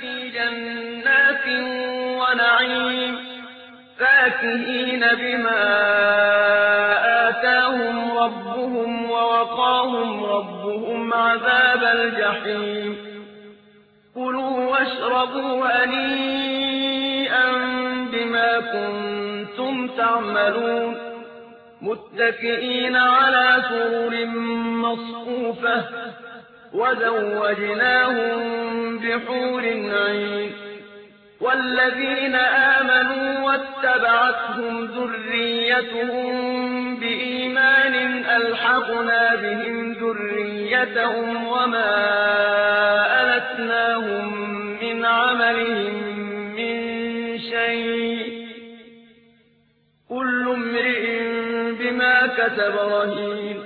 في جنات ونعيم فاكهين بما آتاهم ربهم ووقاهم ربهم عذاب الجحيم كلوا واشربوا هنيئا بما كنتم تعملون متكئين على سرر مصفوفة وزوجناهم بحور عين والذين آمنوا واتبعتهم ذريتهم بإيمان ألحقنا بهم ذريتهم وما ألتناهم من عملهم من شيء كل امرئ بما كسب رهين.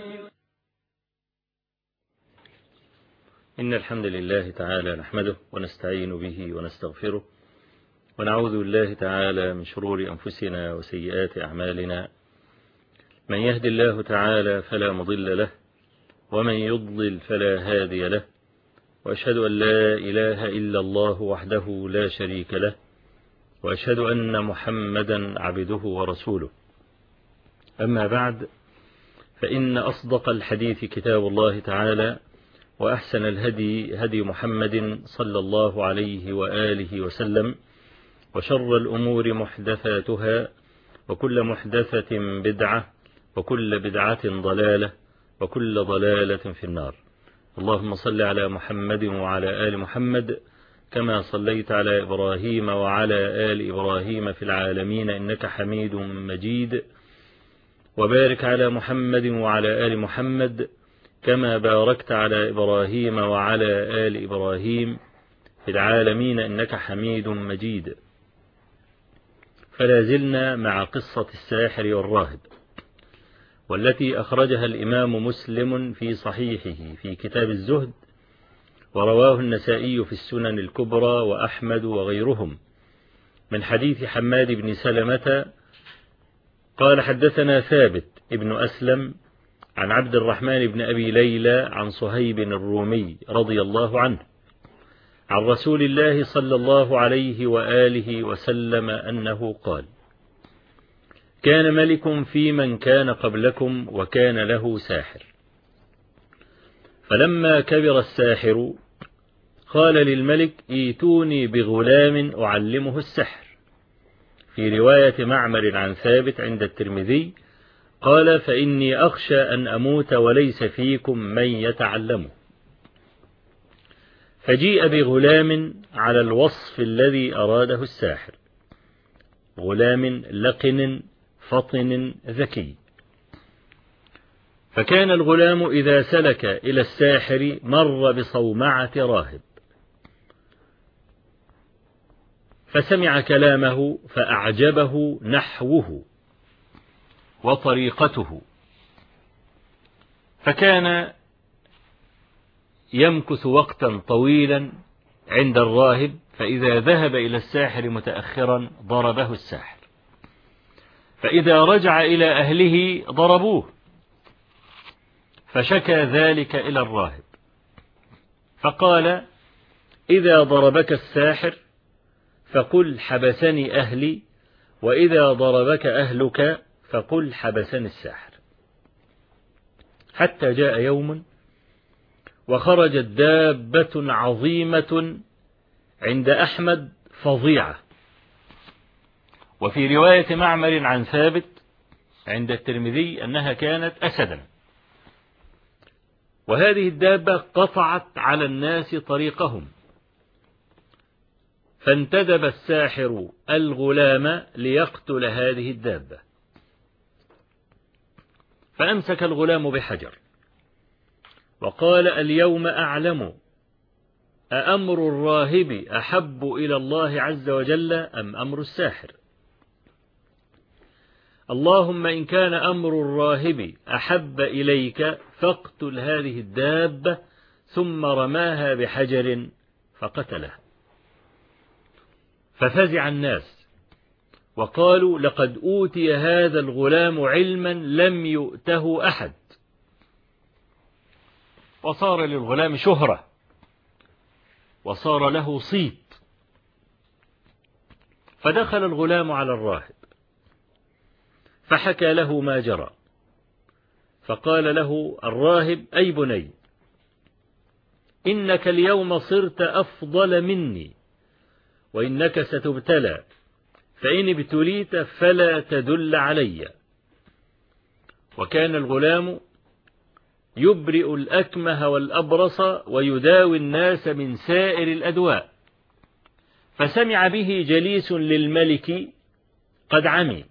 إن الحمد لله تعالى نحمده ونستعين به ونستغفره ونعوذ بالله تعالى من شرور أنفسنا وسيئات أعمالنا من يهد الله تعالى فلا مضل له ومن يضلل فلا هادي له وأشهد أن لا إله إلا الله وحده لا شريك له وأشهد أن محمدا عبده ورسوله. أما بعد فإن أصدق الحديث كتاب الله تعالى وأحسن الهدي هدي محمد صلى الله عليه وآله وسلم وشر الأمور محدثاتها وكل محدثة بدعة وكل بدعة ضلالة وكل ضلالة في النار. اللهم صل على محمد وعلى آل محمد كما صليت على إبراهيم وعلى آل إبراهيم في العالمين إنك حميد مجيد وبارك على محمد وعلى آل محمد كما باركت على إبراهيم وعلى آل إبراهيم في العالمين إنك حميد مجيد. فلا زلنا مع قصة الساحر والراهب والتي أخرجها الإمام مسلم في صحيحه في كتاب الزهد ورواه النسائي في السنن الكبرى وأحمد وغيرهم من حديث حماد بن سلمة قال حدثنا ثابت ابن أسلم عن عبد الرحمن بن أبي ليلى عن صهيب الرومي رضي الله عنه عن رسول الله صلى الله عليه وآله وسلم أنه قال كان ملك في من كان قبلكم وكان له ساحر فلما كبر الساحر قال للملك ايتوني بغلام أعلمه السحر. في رواية معمر عن ثابت عند الترمذي قال فإني أخشى أن أموت وليس فيكم من يتعلمه. فجيء بغلام على الوصف الذي أراده الساحر غلام لقن فطن ذكي. فكان الغلام إذا سلك إلى الساحر مر بصومعة راهب فسمع كلامه فأعجبه نحوه وطريقته فكان يمكث وقتا طويلا عند الراهب فإذا ذهب إلى الساحر متأخرا ضربه الساحر فإذا رجع إلى أهله ضربوه فشكى ذلك إلى الراهب فقال إذا ضربك الساحر فقل حبسني أهلي وإذا ضربك أهلك فقل حبسني الساحر. حتى جاء يوم وخرجت دابة عظيمة عند أحمد فظيعة وفي رواية معمر عن ثابت عند الترمذي أنها كانت أسدا وهذه الدابة قطعت على الناس طريقهم فانتدب الساحر الغلام ليقتل هذه الدابة فأمسك الغلام بحجر وقال اليوم أعلم أأمر الراهب أحب إلى الله عز وجل أم أمر الساحر اللهم إن كان أمر الراهب أحب إليك فاقتل هذه الدابة ثم رماها بحجر فقتلها. ففزع الناس وقالوا لقد أوتي هذا الغلام علما لم يؤته أحد وصار للغلام شهرة وصار له صيت فدخل الغلام على الراهب فحكى له ما جرى، فقال له الراهب: أي بني، إنك اليوم صرت أفضل مني، وإنك ستبتلى، فإن ابتليت فلا تدل علي. وكان الغلام يبرئ الأكمه والأبرص ويداوي الناس من سائر الأدواء، فسمع به جليس للملك قد عمي،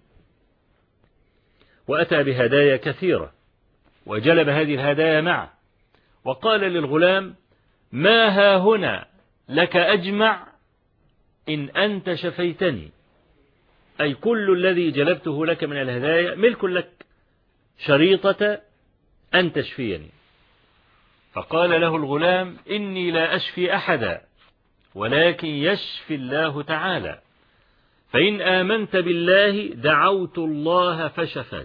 وأتى بهدايا كثيرة وجلب هذه الهدايا معه، وقال للغلام: ما ها هنا لك أجمع إن أنت شفيتني، أي كل الذي جلبته لك من الهدايا ملك لك، شريطة أن تشفيني. فقال له الغلام: إني لا أشفي أحدا، ولكن يشفي الله تعالى، فإن آمنت بالله دعوت الله فشفاك.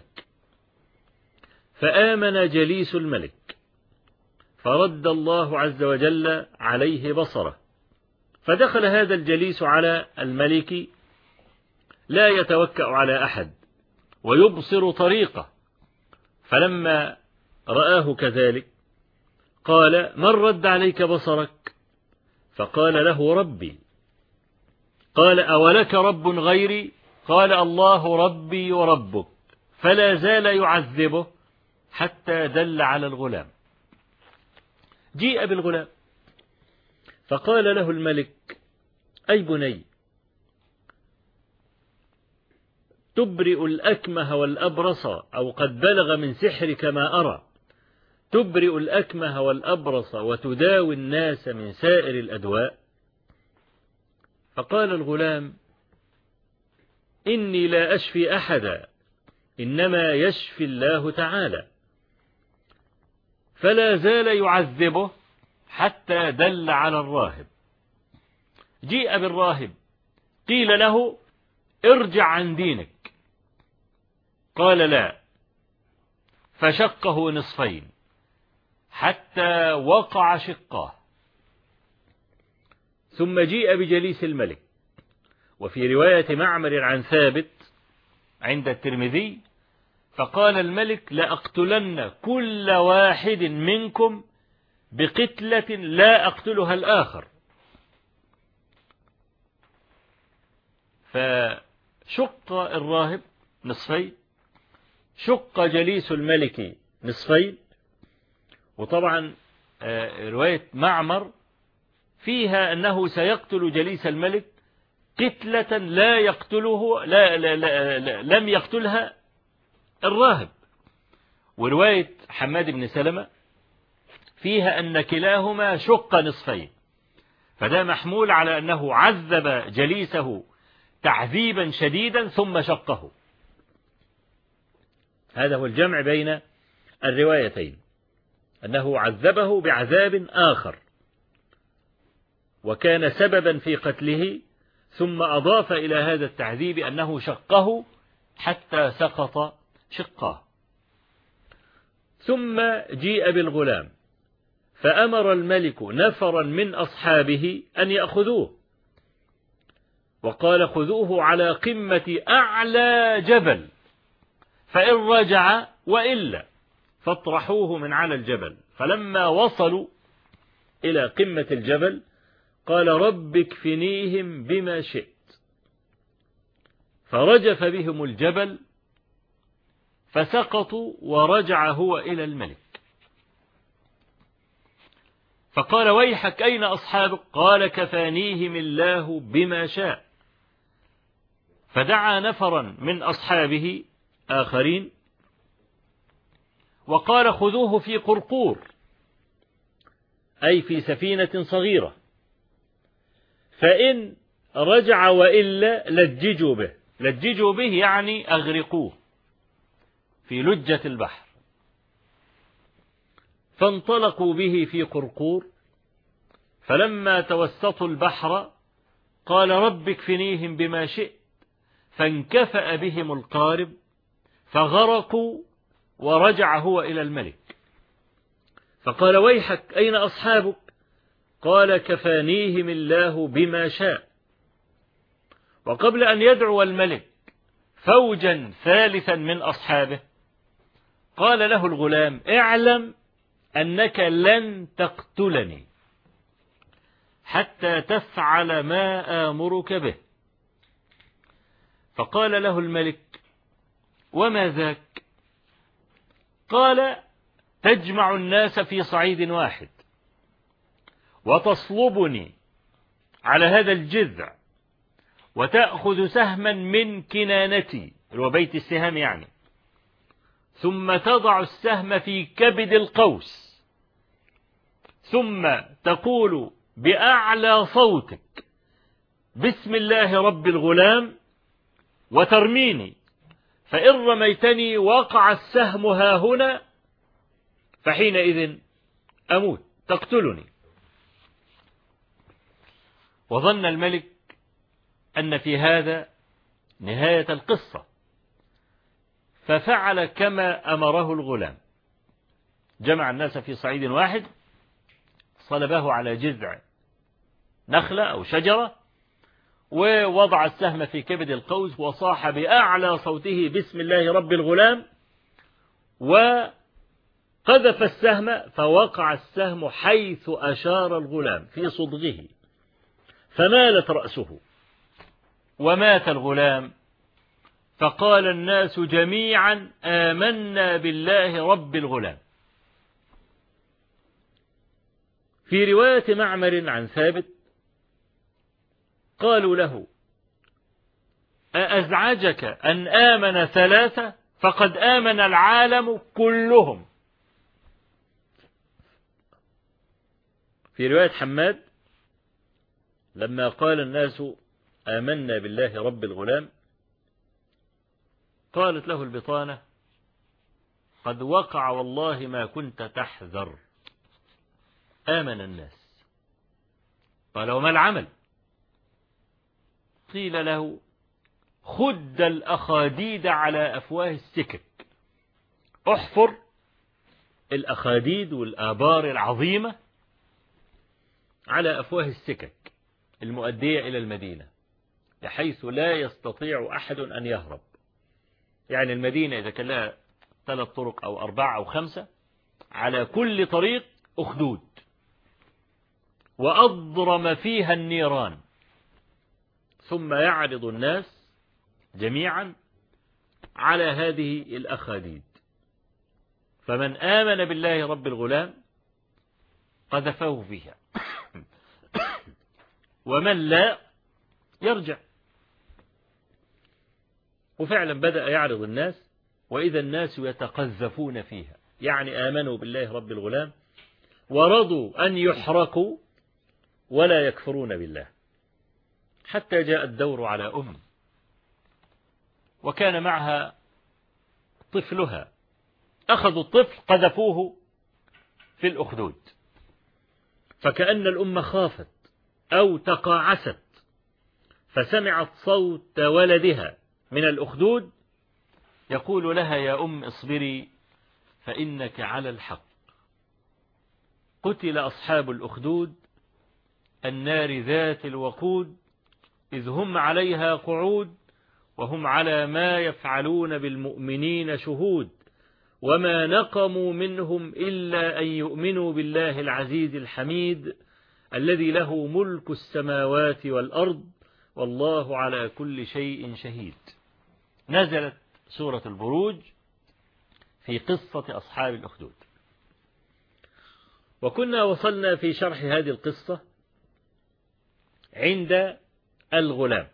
فآمن جليس الملك، فرد الله عز وجل عليه بصره، فدخل هذا الجليس على الملك لا يتوكأ على أحد ويبصر طريقه، فلما رآه كذلك قال: من رد عليك بصرك؟ فقال له: ربي. قال: أولك رب غيري؟ قال: الله ربي وربك. فلا زال يعذبه حتى دل على الغلام. جيء بالغلام فقال له الملك: أي بني، تبرئ الأكمه والأبرص، أو قد بلغ من سحرك ما أرى، تبرئ الأكمه والأبرص وتداوي الناس من سائر الأدواء. فقال الغلام: إني لا أشفي أحدا، إنما يشفي الله تعالى. فلا زال يعذبه حتى دل على الراهب. جيء بالراهب قيل له: ارجع عن دينك. قال: لا. فشقه نصفين حتى وقع شقاه. ثم جيء بجليس الملك، وفي رواية معمر عن ثابت عند الترمذي: فقال الملك: لأقتلن كل واحد منكم بقتلة لا أقتلها الآخر. فشق الراهب نصفين، شق جليس الملك نصفين. وطبعا رواية معمر فيها أنه سيقتل جليس الملك قتلة لا يقتله لم يقتلها الراهب. ورواية حماد بن سلمة فيها أن كلاهما شق نصفين، فده محمول على أنه عذب جليسه تعذيبا شديدا ثم شقه. هذا هو الجمع بين الروايتين، أنه عذبه بعذاب آخر وكان سببا في قتله، ثم أضاف إلى هذا التعذيب أنه شقه حتى سقط شقاه. ثم جيء بالغلام فأمر الملك نفرا من أصحابه أن يأخذوه، وقال: خذوه على قمة أعلى جبل، فإن رجع وإلا فاطرحوه من على الجبل. فلما وصلوا إلى قمة الجبل قال: رب اكفنيهم بما شئت. فرجف بهم الجبل فسقطوا، ورجع هو إلى الملك. فقال: ويحك أين أصحابك؟ قال: كفانيهم الله بما شاء. فدعا نفرا من أصحابه آخرين وقال: خذوه في قرقور، أي في سفينة صغيرة، فإن رجع وإلا لججوا به. لججوا به يعني أغرقوه في لجة البحر. فانطلقوا به في قرقور، فلما توسطوا البحر قال: رب اكفنيهم بما شئت. فانكفأ بهم القارب فغرقوا، ورجع هو إلى الملك. فقال: ويحك أين أصحابك؟ قال: كفانيهم الله بما شاء. وقبل أن يدعو الملك فوجا ثالثا من أصحابه قال له الغلام: اعلم أنك لن تقتلني حتى تفعل ما آمرك به. فقال له الملك: وما ذاك؟ قال: تجمع الناس في صعيد واحد وتصلبني على هذا الجذع وتأخذ سهما من كنانتي وبيت السهام يعني، ثم تضع السهم في كبد القوس، ثم تقول بأعلى صوتك بسم الله رب الغلام وترميني، فإن رميتني وقع السهم ها هنا فحينئذ أموت، تقتلني. وظن الملك أن في هذا نهاية القصة، ففعل كما أمره الغلام، جمع الناس في صعيد واحد، صلبه على جذع نخلة أو شجرة، ووضع السهم في كبد القوس وصاح بأعلى صوته بسم الله رب الغلام، وقذف السهم فوقع السهم حيث أشار الغلام في صدغه، فمالت رأسه ومات الغلام. فقال الناس جميعا: آمنا بالله رب الغلام. في رواية معمر عن ثابت قالوا له: أأزعجك أن آمن ثلاثة فقد آمن العالم كلهم. في رواية حماد لما قال الناس آمنا بالله رب الغلام قالت له البطانة: قد وقع والله ما كنت تحذر. آمن الناس. قال: وما العمل؟ قيل له: خد الأخاديد على أفواه السكك، احفر الأخاديد والآبار العظيمة على أفواه السكك المؤدية إلى المدينة بحيث لا يستطيع أحد أن يهرب. يعني المدينة إذا كان لها 3 طرق أو 4 أو 5، على كل طريق أخدود، وأضرم فيها النيران، ثم يعرض الناس جميعا على هذه الأخاديد، فمن آمن بالله رب الغلام قذفه فيها ومن لا يرجع. وفعلا بدأ يعرض الناس، وإذا الناس يتقذفون فيها، يعني آمنوا بالله رب الغلام ورضوا أن يحرقوا ولا يكفرون بالله، حتى جاء الدور على أم وكان معها طفلها، أخذوا الطفل قذفوه في الأخدود، فكأن الأم خافت أو تقاعست، فسمعت صوت ولدها من الأخدود يقول لها: يا أم اصبري فإنك على الحق. قتل أصحاب الأخدود النار ذات الوقود إذ هم عليها قعود وهم على ما يفعلون بالمؤمنين شهود وما نقموا منهم إلا أن يؤمنوا بالله العزيز الحميد الذي له ملك السماوات والأرض والله على كل شيء شهيد. نزلت سورة البروج في قصة أصحاب الأخدود. وكنا وصلنا في شرح هذه القصة عند الغلام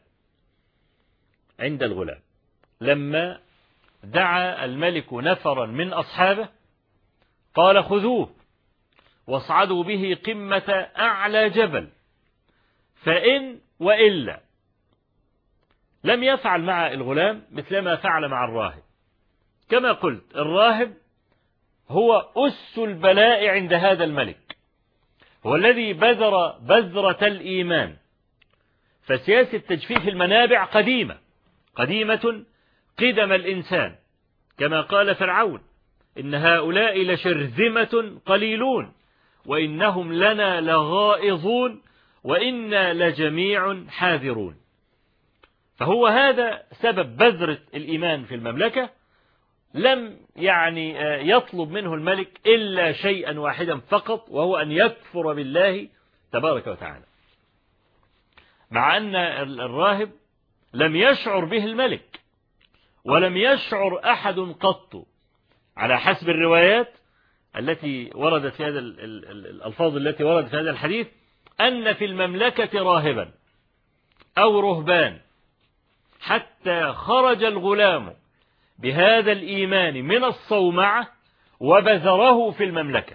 لما دعا الملك نفرا من أصحابه قال: خذوه واصعدوا به قمة أعلى جبل، فإن وإلا لم يفعل مع الغلام مثل ما فعل مع الراهب. كما قلت، الراهب هو أس البلاء عند هذا الملك، هو الذي بذر بذرة الإيمان. فسياسة تجفيف المنابع قديمة قدم الإنسان، كما قال فرعون: إن هؤلاء لشرذمة قليلون وإنهم لنا لغائظون وإنا لجميع حاذرون. فهو هذا سبب بذرة الإيمان في المملكة. لم يعني يطلب منه الملك إلا شيئا واحدا فقط، وهو أن يكفر بالله تبارك وتعالى، مع أن الراهب لم يشعر به الملك، ولم يشعر أحد قط على حسب الروايات التي وردت في هذا الألفاظ التي وردت في هذا الحديث، أن في المملكة راهبا أو رهبان، حتى خرج الغلام بهذا الإيمان من الصومعة وبذره في المملكة.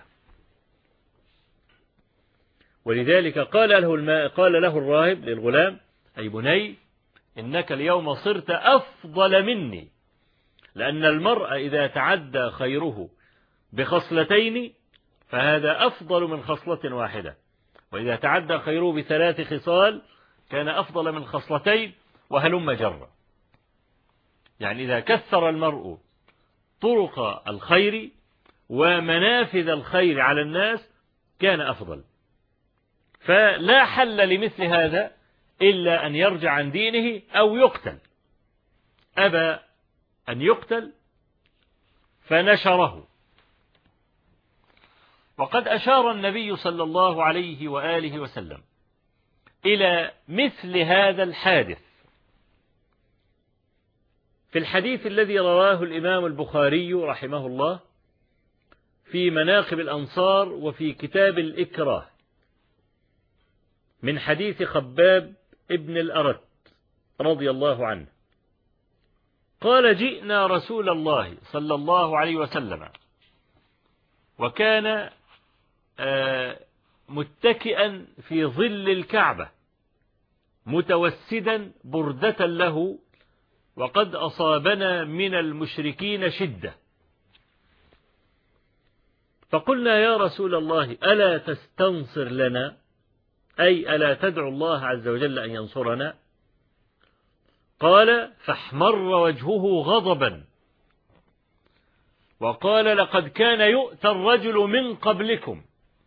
ولذلك قال له الراهب للغلام: أي بني، إنك اليوم صرت أفضل مني، لأن المرء إذا تعدى خيره بخصلتين فهذا أفضل من خصلة واحدة، وإذا تعدى خيره بثلاث خصال كان أفضل من خصلتين، وهلم جرا. يعني إذا كثر المرء طرق الخير ومنافذ الخير على الناس كان أفضل. فلا حل لمثل هذا إلا أن يرجع عن دينه أو يقتل. أبى أن يقتل فنشره. وقد أشار النبي صلى الله عليه وآله وسلم إلى مثل هذا الحادث في الحديث الذي رواه الإمام البخاري رحمه الله في مناقب الأنصار وفي كتاب الإكراه، من حديث خباب ابن الأرت رضي الله عنه قال: جئنا رسول الله صلى الله عليه وسلم، وكان متكئا في ظل الكعبة متوسدا بردة له، وقد أصابنا من المشركين شدة. فقلنا: يا رسول الله، ألا تستنصر لنا؟ أي ألا تدعو الله عز وجل أن ينصرنا؟ قال: فاحمر وجهه غضبا وقال: لقد كان يؤتى الرجل من قبلكم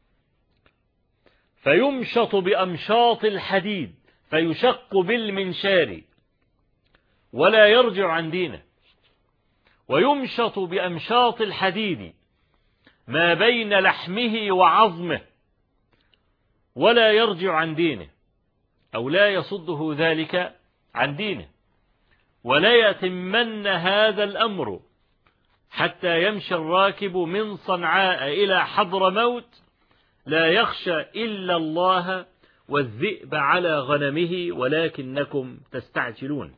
فيمشط بأمشاط الحديد فيشق بالمنشار ولا يرجع عن دينه، ويمشط بأمشاط الحديد ما بين لحمه وعظمه ولا يرجع عن دينه، أو لا يصده ذلك عن دينه، ولا يتمن هذا الأمر حتى يمشي الراكب من صنعاء إلى حضرموت لا يخشى إلا الله والذئب على غنمه ولكنكم تستعجلون.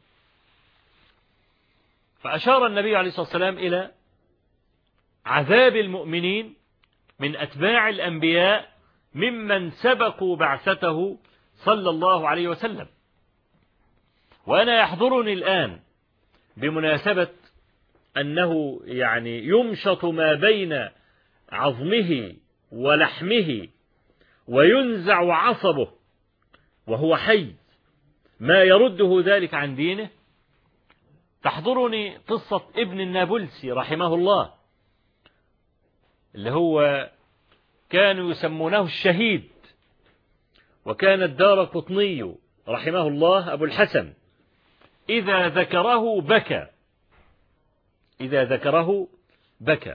فأشار النبي عليه الصلاة والسلام إلى عذاب المؤمنين من أتباع الأنبياء ممن سبقوا بعثته صلى الله عليه وسلم. وأنا يحضرني الآن بمناسبة أنه يعني يمشط ما بين عظمه ولحمه وينزع عصبه وهو حي ما يرده ذلك عن دينه، تحضرني قصة ابن النابلسي رحمه الله، اللي هو كانوا يسمونه الشهيد، وكان الدارقطني رحمه الله أبو الحسن إذا ذكره بكى، إذا ذكره بكى،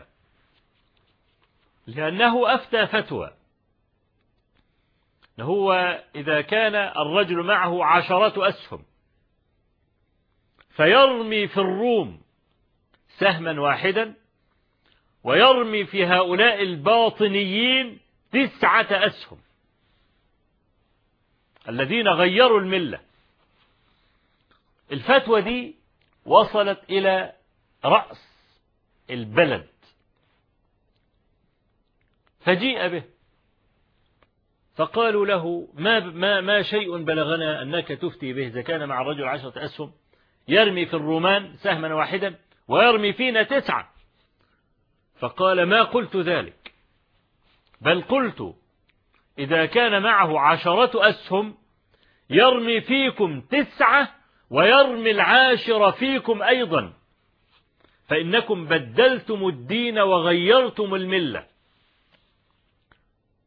لأنه أفتى فتوى. هو إذا كان الرجل معه 10 أسهم فيرمي في الروم سهما واحدا ويرمي في هؤلاء الباطنيين 9 أسهم الذين غيروا الملة، الفتوى دي وصلت إلى رأس البلد فجيء به، فقالوا له: ما شيء بلغنا أنك تفتي به، إذا كان مع الرجل 10 أسهم يرمي في الرومان سهما واحدا ويرمي فينا 9. فقال: ما قلت ذلك، بل قلت إذا كان معه 10 أسهم يرمي فيكم 9 ويرمي 10 فيكم أيضا، فإنكم بدلتم الدين وغيرتم الملة.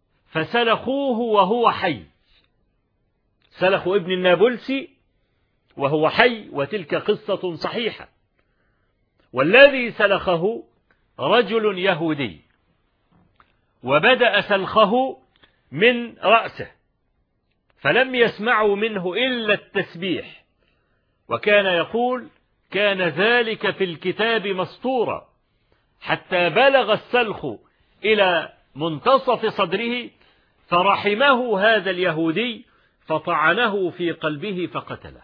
فسلخوه وهو حي، سلخوا ابن النابلسي وهو حي، وتلك قصة صحيحة. والذي سلخه رجل يهودي، وبدأ سلخه من رأسه، فلم يسمعوا منه إلا التسبيح، وكان يقول: كان ذلك في الكتاب مسطورا، حتى بلغ السلخ إلى منتصف صدره، فرحمه هذا اليهودي فطعنه في قلبه فقتله،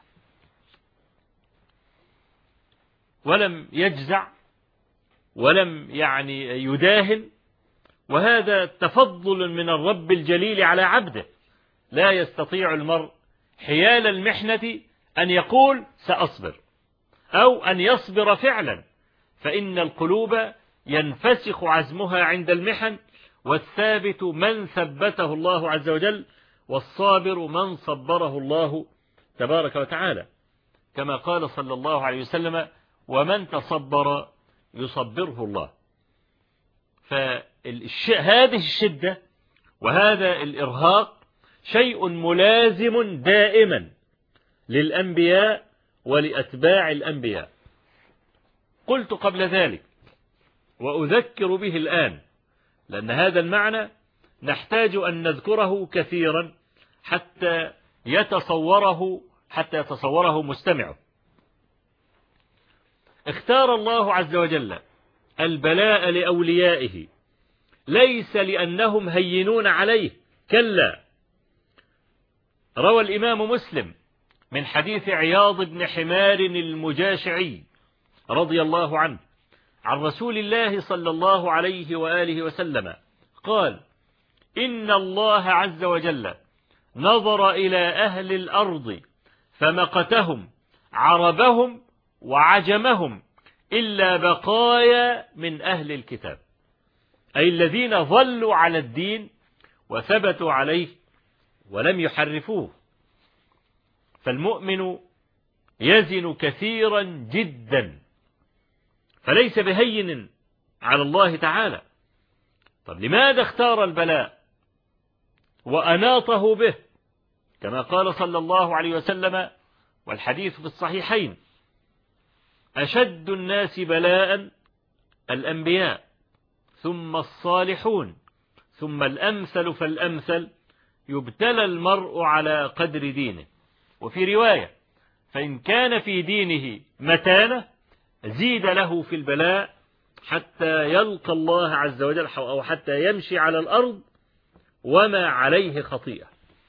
ولم يجزع ولم يداهن. وهذا تفضل من الرب الجليل على عبده. لا يستطيع المرء حيال المحنة أن يقول سأصبر، أو أن يصبر فعلا، فإن القلوب ينفسخ عزمها عند المحن، والثابت من ثبته الله عز وجل، والصابر من صبره الله تبارك وتعالى، كما قال صلى الله عليه وسلم: ومن تصبر يصبره الله. فهذه الشدة وهذا الإرهاق شيء ملازم دائما للأنبياء ولأتباع الأنبياء. قلت قبل ذلك وأذكر به الآن، لأن هذا المعنى نحتاج أن نذكره كثيرا حتى يتصوره مستمعه. اختار الله عز وجل البلاء لأوليائه ليس لأنهم هينون عليه، كلا. روى الإمام مسلم من حديث عياض بن حمار المجاشعي رضي الله عنه عن رسول الله صلى الله عليه وآله وسلم قال: إن الله عز وجل نظر إلى أهل الأرض فمقتهم عربهم وعجمهم إلا بقايا من أهل الكتاب، أي الذين ظلوا على الدين وثبتوا عليه ولم يحرفوه. فالمؤمن يزن كثيرا جدا، فليس بهين على الله تعالى. طب لماذا اختار البلاء وأناطه به؟ كما قال صلى الله عليه وسلم، والحديث في الصحيحين: أشد الناس بلاء الأنبياء، ثم الصالحون، ثم الأمثل فالأمثل، يبتلى المرء على قدر دينه. وفي رواية: فإن كان في دينه متانة زيد له في البلاء حتى يلقى الله عز وجل، أو حتى يمشي على الأرض وما عليه خطيئة.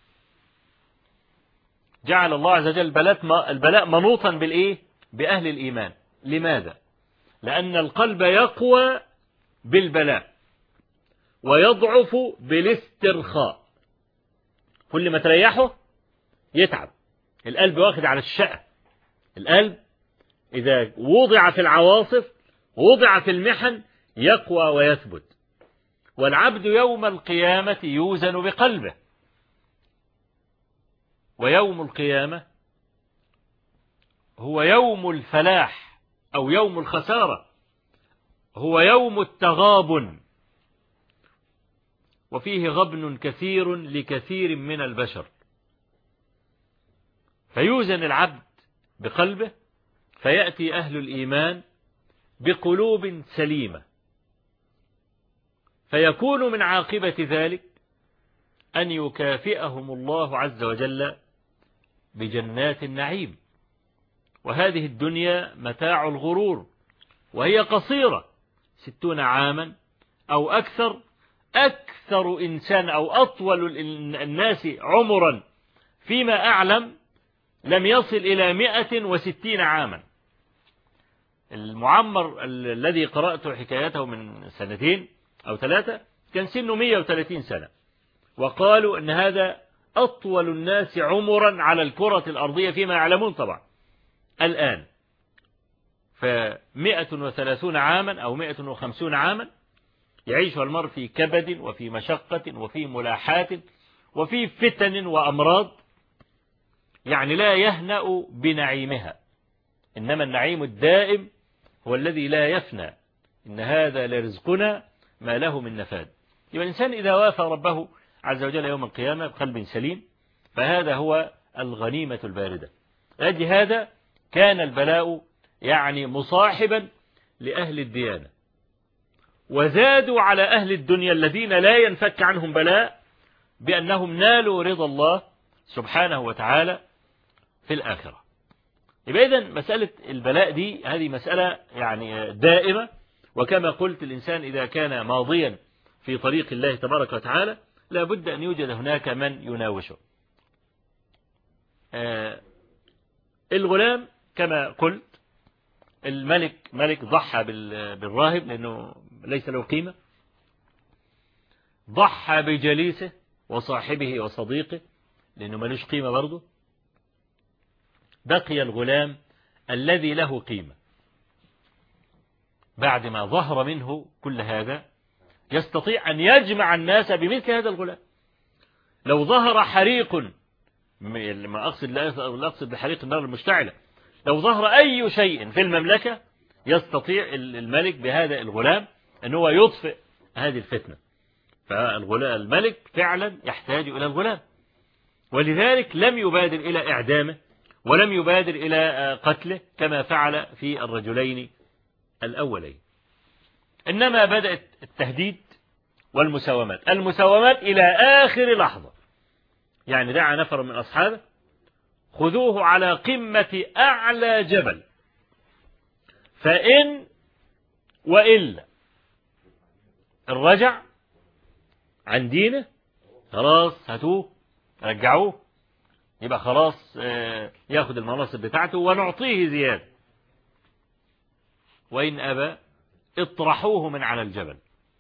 جعل الله عز وجل البلاء منوطا بالإيه؟ بأهل الإيمان. لماذا؟ لأن القلب يقوى بالبلاء ويضعف بالاسترخاء. كل ما تريحه يتعب. القلب واخد على الشقة. القلب إذا وضع في العواصف وضع في المحن يقوى ويثبت. والعبد يوم القيامة يوزن بقلبه، ويوم القيامة هو يوم الفلاح أو يوم الخسارة، هو يوم التغابن، وفيه غبن كثير لكثير من البشر. فيوزن العبد بقلبه، فيأتي أهل الإيمان بقلوب سليمة، فيكون من عاقبة ذلك أن يكافئهم الله عز وجل بجنات النعيم. وهذه الدنيا متاع الغرور، وهي قصيرة 60 عاما أو أكثر. أكثر إنسان أو أطول الناس عمرا فيما أعلم لم يصل إلى 160 عاما. المعمر الذي قرأت حكايته من 2 أو 3 كان سنه 130 سنة، وقالوا أن هذا أطول الناس عمرا على الكرة الأرضية فيما يعلمون طبعا. الآن 130 عاما أو 150 عاما يعيش المرء في كبد وفي مشقة وفي ملاحات وفي فتن وأمراض، يعني لا يهنأ بنعيمها. إنما النعيم الدائم هو الذي لا يفنى. إن هذا لرزقنا ما له من نفاد. يبقى الإنسان إذا وافى ربه عز وجل يوم القيامة بقلب سليم، فهذا هو الغنيمة الباردة. لأجل هذا كان البلاء يعني مصاحبا لأهل الديانة، وزادوا على أهل الدنيا الذين لا ينفك عنهم بلاء بأنهم نالوا رضا الله سبحانه وتعالى في الآخرة. يبقى إذن مسألة البلاء دي هذه مسألة يعني دائمة، وكما قلت الإنسان إذا كان ماضيا في طريق الله تبارك وتعالى لا بد أن يوجد هناك من يناوشه. الغلام كما قلت الملك ضحى بالراهب لأنه ليس له قيمة، ضحى بجليسه وصاحبه وصديقه لأنه ملوش قيمة برضه، بقي الغلام الذي له قيمة. بعد ما ظهر منه كل هذا يستطيع أن يجمع الناس بمثل هذا الغلام. لو ظهر حريق، ما أقصد بحريق النار المشتعلة، لو ظهر أي شيء في المملكة يستطيع الملك بهذا الغلام أن هو يطفئ هذه الفتنة. فالملك فعلا يحتاج إلى الغلام، ولذلك لم يبادر إلى إعدامه ولم يبادر إلى قتله كما فعل في الرجلين الأولين، إنما بدأت التهديد والمساومات، المساومات إلى آخر لحظة. يعني دعا نفر من أصحابه خذوه على قمة أعلى جبل، فإن وإلا الرجع عن دينه خلاص هاتوه رجعوه، يبقى خلاص ياخد المناصب بتاعته ونعطيه زيادة، وإن أبى اطرحوه من على الجبل.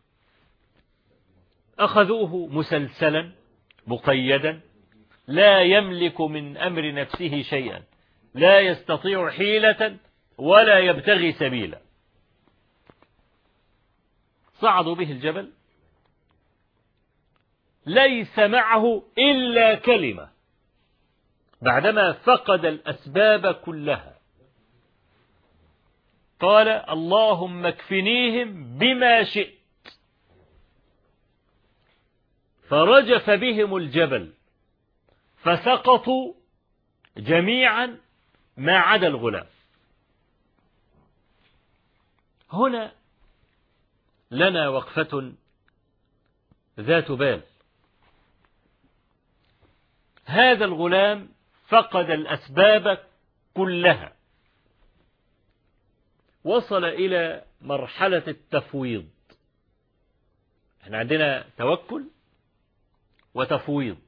أخذوه مسلسلا مقيدا لا يملك من أمر نفسه شيئا، لا يستطيع حيلة ولا يبتغي سبيلا. صعدوا به الجبل ليس معه إلا كلمة بعدما فقد الأسباب كلها، قال اللهم اكفنيهم بما شئت، فرجف بهم الجبل فسقطوا جميعا ما عدا الغلام. هنا لنا وقفة ذات بال. هذا الغلام فقد الأسباب كلها، وصل إلى مرحلة التفويض. احنا عندنا توكل وتفويض.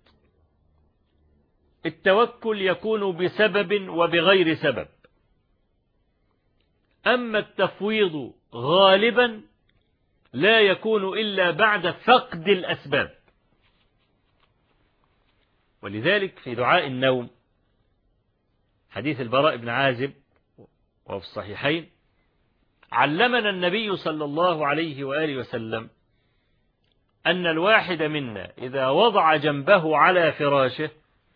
التوكل يكون بسبب وبغير سبب، أما التفويض غالبا لا يكون إلا بعد فقد الأسباب. ولذلك في دعاء النوم حديث البراء بن عازب وفي الصحيحين علمنا النبي صلى الله عليه وآله وسلم أن الواحد منا إذا وضع جنبه على فراشه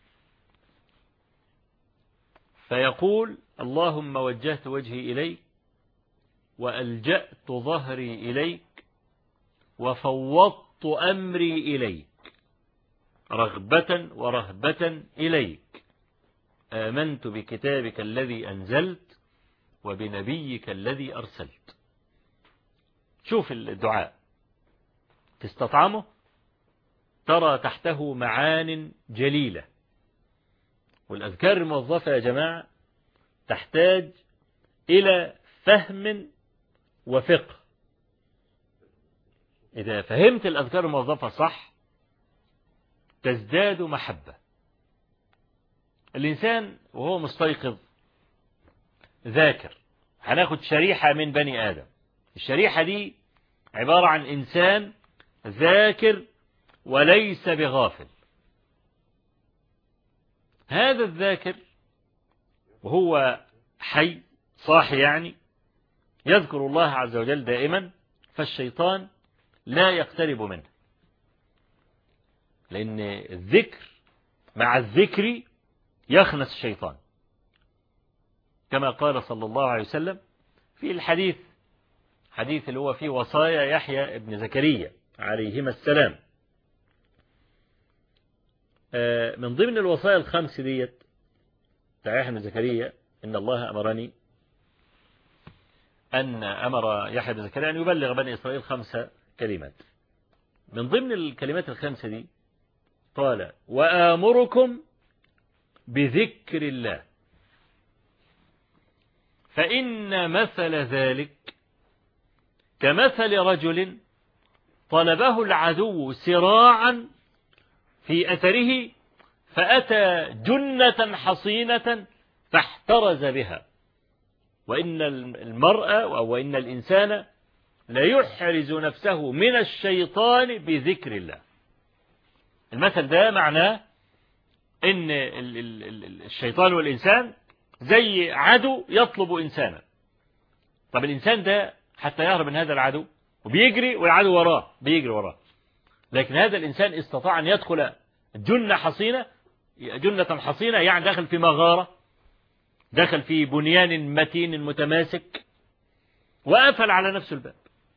فيقول اللهم وجهت وجهي إليك وألجأت ظهري إليك وفوضت أمري إليك رغبة ورهبة إليك، آمنت بكتابك الذي أنزلت وبنبيك الذي أرسلت. شوف الدعاء تستطعمه ترى تحته معان جليلة. والأذكار الموظفة يا جماعة تحتاج إلى فهم وفقه. إذا فهمت الأذكار الموظفة صح تزداد محبة. الإنسان وهو مستيقظ ذاكر، هناخد شريحة من بني آدم. الشريحة دي عبارة عن إنسان ذاكر وليس بغافل. هذا الذاكر وهو حي صاحي يعني يذكر الله عز وجل دائما، فالشيطان لا يقترب منه، لأن الذكر مع الذكر يخنس الشيطان، كما قال صلى الله عليه وسلم في الحديث اللي هو فيه وصايا يحيى ابن زكريا عليهما السلام. من ضمن الوصايا الخمس ديت بتاع يحيى بن زكريا إن الله أمرني أمر يحيى بن زكريا أن يبلغ بني إسرائيل 5 كلمات. من ضمن الكلمات ال5 دي قال وآمركم بذكر الله فإن مثل ذلك كمثل رجل طلبه العدو سراعا في أثره فأتى جنة حصينة فاحترز بها، وإن المرأة وإن الإنسان لا يحرز نفسه من الشيطان بذكر الله. المثل ده معناه إن الشيطان والإنسان زي عدو يطلب إنسانا. طب الإنسان ده حتى يهرب من هذا العدو وبيجري والعدو وراه بيجري وراه، لكن هذا الإنسان استطاع أن يدخل جنة حصينة يعني داخل في مغارة، دخل في بنيان متين متماسك وقفل على نفسه الباب.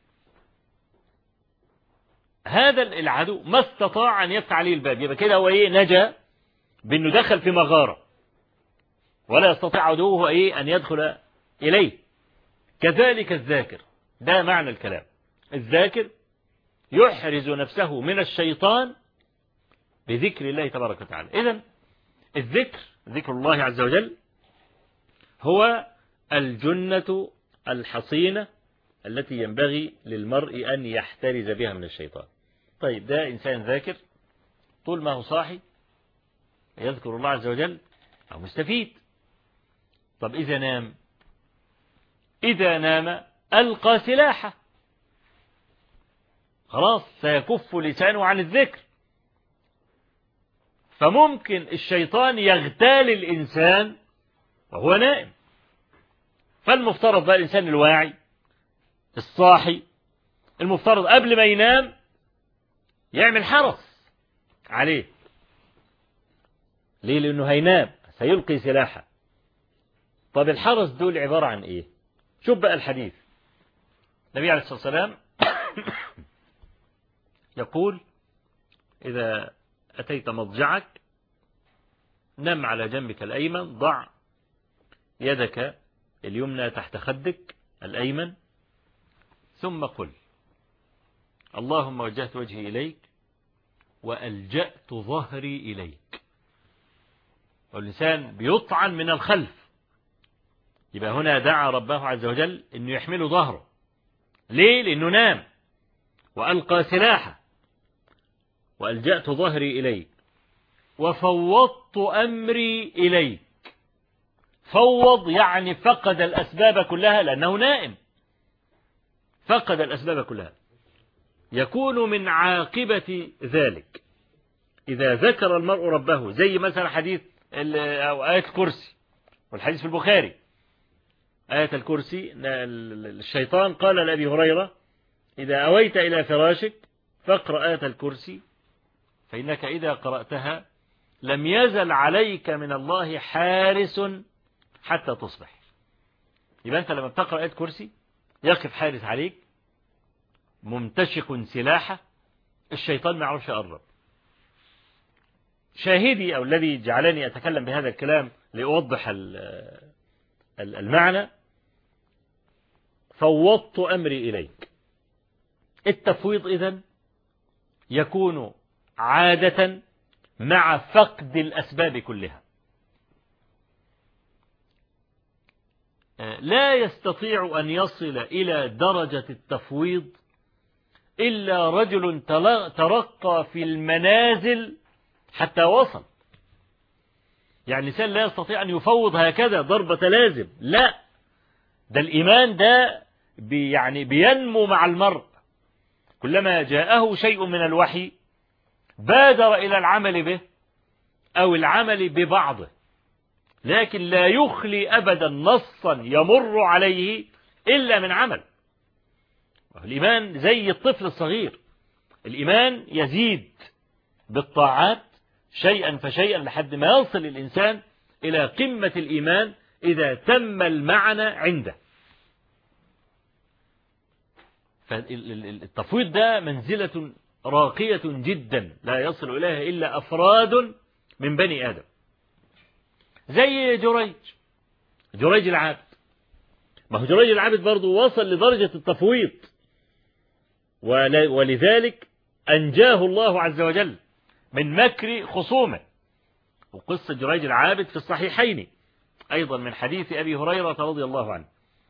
هذا العدو ما استطاع أن يفتح عليه الباب، يبقى كده هو نجا بأنه دخل في مغارة ولا يستطيع عدوه أن يدخل إليه. كذلك الذاكر، ده معنى الكلام، الذاكر يحرز نفسه من الشيطان بذكر الله تبارك وتعالى. إذن ذكر الله عز وجل هو الجنة الحصينة التي ينبغي للمرء أن يحترز بها من الشيطان. طيب ده إنسان ذاكر طول ما هو صاحي يذكر الله عز وجل أو مستفيد. طب إذا نام ألقى سلاحه، خلاص سيكف لسانه عن الذكر، فممكن الشيطان يغتال الإنسان وهو نائم. فالمفترض بقى الإنسان الواعي الصاحي المفترض قبل ما ينام يعمل حرس عليه. ليه؟ لأنه هينام سيلقي سلاحه. طب الحرس دول عبارة عن إيه؟ شوف بقى الحديث. النبي عليه الصلاة والسلام يقول إذا أتيت مضجعك نم على جنبك الأيمن، ضع يدك اليمنى تحت خدك الأيمن، ثم قل اللهم وجهت وجهي إليك وألجأت ظهري إليك. والإنسان بيطعن من الخلف، يبقى هنا دعا ربه عز وجل أنه يحمله ظهره. ليه؟ لأنه نام وألقى سلاحه. وألجأت ظهري إليك وفوضت أمري إليك. فوض يعني فقد الأسباب كلها، لأنه نائم فقد الأسباب كلها. يكون من عاقبة ذلك إذا ذكر المرء ربه، زي مثلا حديث أو آية الكرسي، والحديث في البخاري آية الكرسي، الشيطان قال لأبي هريرة إذا أويت إلى فراشك فاقرأ آية الكرسي فإنك إذا قرأتها لم يزل عليك من الله حارس حتى تصبح. يبقى أنت لما بتقرأ آية كرسي يقف حارس عليك ممتشق سلاحه، الشيطان ما يعرفش يقرب. شاهدي أو الذي جعلني أتكلم بهذا الكلام لأوضح المعنى، فوضت أمري إليك. التفويض إذن يكون عادة مع فقد الأسباب كلها. لا يستطيع أن يصل إلى درجة التفويض إلا رجل ترقى في المنازل حتى وصل. يعني الإنسان لا يستطيع أن يفوض هكذا ضربة لازم، لا، ده الإيمان ده بينمو مع المرء. كلما جاءه شيء من الوحي بادر إلى العمل به أو العمل ببعضه، لكن لا يخلي أبدا نصا يمر عليه إلا من عمل. الإيمان زي الطفل الصغير، الإيمان يزيد بالطاعات شيئا فشيئا لحد ما يصل الإنسان إلى قمة الإيمان إذا تم المعنى عنده. فالتفويض ده منزلة راقية جدا لا يصل إليها إلا أفراد من بني آدم. زي جريج العابد. ما هو جريج العابد برضه وصل لدرجة التفويض، ولذلك أنجاه الله عز وجل من مكر خصومه. وقصة جريج العابد في الصحيحين أيضا من حديث أبي هريرة رضي الله عنه.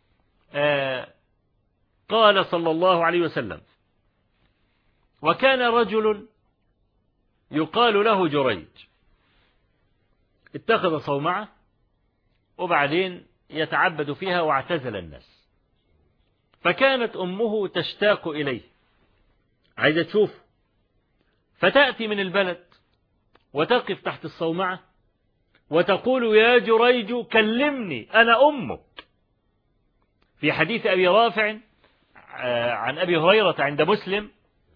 قال صلى الله عليه وسلم: وكان رجل يقال له جريج اتخذ صومعة وبعدين يتعبد فيها واعتزل الناس، فكانت أمه تشتاق إليه عايزة تشوفه، فتأتي من البلد وتقف تحت الصومعة وتقول: يا جريج كلمني أنا أمك. في حديث أبي رافع عن أبي هريرة عند مسلم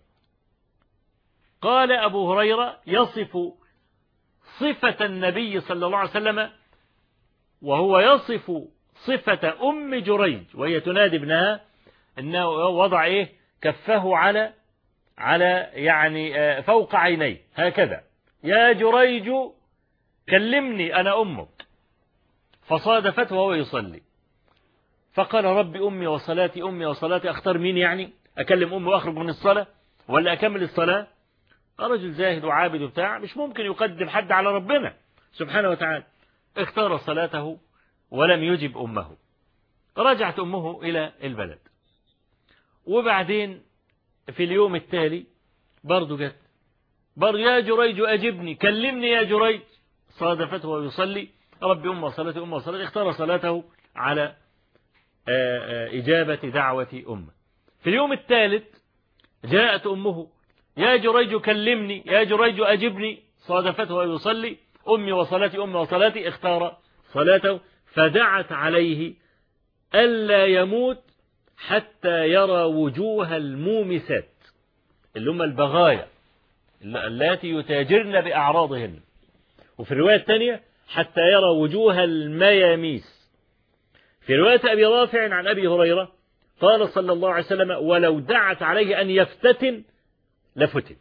قال أبو هريرة يصف صفة النبي صلى الله عليه وسلم وهو يصف صفة أم جريج وهي تنادي ابنها أنه وضع كفه على يعني فوق عينيه هكذا: يا جريج كلمني أنا أمك. فصادفته وهو يصلي فقال: رب أمي وصلاتي أمي وصلاتي، أختار مين يعني؟ أكلم أمي وأخرج من الصلاة ولا أكمل الصلاة؟ رجل زاهد وعابد بتاع مش ممكن يقدم حد على ربنا سبحانه وتعالى. اختار صلاته ولم يجب أمه. رجعت أمه إلى البلد، وبعدين في اليوم التالي برضو جت برضو: يا جريج أجبني كلمني يا جريج. صادفته ويصلي: رب أم وصلاتي أم وصلاتي. اختار صلاته على إجابة دعوة أمه. في اليوم الثالث جاءت أمه: يا جريج كلمني يا جريج أجبني. صادفته ويصلي: أمي وصلاتي أمي وصلاتي. اختار صلاته فدعت عليه ألا يموت حتى يرى وجوه المومسات اللي هم البغايا التي يتاجرن بأعراضهن، وفي الرواية الثانية حتى يرى وجوه المياميس. في رواية أبي رافع عن أبي هريرة قال صلى الله عليه وسلم: ولو دعت عليه أن يفتتن لفتن.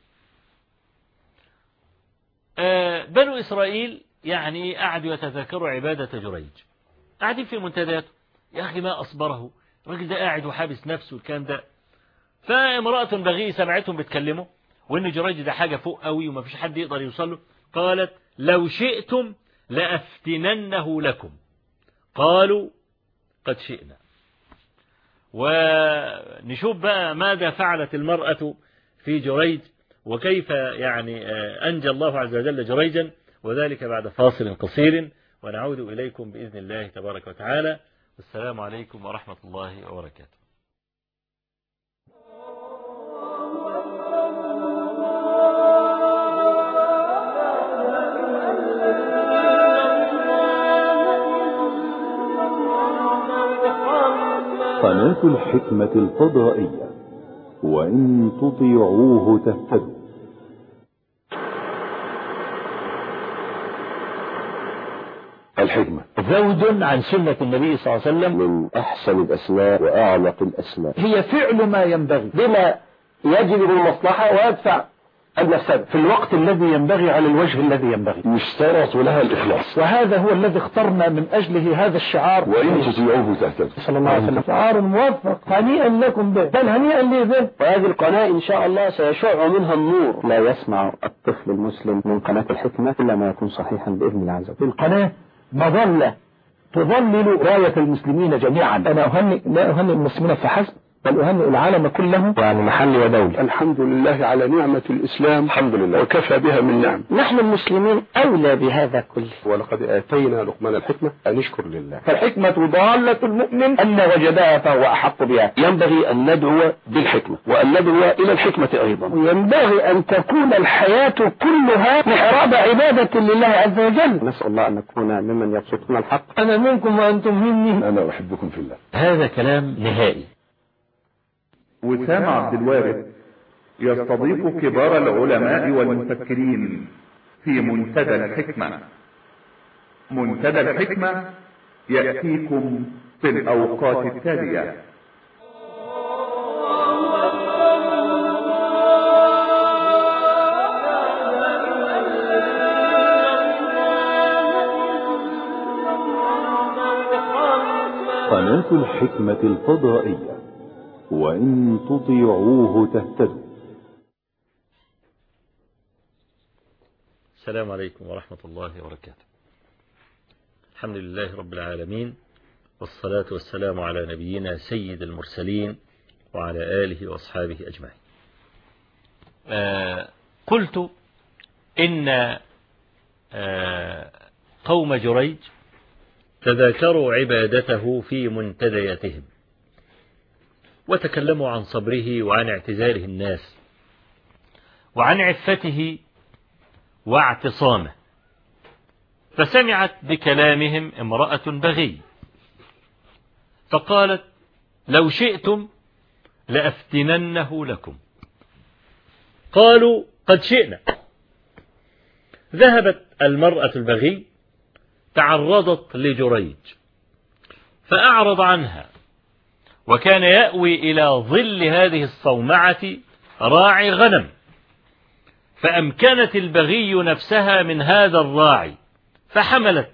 بنو إسرائيل يعني قعدوا يتذكروا عبادة جريج، قاعدين في منتداته: يا أخي ما أصبره، الراجل ده قاعد وحابس نفسه الكلام ده. فامرأة بغي سمعتهم بيتكلموا وإن جريج ده حاجة فوق قوي وما فيش حد يقدر يوصل له، قالت: لو شئتم لأفتننه لكم. قالوا: قد شئنا. ونشوف بقى ماذا فعلت المرأة في جريج وكيف يعني أنجى الله عز وجل جريجا، وذلك بعد فاصل قصير، ونعود إليكم بإذن الله تبارك وتعالى. والسلام عليكم ورحمة الله وبركاته. قناة الحكمة الفضائية، وإن تطيعوه تهتدوا. الحكمة زود عن سنة النبي صلى الله عليه وسلم من أحسن الأسماء وأعمق الأسماء. هي فعل ما ينبغي بما يجلب المصلحة ويدفع المفسدة في الوقت الذي ينبغي على الوجه الذي ينبغي، يشترط لها الإخلاص، وهذا هو الذي اخترنا من أجله هذا الشعار: وإن تطيعوه تهتدوا. صلى الله عليه وسلم. شعار موفق هنيئا لكم به، بل هنيئا لي به. وهذه القناة إن شاء الله سيشع منها النور. لا يسمع الطفل المسلم من قناة الحكمة إلا ما يكون صحيحا بإذن الله عز وجل. القناة مظلة تظلل راية المسلمين جميعا. أنا لا أهنئ المسلمين فحسب، بل أهنئ العالم كله، يعني محل ودولة. الحمد لله على نعمة الإسلام، الحمد لله، وكفى بها من نعم. نحن المسلمين أولى بهذا كله. ولقد آتينا لقمان الحكمة أن يشكر لله. فالحكمة ضالة المؤمن أن وجدها فهو أحق بها. ينبغي أن ندعو بالحكمة وأن ندعو إلى الحكمة أيضا. وينبغي أن تكون الحياة كلها محراب عبادة لله عز وجل. نسأل الله أن نكون ممن يبسطون الحق. أنا منكم وأنتم مني. أنا أحبكم في الله. هذا كلام نهائي. وسام عبد الوارث يستضيف كبار العلماء والمفكرين في منتدى الحكمة. منتدى الحكمة يأتيكم في الأوقات التالية: قناة الحكمة الفضائية، وإن تطيعوه تهتدوا. السلام عليكم ورحمة الله وبركاته. الحمد لله رب العالمين، والصلاة والسلام على نبينا سيد المرسلين وعلى آله وأصحابه أجمعين. قلت إن قوم جريج تذاكروا عبادته في منتدياتهم، وتكلموا عن صبره وعن اعتزاله الناس وعن عفته واعتصامه، فسمعت بكلامهم امرأة بغي فقالت: لو شئتم لأفتننه لكم. قالوا: قد شئنا. ذهبت المرأة البغي تعرضت لجريج فأعرض عنها، وكان يأوي إلى ظل هذه الصومعة راعي غنم، فأمكنت البغي نفسها من هذا الراعي فحملت،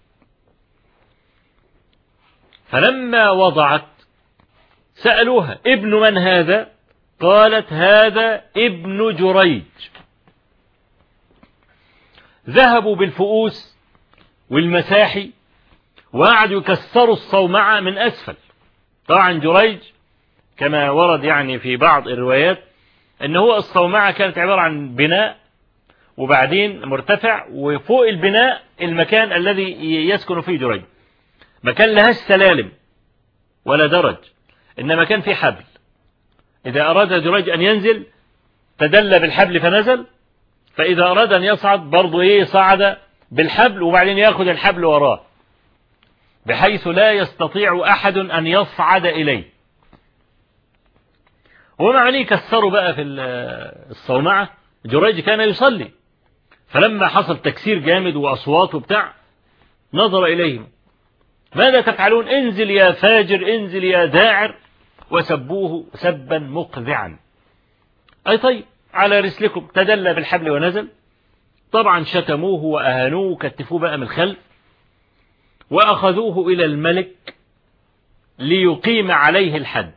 فلما وضعت سألوها: ابن من هذا؟ قالت: هذا ابن جريج. ذهبوا بالفؤوس والمساحي وقعدوا يكسروا الصومعة من أسفل. طبعا جريج كما ورد يعني في بعض الروايات ان هو الصومعة كانت عبارة عن بناء وبعدين مرتفع، وفوق البناء المكان الذي يسكن فيه جريج، مكان لهاش سلالم ولا درج، إنما كان فيه حبل. إذا أراد جريج أن ينزل تدلى بالحبل فنزل، فإذا أراد أن يصعد برضو صعد بالحبل وبعدين يأخذ الحبل وراه، بحيث لا يستطيع أحد أن يصعد إليه. ومعني كسروا بقى في الصومعة. جريج كان يصلي، فلما حصل تكسير جامد وأصوات وبتاع نظر إليهم: ماذا تفعلون؟ انزل يا فاجر، انزل يا داعر، وسبوه سبا مقذعا. أي طيب على رسلكم. تدلى بالحبل ونزل. طبعا شتموه وأهانوه وكتفوه بقى من الخلف، وأخذوه إلى الملك ليقيم عليه الحد.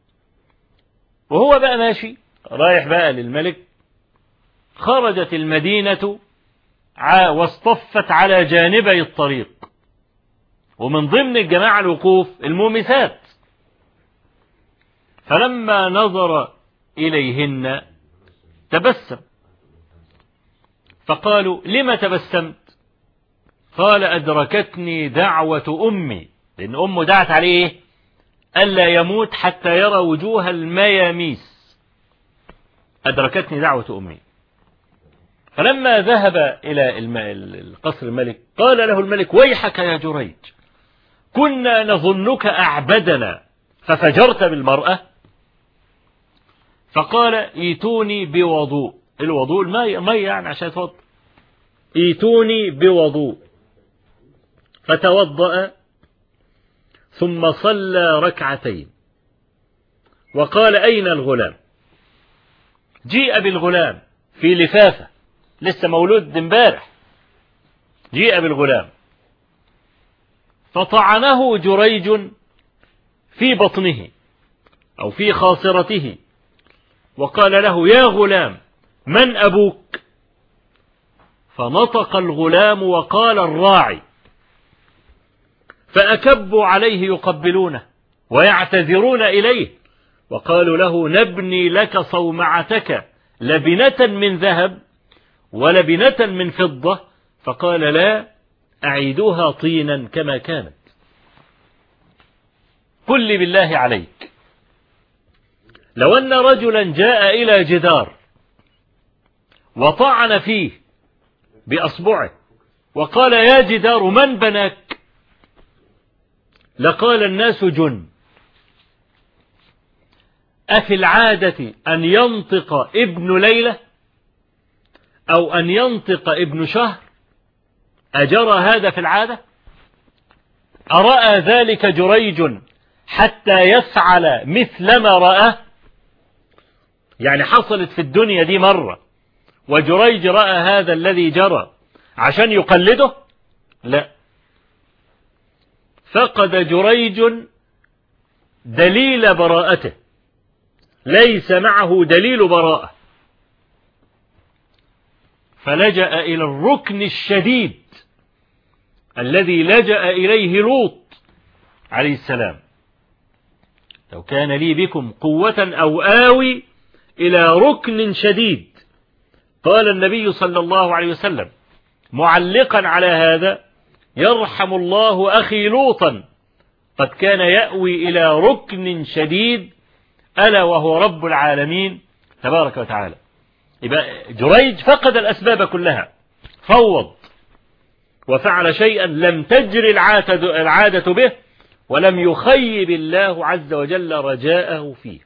وهو بقى ماشي رايح بقى للملك، خرجت المدينة واصطفت على جانبي الطريق، ومن ضمن الجماعة الوقوف المومسات. فلما نظر إليهن تبسم، فقالوا: لما تبسمت؟ قال: أدركتني دعوة أمي، لأن أمه دعت عليه ألا يموت حتى يرى وجوه المياميس. أدركتني دعوة أمي. فلما ذهب إلى القصر الملك قال له الملك: ويحك يا جريج، كنا نظنك أعبدنا ففجرت بالمرأة. فقال: ايتوني بوضوء. الوضوء الماء يعني عشان يتوضأ. ايتوني بوضوء. فتوضأ ثم صلى ركعتين وقال: أين الغلام؟ جيء بالغلام في لفافة، لسه مولود امبارح. جيء بالغلام فطعنه جريج في بطنه أو في خاصرته، وقال له: يا غلام من أبوك؟ فنطق الغلام وقال: الراعي. فأكبوا عليه يقبلونه ويعتذرون إليه، وقالوا له: نبني لك صومعتك لبنة من ذهب ولبنة من فضة. فقال: لا، أعيدوها طينا كما كانت. قل لي بالله عليك، لو أن رجلا جاء إلى جدار وطعن فيه بأصبعه وقال: يا جدار من بناك؟ لقال الناس: جن. أفي العادة أن ينطق ابن ليلة أو أن ينطق ابن شهر؟ أجرى هذا في العادة؟ أرأى ذلك جريج حتى يفعل مثل ما رأى؟ يعني حصلت في الدنيا دي مرة وجريج رأى هذا الذي جرى عشان يقلده؟ لا. فقد جريج دليل براءته، ليس معه دليل براءة، فلجأ إلى الركن الشديد الذي لجأ إليه لوط عليه السلام. لو كان لي بكم قوة أو آوي إلى ركن شديد. قال النبي صلى الله عليه وسلم معلقا على هذا: يرحم الله أخي لوطا، قد كان يأوي إلى ركن شديد ألا وهو رب العالمين تبارك وتعالى. يبقى جريج فقد الأسباب كلها، فوض وفعل شيئا لم تجري العادة به، ولم يخيب الله عز وجل رجاءه فيه.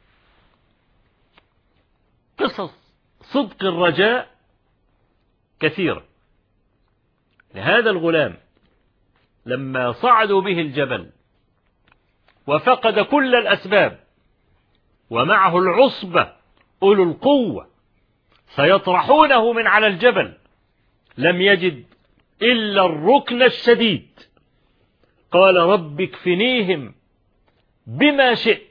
قصص صدق الرجاء كثيرة. لهذا الغلام لما صعدوا به الجبل وفقد كل الأسباب ومعه العصبة أولو القوة سيطرحونه من على الجبل، لم يجد إلا الركن الشديد. قال: رب اكفنيهم بما شئت.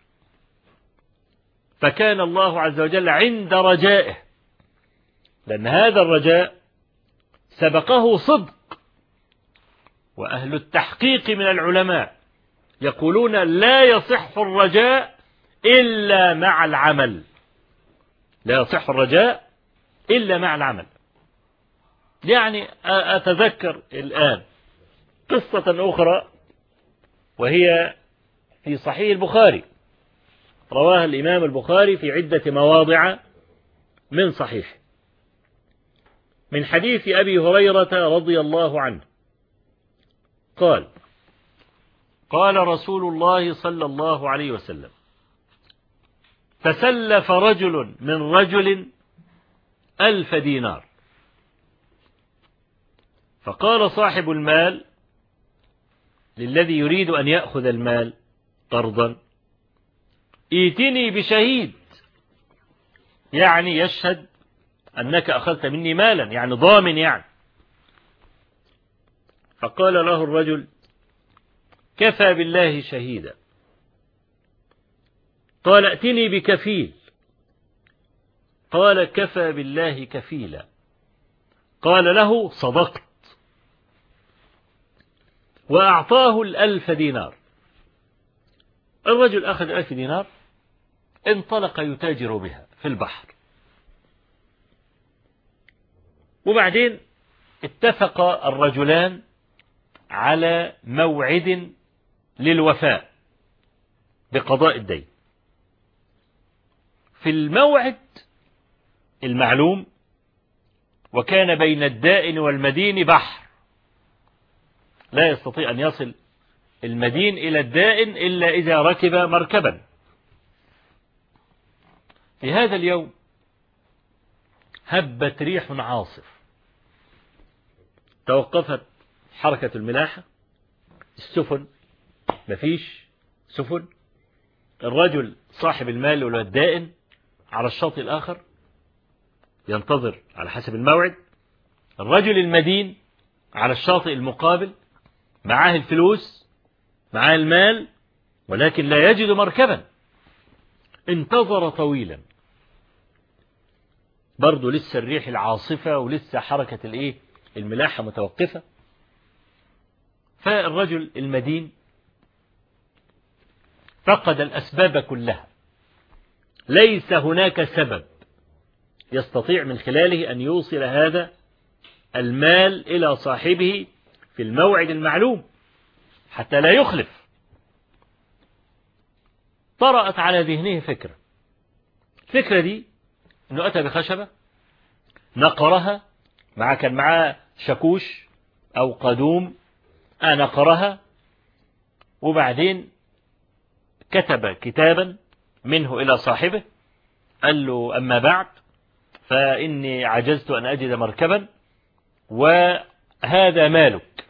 فكان الله عز وجل عند رجائه، لأن هذا الرجاء سبقه صدق. وأهل التحقيق من العلماء يقولون: لا يصح الرجاء إلا مع العمل. لا يصح الرجاء إلا مع العمل. يعني أتذكر الآن قصة أخرى وهي في صحيح البخاري، رواها الإمام البخاري في عدة مواضع من صحيح، من حديث أبي هريرة رضي الله عنه قال: قال رسول الله صلى الله عليه وسلم: تسلف رجل من رجل 1000 دينار، فقال صاحب المال للذي يريد أن يأخذ المال قرضا: ائتني بشهيد، يعني يشهد أنك أخذت مني مالا، يعني ضامن يعني. فقال له الرجل: كفى بالله شهيدا. قال: ائتني بكفيل. قال: كفى بالله كفيلا. قال له: صدقت. وأعطاه 1000 دينار. الرجل أخذ 1000 دينار، انطلق يتاجر بها في البحر. وبعدين اتفق الرجلان على موعد للوفاء بقضاء الدين. في الموعد المعلوم، وكان بين الدائن والمدين بحر، لا يستطيع أن يصل المدين إلى الدائن إلا إذا ركب مركبا. في هذا اليوم هبت ريح عاصف، توقفت حركة الملاحة، السفن مفيش سفن. الرجل صاحب المال والدائن على الشاطئ الآخر ينتظر على حسب الموعد. الرجل المدين على الشاطئ المقابل، معاه الفلوس، معاه المال، ولكن لا يجد مركبا. انتظر طويلا، برضو لسه الريح العاصفة ولسه حركة الملاحة متوقفة. فالرجل المدين فقد الأسباب كلها، ليس هناك سبب يستطيع من خلاله أن يوصل هذا المال إلى صاحبه في الموعد المعلوم حتى لا يخلف. طرأت على ذهنه فكرة. الفكرة دي أنه أتى بخشبة، نقرها، كان معاه شاكوش أو قدوم، نقرها، وبعدين كتب كتابا منه إلى صاحبه، قال له: أما بعد فإني عجزت أن أجد مركبا وهذا مالك.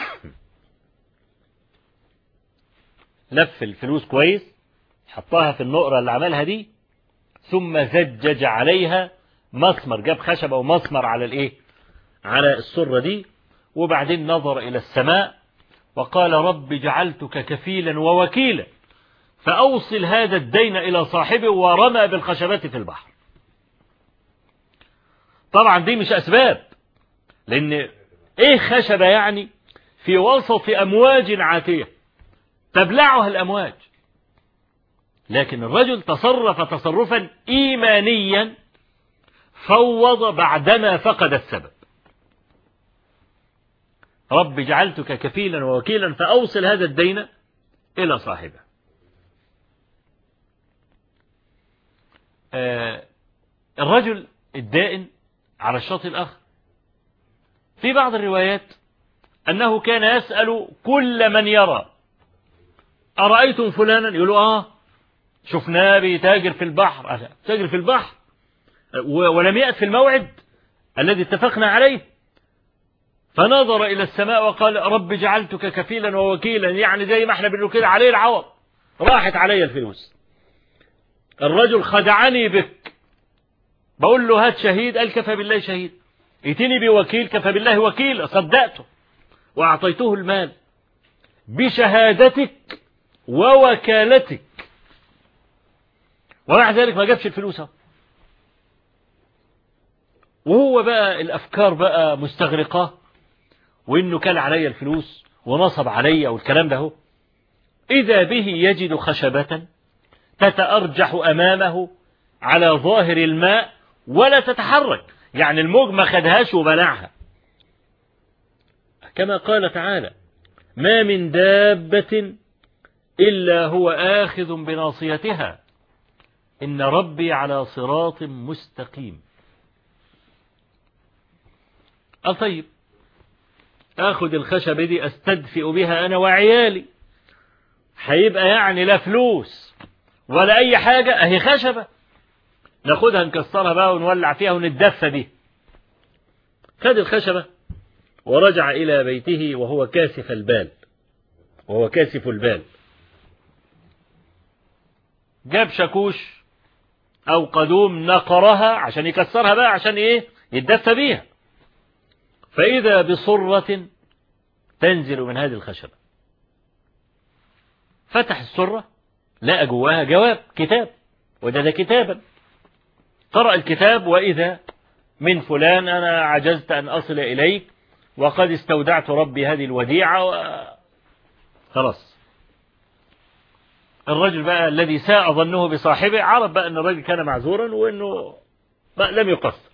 لف الفلوس كويس، حطها في النقرة اللي عملها دي، ثم زجج عليها مسمر، جاب خشبة ومسمر على على السرة دي، وبعدين نظر إلى السماء وقال رب جعلتك كفيلا ووكيلا فأوصل هذا الدين إلى صاحبه، ورمى بالخشبات في البحر. طبعا دي مش أسباب، لأن إيه خشبة يعني في وسط أمواج عاتية تبلعها الأمواج، لكن الرجل تصرف تصرفا إيمانيا، فوض بعدما فقد السبب. رب جعلتك كفيلا ووكيلا فأوصل هذا الدين إلى صاحبه. الرجل الدائن على الشاطئ الآخر، في بعض الروايات أنه كان يسأل كل من يرى أرأيتم فلانا؟ يقولوا شفناه بيتاجر في البحر. تاجر في البحر ولم يأت في الموعد الذي اتفقنا عليه. فنظر إلى السماء وقال رب جعلتك كفيلا ووكيلا، يعني زي ما احنا بنقول كده عليه العوض، راحت علي الفلوس. الرجل خدعني بك، بقول له هات شهيد، قال كفى بالله شهيد. ائتني بوكيل، كفى بالله وكيل. صدقته وأعطيته المال بشهادتك ووكالتك، ومع ذلك ما جابش الفلوس. وهو بقى الأفكار بقى مستغرقة، وإنه كان علي الفلوس ونصب علي والكلام ده. إذا به يجد خشبة تتأرجح أمامه على ظاهر الماء ولا تتحرك، يعني الموج ما خدهاش وبلعها. كما قال تعالى ما من دابة إلا هو آخذ بناصيتها إن ربي على صراط مستقيم. طيب أخذ الخشبة دي أستدفئ بها أنا وعيالي، هيبقى يعني لا فلوس ولا أي حاجة، أهي خشبة ناخدها نكسرها بقى ونولع فيها ونتدفى بيها. خد الخشبة ورجع إلى بيته وهو كاسف البال. جاب شاكوش أو قدوم نقرها عشان يكسرها بقى، عشان إيه؟ يتدفى بيها. فإذا بصرة تنزل من هذه الخشبة. فتح السرة لقى جواها جواب كتاب، وده كتابا. قرأ الكتاب وإذا من فلان أنا عجزت أن أصل إليك وقد استودعت ربي هذه الوديعة خلاص. الرجل بقى الذي ساء ظنه بصاحبه عرف بقى أن الرجل كان معذورا وأنه لم يقصر.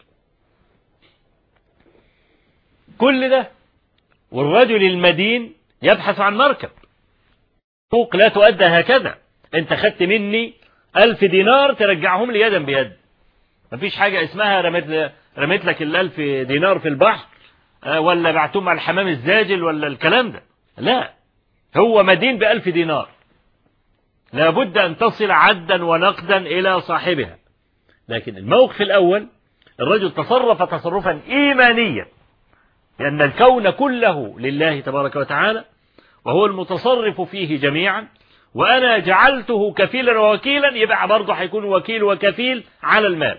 كل ده والرجل المدين يبحث عن مركب. حقوق لا تؤدى هكذا. انت خدت مني 1000 دينار ترجعهم لي يدا بيد. مفيش حاجة اسمها رميت لك 1000 دينار في البحر ولا بعتهم على الحمام الزاجل ولا الكلام ده. لا، هو مدين ب1000 دينار، لابد أن تصل عدا ونقدا إلى صاحبها. لكن الموقف الأول الرجل تصرف تصرفا إيمانيا، لأن الكون كله لله تبارك وتعالى وهو المتصرف فيه جميعا، وأنا جعلته كفيلا ووكيلا، يبقى برضه هيكون وكيل وكفيل على المال.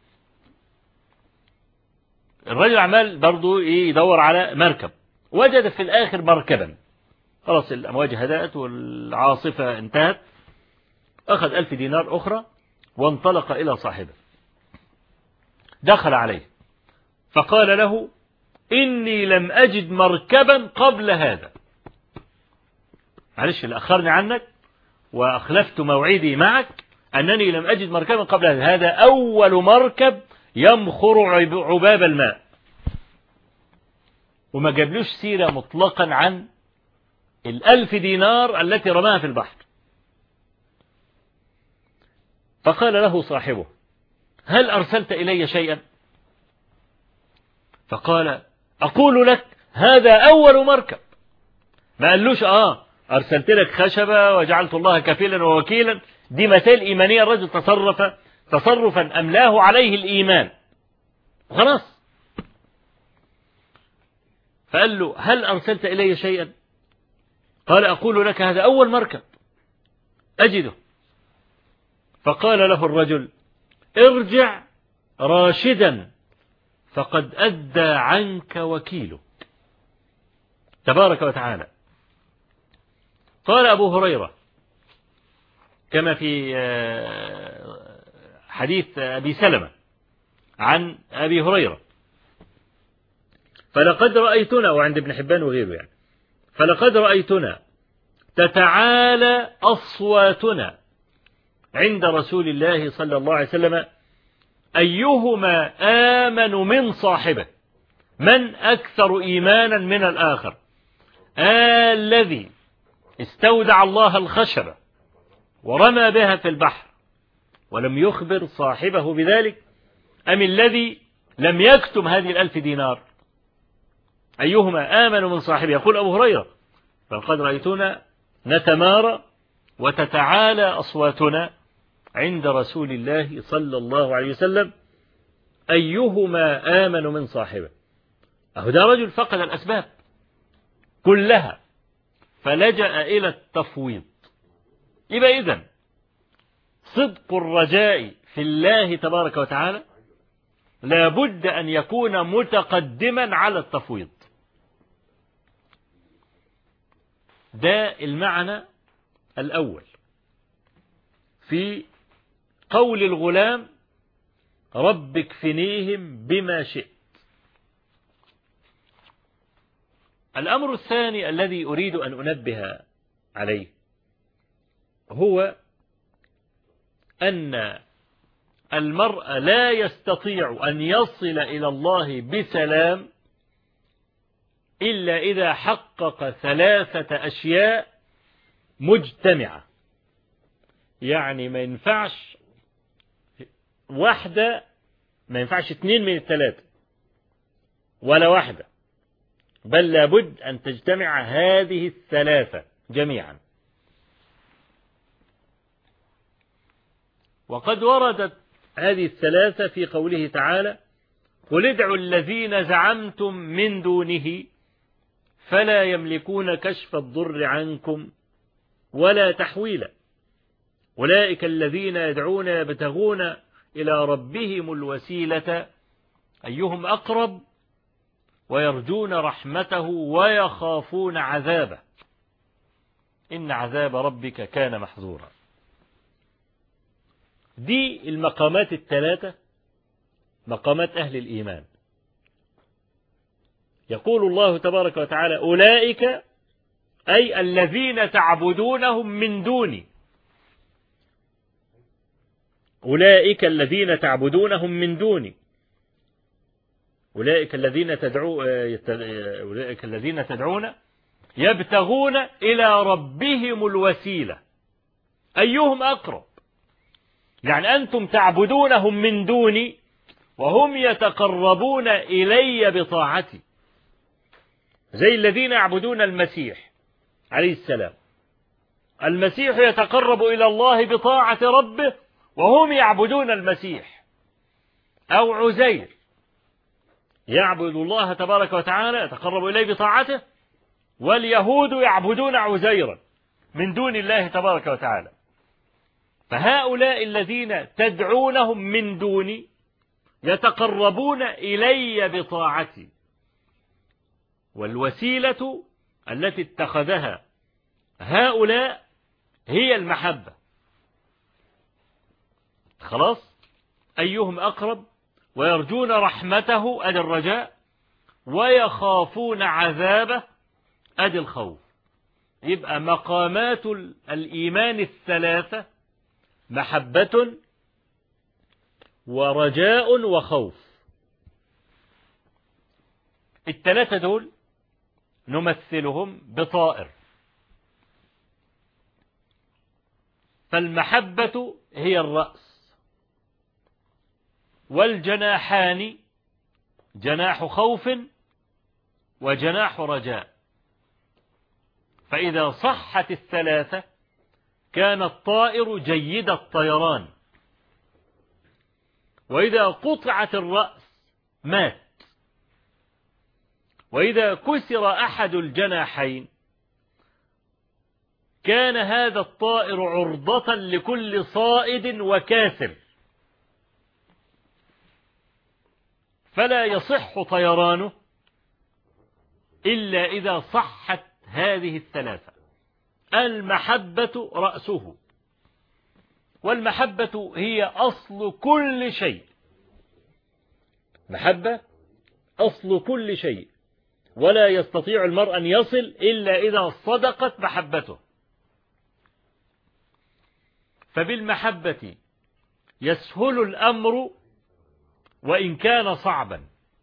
الرجل عمال برضه يدور على مركب، وجد في الآخر مركبا. خلاص الأمواج هدأت والعاصفة انتهت. أخذ 1000 دينار أخرى وانطلق إلى صاحبه. دخل عليه فقال له إني لم أجد مركبا قبل هذا. معلش اللي أخرني عنك وأخلفت موعدي معك أنني لم أجد مركبا قبل هذا. هذا أول مركب يمخر عباب الماء. وما جابلوش سيرة مطلقا عن 1000 دينار التي رماها في البحر. فقال له صاحبه هل أرسلت إلي شيئا؟ فقال أقول لك هذا أول مركب. ما قالوش أرسلت لك خشبة وجعلت الله كفيلا ووكيلا. دي مثال إيمانية. الرجل تصرف تصرفا أملاه عليه الإيمان خلاص. فقال له هل أرسلت إلي شيئا؟ قال أقول لك هذا أول مركب أجده. فقال له الرجل ارجع راشدا فقد أدى عنك وكيله تبارك وتعالى. قال أبو هريرة كما في حديث أبي سلمة عن أبي هريرة فلقد رأيتنا، وعند ابن حبان وغيره يعني، فلقد رأيتنا تتعالى أصواتنا عند رسول الله صلى الله عليه وسلم أيهما آمن من صاحبه، من أكثر إيمانا من الآخر، الذي استودع الله الخشبة ورمى بها في البحر ولم يخبر صاحبه بذلك، أم الذي لم يكتم هذه 1000 دينار؟ أيهما آمن من صاحبه. يقول أبو هريرة فقد رأيتنا نتمارى وتتعالى أصواتنا عند رسول الله صلى الله عليه وسلم أيهما آمن من صاحبه. أهو ده رجل فقد الأسباب كلها فلجأ إلى التفويض. يبقى إذن صدق الرجاء في الله تبارك وتعالى لا بد أن يكون متقدما على التفويض. ده المعنى الأول في قول الغلام رب اكفنيهم بما شئت. الأمر الثاني الذي أريد أن أنبه عليه هو أن المرء لا يستطيع أن يصل إلى الله بسلام إلا إذا حقق 3 أشياء مجتمعة. يعني ما ينفعش واحدة، ما ينفعش 2 من ال3 ولا واحدة، بل لابد أن تجتمع هذه ال3 جميعا. وقد وردت هذه ال3 في قوله تعالى قل ادعوا الذين زعمتم من دونه فلا يملكون كشف الضر عنكم ولا تحويلا أولئك الذين يدعون يبتغون إلى ربهم الوسيلة أيهم أقرب ويرجون رحمته ويخافون عذابه إن عذاب ربك كان محذورا. دي المقامات ال3 مقامات أهل الإيمان. يقول الله تبارك وتعالى أولئك أي الذين تعبدونهم من دوني، أولئك الذين تعبدونهم من دوني، أولئك الذين تدعون يبتغون إلى ربهم الوسيلة أيهم أقرب. يعني أنتم تعبدونهم من دوني وهم يتقربون إلي بطاعتي، زي الذين يعبدون المسيح عليه السلام. المسيح يتقرب إلى الله بطاعة ربه وهم يعبدون المسيح. أو عزير يعبد الله تبارك وتعالى يتقرب إليه بطاعته، واليهود يعبدون عزيرا من دون الله تبارك وتعالى. فهؤلاء الذين تدعونهم من دوني يتقربون إلي بطاعتي، والوسيلة التي اتخذها هؤلاء هي المحبة. خلاص، أيهم أقرب ويرجون رحمته أدي الرجاء ويخافون عذابه أدي الخوف. يبقى مقامات الإيمان ال3 محبة ورجاء وخوف. ال3 دول نمثلهم بطائر، فالمحبة هي الرأس، والجناحان جناح خوف وجناح رجاء. فإذا صحت ال3 كان الطائر جيد الطيران، وإذا قطعت الرأس مات، وإذا كسر أحد الجناحين كان هذا الطائر عرضة لكل صائد وكاسر، فلا يصح طيرانه إلا إذا صحت هذه ال3. المحبة رأسه، والمحبة هي أصل كل شيء. محبة أصل كل شيء، ولا يستطيع المرء أن يصل إلا إذا صدقت محبته. فبالمحبة يسهل الأمر وإن كان صعبا،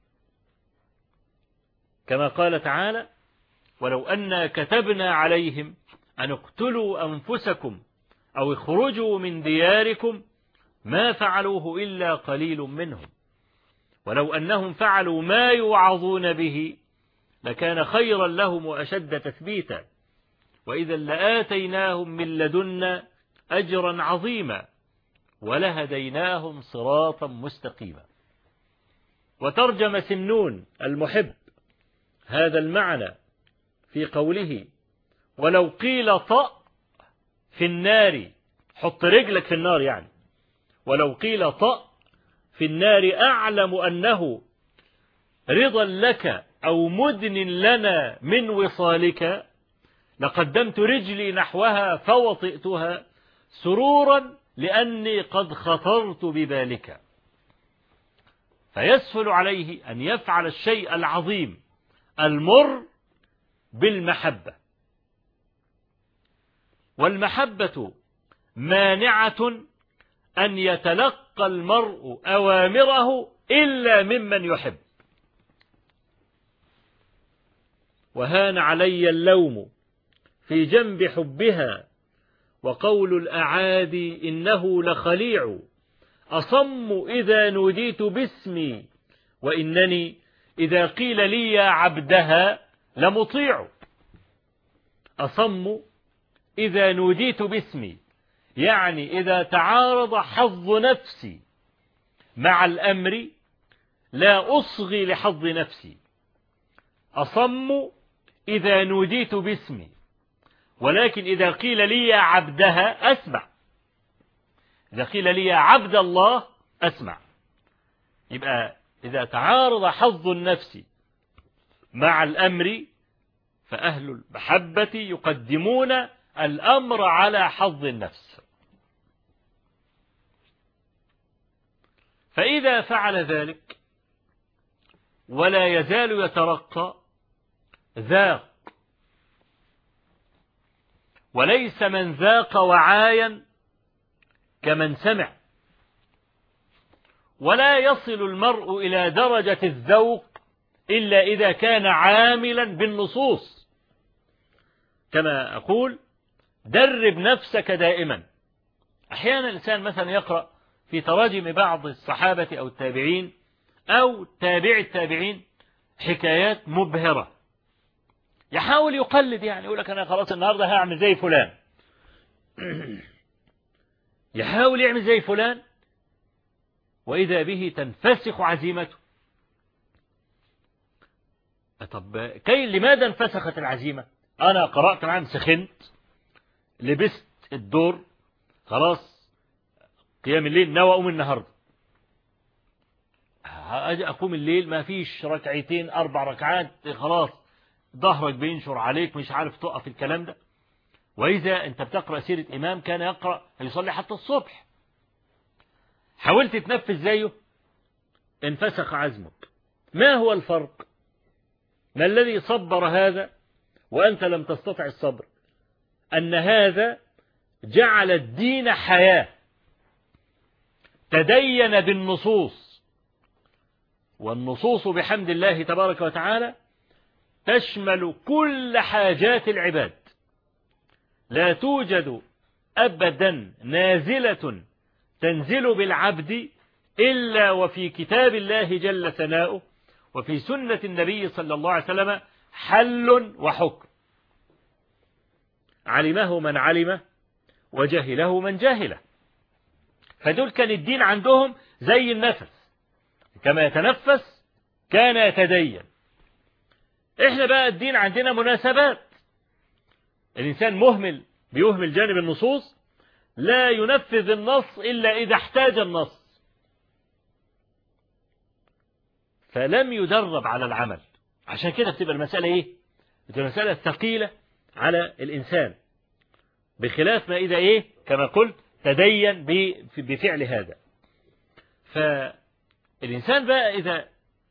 كما قال تعالى: ولو أنا كتبنا عليهم أن اقتلوا أنفسكم أو اخرجوا من دياركم ما فعلوه إلا قليل منهم ولو أنهم فعلوا ما يوعظون به لكان خيرا لهم وأشد تثبيتا وإذا لآتيناهم من لدنا أجرا عظيما ولهديناهم صراطا مستقيما. وترجم سمنون المحب هذا المعنى في قوله: ولو قيل طأ في النار، حط رجلك في النار، يعني ولو قيل طأ في النار أعلم أنه رضا لك أو مدن لنا من وصالك لقدمت رجلي نحوها فوطئتها سرورا لأني قد خطرت ببالك. فيسهل عليه أن يفعل الشيء العظيم المر بالمحبة. والمحبة مانعة أن يتلقى المرء أوامره إلا ممن يحب. وهان علي اللوم في جنب حبها وقول الأعادي إنه لخليع أصم إذا نوديت باسمي وإنني إذا قيل لي يا عبدها لمطيع. أصم إذا نوديت باسمي، يعني إذا تعارض حظ نفسي مع الأمر لا أصغي لحظ نفسي. أصم إذا نوديت باسمي، ولكن إذا قيل لي يا عبدها أسمع، إذا قيل لي يا عبد الله أسمع. يبقى إذا تعارض حظ النفس مع الأمر فأهل المحبة يقدمون الأمر على حظ النفس. فإذا فعل ذلك ولا يزال يترقى ذاق، وليس من ذاق وعايا كمن سمع. ولا يصل المرء إلى درجة الذوق إلا إذا كان عاملا بالنصوص. كما أقول درب نفسك دائما. أحيانا الإنسان مثلا يقرأ في تراجم بعض الصحابة أو التابعين أو تابع التابعين حكايات مبهرة، يحاول يقلد، يعني يقول لك أنا خلاص النهاردة هعمل زي فلان، يحاول يعمل زي فلان، وإذا به تنفسخ عزيمته. طب لماذا انفسخت العزيمة؟ أنا قرأت معاهم، سخنت، لبست الدور، خلاص قيام الليل ناوي أقوم النهاردة، أجي أقوم الليل ما فيش ركعتين 4 ركعات، خلاص ظهرك بينشر عليك، مش عارف تقف الكلام ده. وإذا أنت بتقرأ سيرة إمام كان يقرأ يصلي حتى الصبح، حاولت تنفذ زيه انفسخ عزمك. ما هو الفرق؟ ما الذي صبر هذا وأنت لم تستطع الصبر؟ أن هذا جعل الدين حياة، تدين بالنصوص، والنصوص بحمد الله تبارك وتعالى تشمل كل حاجات العباد، لا توجد أبدا نازلة تنزل بالعبد إلا وفي كتاب الله جل ثناؤه وفي سنة النبي صلى الله عليه وسلم حل وحكم، علمه من علمه وجهله من جهله. فدول كان الدين عندهم زي النفس، كما يتنفس كان يتدين. احنا بقى الدين عندنا مناسبات، الإنسان بيهمل جانب النصوص، لا ينفذ النص إلا إذا احتاج النص، فلم يدرب على العمل. عشان كده بتبقى المسألة إيه؟ بتبقى المسألة ثقيلة على الإنسان. بخلاف ما إذا كما قلت تدين بفعل هذا. فالإنسان بقى إذا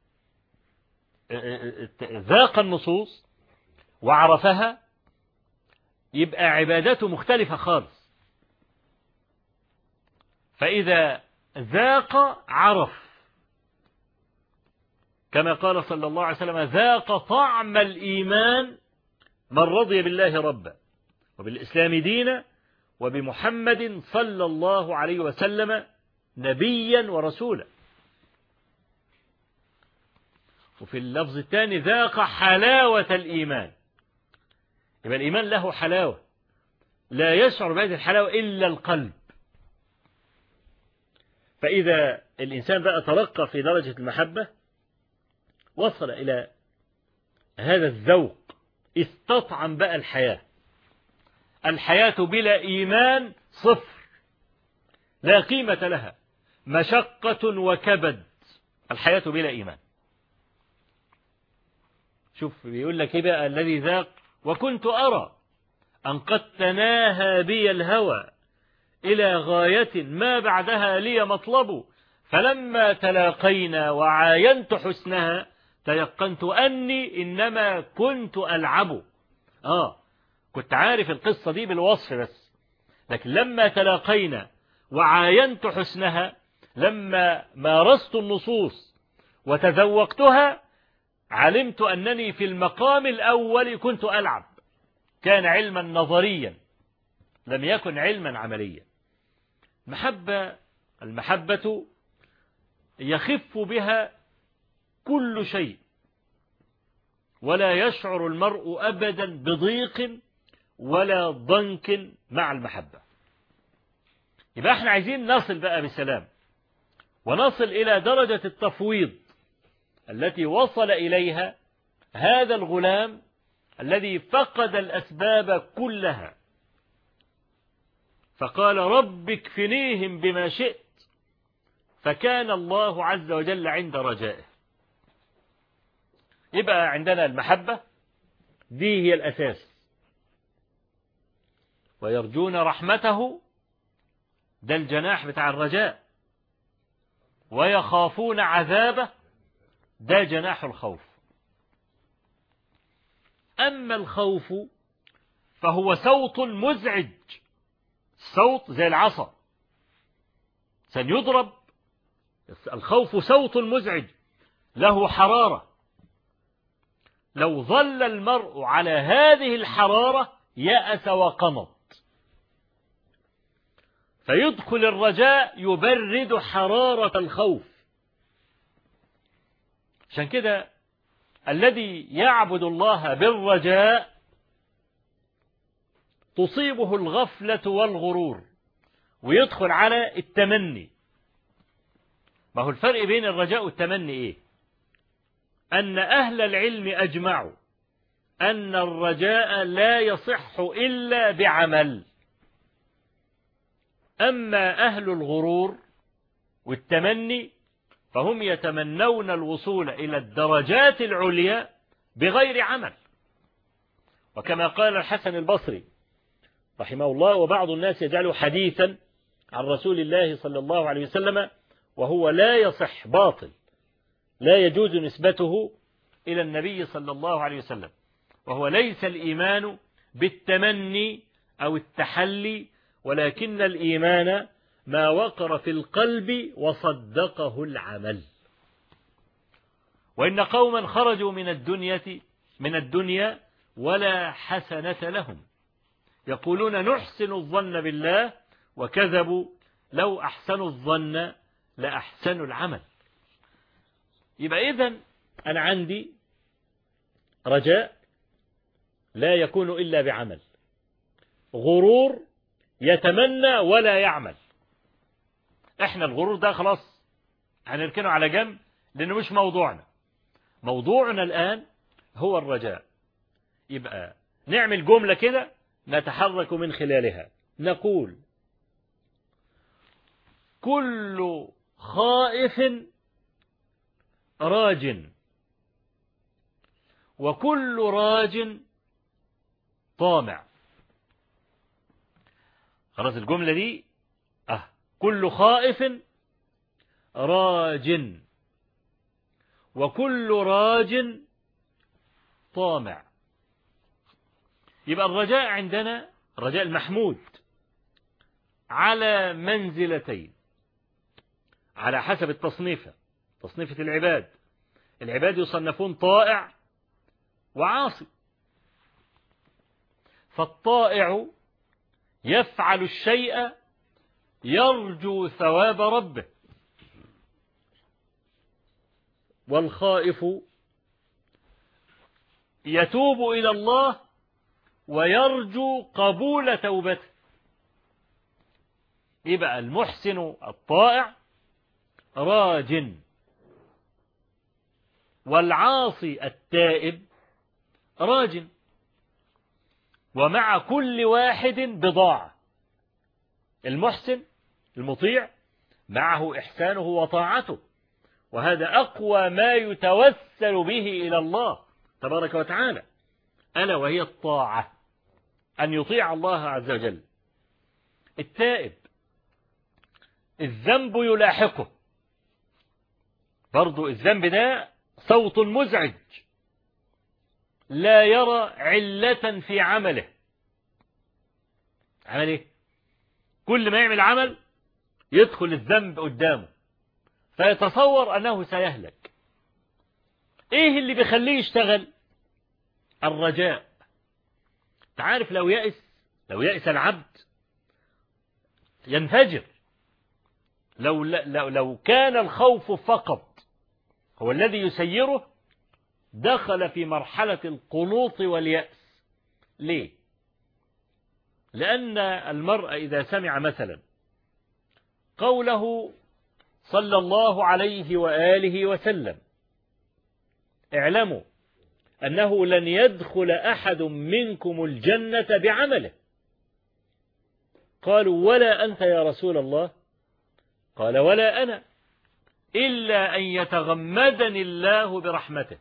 ذاق النصوص وعرفها يبقى عبادته مختلفة خالص. فإذا ذاق عرف، كما قال صلى الله عليه وسلم: ذاق طعم الإيمان من رضي بالله ربا وبالإسلام دينا وبمحمد صلى الله عليه وسلم نبيا ورسولا. وفي اللفظ الثاني: ذاق حلاوة الإيمان. يبقى الإيمان له حلاوة لا يشعر بهذه الحلاوة إلا القلب. فإذا الإنسان بقى ترقى في درجة المحبة وصل إلى هذا الذوق، استطعم بقى الحياة بلا إيمان صفر، لا قيمة لها، مشقة وكبد الحياة بلا إيمان. شوف بيقول لك بقى: الذي ذاق وكنت أرى أن قد تناهى بي الهوى إلى غاية ما بعدها لي مطلب، فلما تلاقينا وعاينت حسنها تيقنت أني إنما كنت ألعب. كنت عارف القصة دي بالوصف بس، لكن لما تلاقينا وعاينت حسنها، لما مارست النصوص وتذوقتها، علمت أنني في المقام الأول كنت ألعب. كان علما نظريا لم يكن علما عمليا. المحبة يخف بها كل شيء، ولا يشعر المرء أبدا بضيق ولا ضنك مع المحبة. يبقى احنا عايزين نصل بقى بسلام، ونصل إلى درجة التفويض التي وصل إليها هذا الغلام الذي فقد الأسباب كلها، فقال: رب اكفنيهم بما شئت، فكان الله عز وجل عند رجائه. يبقى عندنا المحبة دي هي الأساس، ويرجون رحمته ده الجناح بتاع الرجاء، ويخافون عذابه ده جناح الخوف. أما الخوف فهو صوت مزعج، صوت زي العصا سيضرب. الخوف صوت مزعج له حرارة، لو ظل المرء على هذه الحرارة يأس وقنط، فيدخل الرجاء يبرد حرارة الخوف. عشان كده الذي يعبد الله بالرجاء تصيبه الغفلة والغرور ويدخل على التمني. ما هو الفرق بين الرجاء والتمني أن أهل العلم أجمعوا أن الرجاء لا يصح إلا بعمل. أما أهل الغرور والتمني فهم يتمنون الوصول إلى الدرجات العليا بغير عمل. وكما قال الحسن البصري رحمه الله: وبعض الناس يجعله حديثا عن رسول الله صلى الله عليه وسلم وهو لا يصح، باطل، لا يجوز نسبته إلى النبي صلى الله عليه وسلم، وهو ليس الإيمان بالتمني أو التحلي، ولكن الإيمان ما وقر في القلب وصدقه العمل. وإن قوما خرجوا من الدنيا ولا حسنة لهم، يقولون نحسن الظن بالله وكذبوا، لو أحسنوا الظن لأحسنوا العمل. يبقى إذن أنا عندي رجاء لا يكون إلا بعمل، غرور يتمنى ولا يعمل. احنا الغرور ده خلاص هنركنه على جنب لأنه مش موضوعنا. موضوعنا الآن هو الرجاء. يبقى نعمل جملة كده نتحرك من خلالها، نقول: كل خائف راج، وكل راج طامع. خلاص الجملة دي كل خائف راج وكل راج طامع. يبقى الرجاء عندنا الرجاء المحمود على منزلتين على حسب تصنيفة العباد. العباد يصنفون طائع وعاصي. فالطائع يفعل الشيء يرجو ثواب ربه، والخائف يتوب إلى الله ويرجو قبول توبته. يبقى المحسن الطائع راج، والعاصي التائب راج، ومع كل واحد بضاعة. المحسن المطيع معه إحسانه وطاعته، وهذا أقوى ما يتوسل به إلى الله تبارك وتعالى، ألا وهي الطاعة، أن يطيع الله عز وجل. التائب الذنب يلاحقه، برضو الذنب ده صوت مزعج، لا يرى علة في عمله. عمل ايه؟ كل ما يعمل عمل يدخل الذنب قدامه فيتصور أنه سيهلك. ايه اللي بيخليه يشتغل؟ الرجاء. تعرف لو يأس العبد ينفجر. لو كان الخوف فقط هو الذي يسيره دخل في مرحلة القنوط واليأس. ليه؟ لأن المرء إذا سمع مثلا قوله صلى الله عليه وآله وسلم اعلموا أنه لن يدخل أحد منكم الجنة بعمله، قالوا ولا أنت يا رسول الله؟ قال ولا أنا، إلا أن يتغمدني الله برحمته.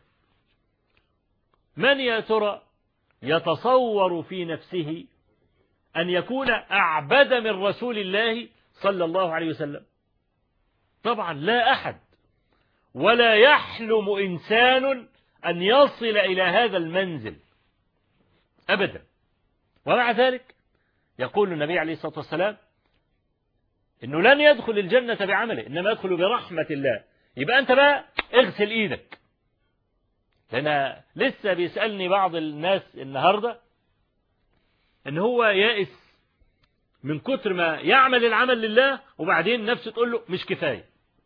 من يا ترى يتصور في نفسه أن يكون أعبد من رسول الله صلى الله عليه وسلم؟ طبعا لا أحد، ولا يحلم إنسان أن يصل إلى هذا المنزل أبدا. ومع ذلك يقول النبي عليه الصلاة والسلام إنه لن يدخل الجنة بعمله، إنما يدخل برحمة الله. يبقى أنت بقى اغسل إيدك. لأن لسه بيسألني بعض الناس النهاردة إن هو يائس من كتر ما يعمل العمل لله، وبعدين نفسه تقول له مش كفاية،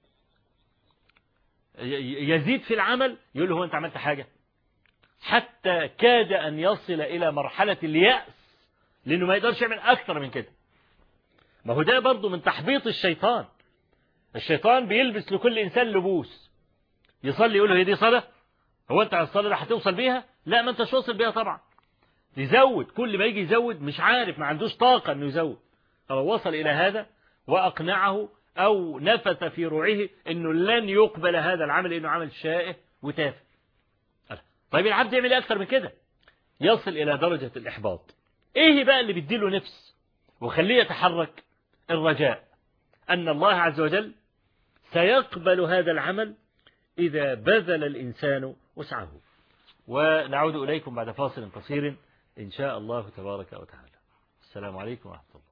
يزيد في العمل، يقول له هو أنت عملت حاجة؟ حتى كاد أن يصل إلى مرحلة اليأس، لأنه ما يقدرش يعمل أكثر من كده. ما هو ده برضه من تحبيط الشيطان. الشيطان بيلبس لكل إنسان لبوس. يصلي يقول له هي دي صلاة؟ هو أنت على الصلاة ده هتوصل بيها؟ لا، ما أنتش واصل بيها طبعا. يزود، كل ما يجي يزود مش عارف، ما عندوش طاقة إنه يزود. فلو وصل إلى هذا وأقنعه أو نفث في روعه إنه لن يقبل هذا العمل إنه عمل شائع وتافه. طيب العبد يعمل إيه أكثر من كده؟ يصل إلى درجة الإحباط. إيه بقى اللي بيديله نفس وخليه يتحرك؟ الرجاء أن الله عز وجل سيقبل هذا العمل إذا بذل الإنسان وسعه. ونعود إليكم بعد فاصل قصير إن شاء الله تبارك وتعالى. السلام عليكم ورحمة الله.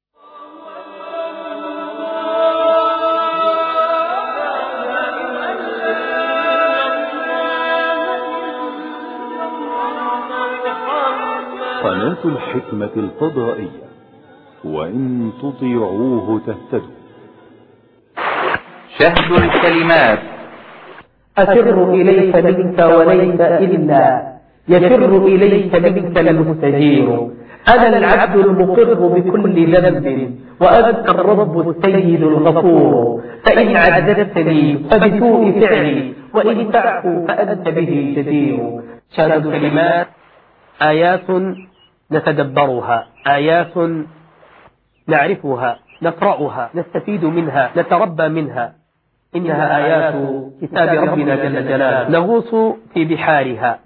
قناة الحكمة الفضائية، وإن تطيعوه تهتدوا. شهد الكلمات. أفر إليك منك وليس إلا يفر إليك منك المستجير. أنا العبد المقر بكل ذنب وأنت الرب السيد الغفور. فإن عذبتني فبسوء فعلي وإن تعفو فأنت به جدير. شهد الكلمات آيات نتدبرها، آيات نعرفها، نقرأها، نستفيد منها، نتربى منها. إنها آيات كتاب ربنا جل جلاله، نغوص في بحارها،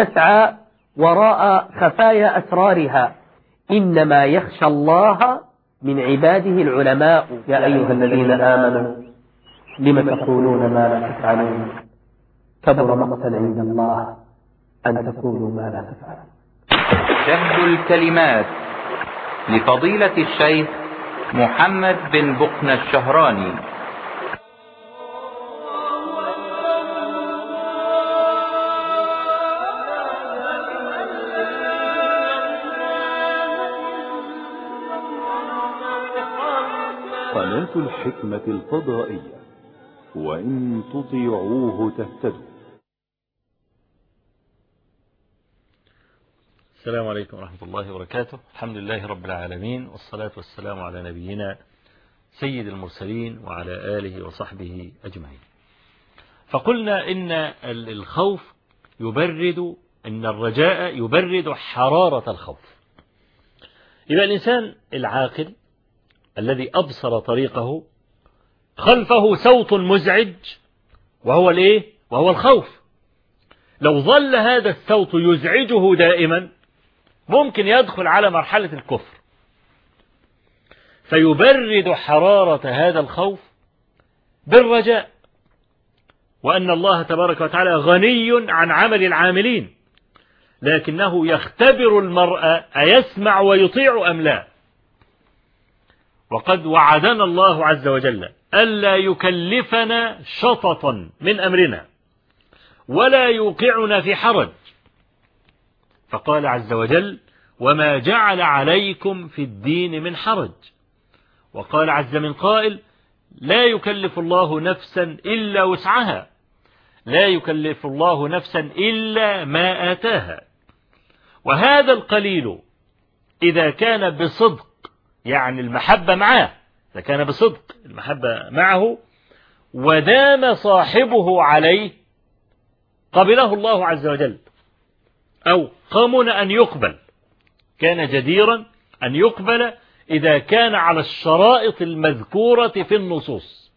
نسعى وراء خفايا أسرارها. إنما يخشى الله من عباده العلماء. يا أيها الذين آمنوا لم تقولون ما لا تفعلون كبر مقتا عند الله أن تقولوا ما لا تفعلون. شهد الكلمات لفضيلة الشيخ محمد بن بقنا الشهراني. قناة الحكمة الفضائية، وإن تطيعوه تهتدوا. السلام عليكم ورحمة الله وبركاته. الحمد لله رب العالمين، والصلاة والسلام على نبينا سيد المرسلين وعلى آله وصحبه أجمعين. فقلنا إن الخوف يبرد، إن الرجاء يبرد حرارة الخوف. يبقى الإنسان العاقل الذي أبصر طريقه خلفه صوت مزعج وهو الإيه؟ وهو الخوف. لو ظل هذا الصوت يزعجه دائما ممكن يدخل على مرحلة الكفر. فيبرد حرارة هذا الخوف بالرجاء، وأن الله تبارك وتعالى غني عن عمل العاملين، لكنه يختبر المرء أيسمع ويطيع أم لا. وقد وعدنا الله عز وجل ألا يكلفنا شططا من أمرنا ولا يوقعنا في حرج، فقال عز وجل: وما جعل عليكم في الدين من حرج. وقال عز من قائل: لا يكلف الله نفسا إلا وسعها، لا يكلف الله نفسا إلا ما آتاها. وهذا القليل إذا كان بصدق، يعني المحبة معه، إذا كان بصدق المحبة معه ودام صاحبه عليه قبله الله عز وجل، أو قمن أن يقبل، كان جديرا أن يقبل إذا كان على الشرائط المذكورة في النصوص.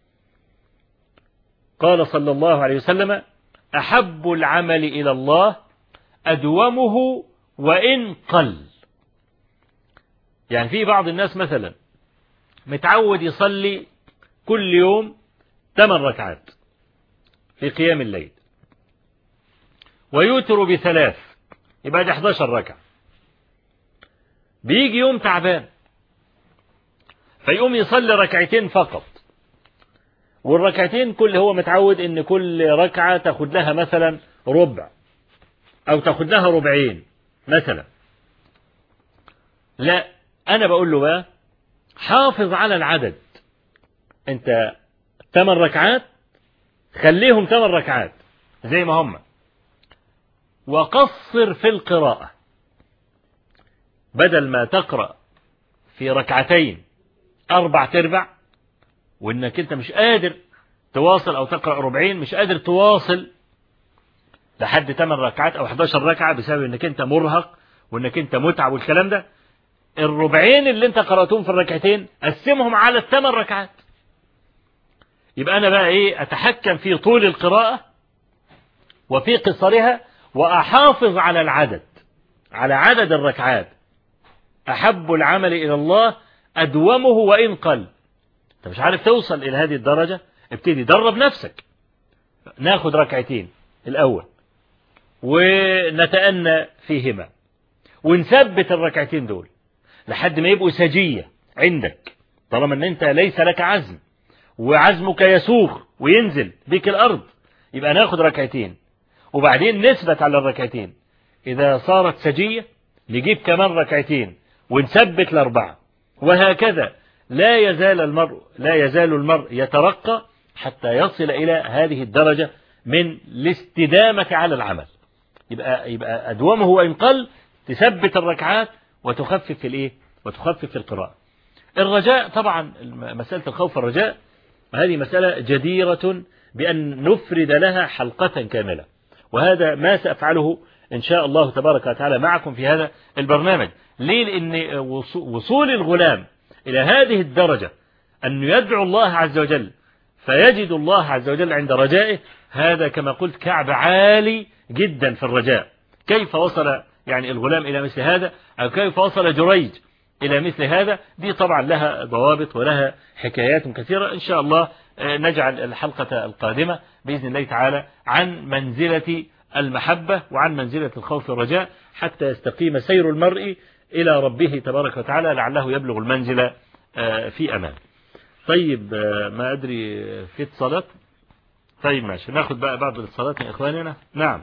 قال صلى الله عليه وسلم: أحب العمل إلى الله أدومه وإن قل. يعني في بعض الناس مثلا متعود يصلي كل يوم 8 ركعات في قيام الليل، ويوتر ب3، يبقى دي 11 ركعة. بيجي يوم تعبان فيقوم يصلي 2 ركعات فقط، والركعتين كل هو متعود ان كل ركعة تاخد لها مثلا ربع او تاخد لها ربعين مثلا. لا، انا بقول له بقى حافظ على العدد. انت 8 ركعات خليهم 8 ركعات زي ما هم، وقصر في القراءة. بدل ما تقرأ في 2 ركعتين 4/4 وانك انت مش قادر تواصل، او تقرأ ربعين مش قادر تواصل لحد 8 ركعات او 11 ركعة بسبب انك انت مرهق وانك انت متعب والكلام ده، الربعين اللي انت قرأتهم في 2 ركعتين قسمهم على 8 ركعات. يبقى انا بقى ايه؟ اتحكم في طول القراءة وفي قصرها، واحافظ على العدد، على عدد الركعات. احب العمل الى الله ادومه وان قل. انت مش عارف توصل الى هذه الدرجة، ابتدي درب نفسك. ناخد 2 ركعتين الاول ونتأنى فيهما، ونثبت 2 ركعتين دول لحد ما يبقوا سجية عندك، طالما ان انت ليس لك عزم وعزمك يسوخ وينزل بك الارض. يبقى ناخد 2 ركعتين وبعدين نثبت على 2 ركعتين. اذا صارت سجية نجيب كمان 2 ركعتين ونثبت ال4، وهكذا لا يزال المرء يترقى حتى يصل إلى هذه الدرجة من الاستدامة على العمل. يبقى أدومه وإن قل، تثبت الركعات وتخفف في الإيه؟ وتخفف في القراءة. الرجاء طبعا، مسألة الخوف والرجاء هذه مسألة جديرة بأن نفرد لها حلقة كاملة، وهذا ما سأفعله إن شاء الله تبارك وتعالى معكم في هذا البرنامج. ليه؟ لأن وصول الغلام إلى هذه الدرجة أن يدعو الله عز وجل فيجد الله عز وجل عند رجائه، هذا كما قلت كعب عالي جدا في الرجاء. كيف وصل يعني الغلام إلى مثل هذا، أو كيف وصل جريج إلى مثل هذا. دي طبعا لها ضوابط ولها حكايات كثيرة. إن شاء الله نجعل الحلقة القادمة بإذن الله تعالى عن منزلة المحبة وعن منزلة الخوف والرجاء حتى يستقيم سير المرء إلى ربه تبارك وتعالى لعله يبلغ المنزل في أمان. طيب ما أدري في اتصالات. طيب ماشي، ناخد بقى بعض الاتصالات من إخواننا. نعم.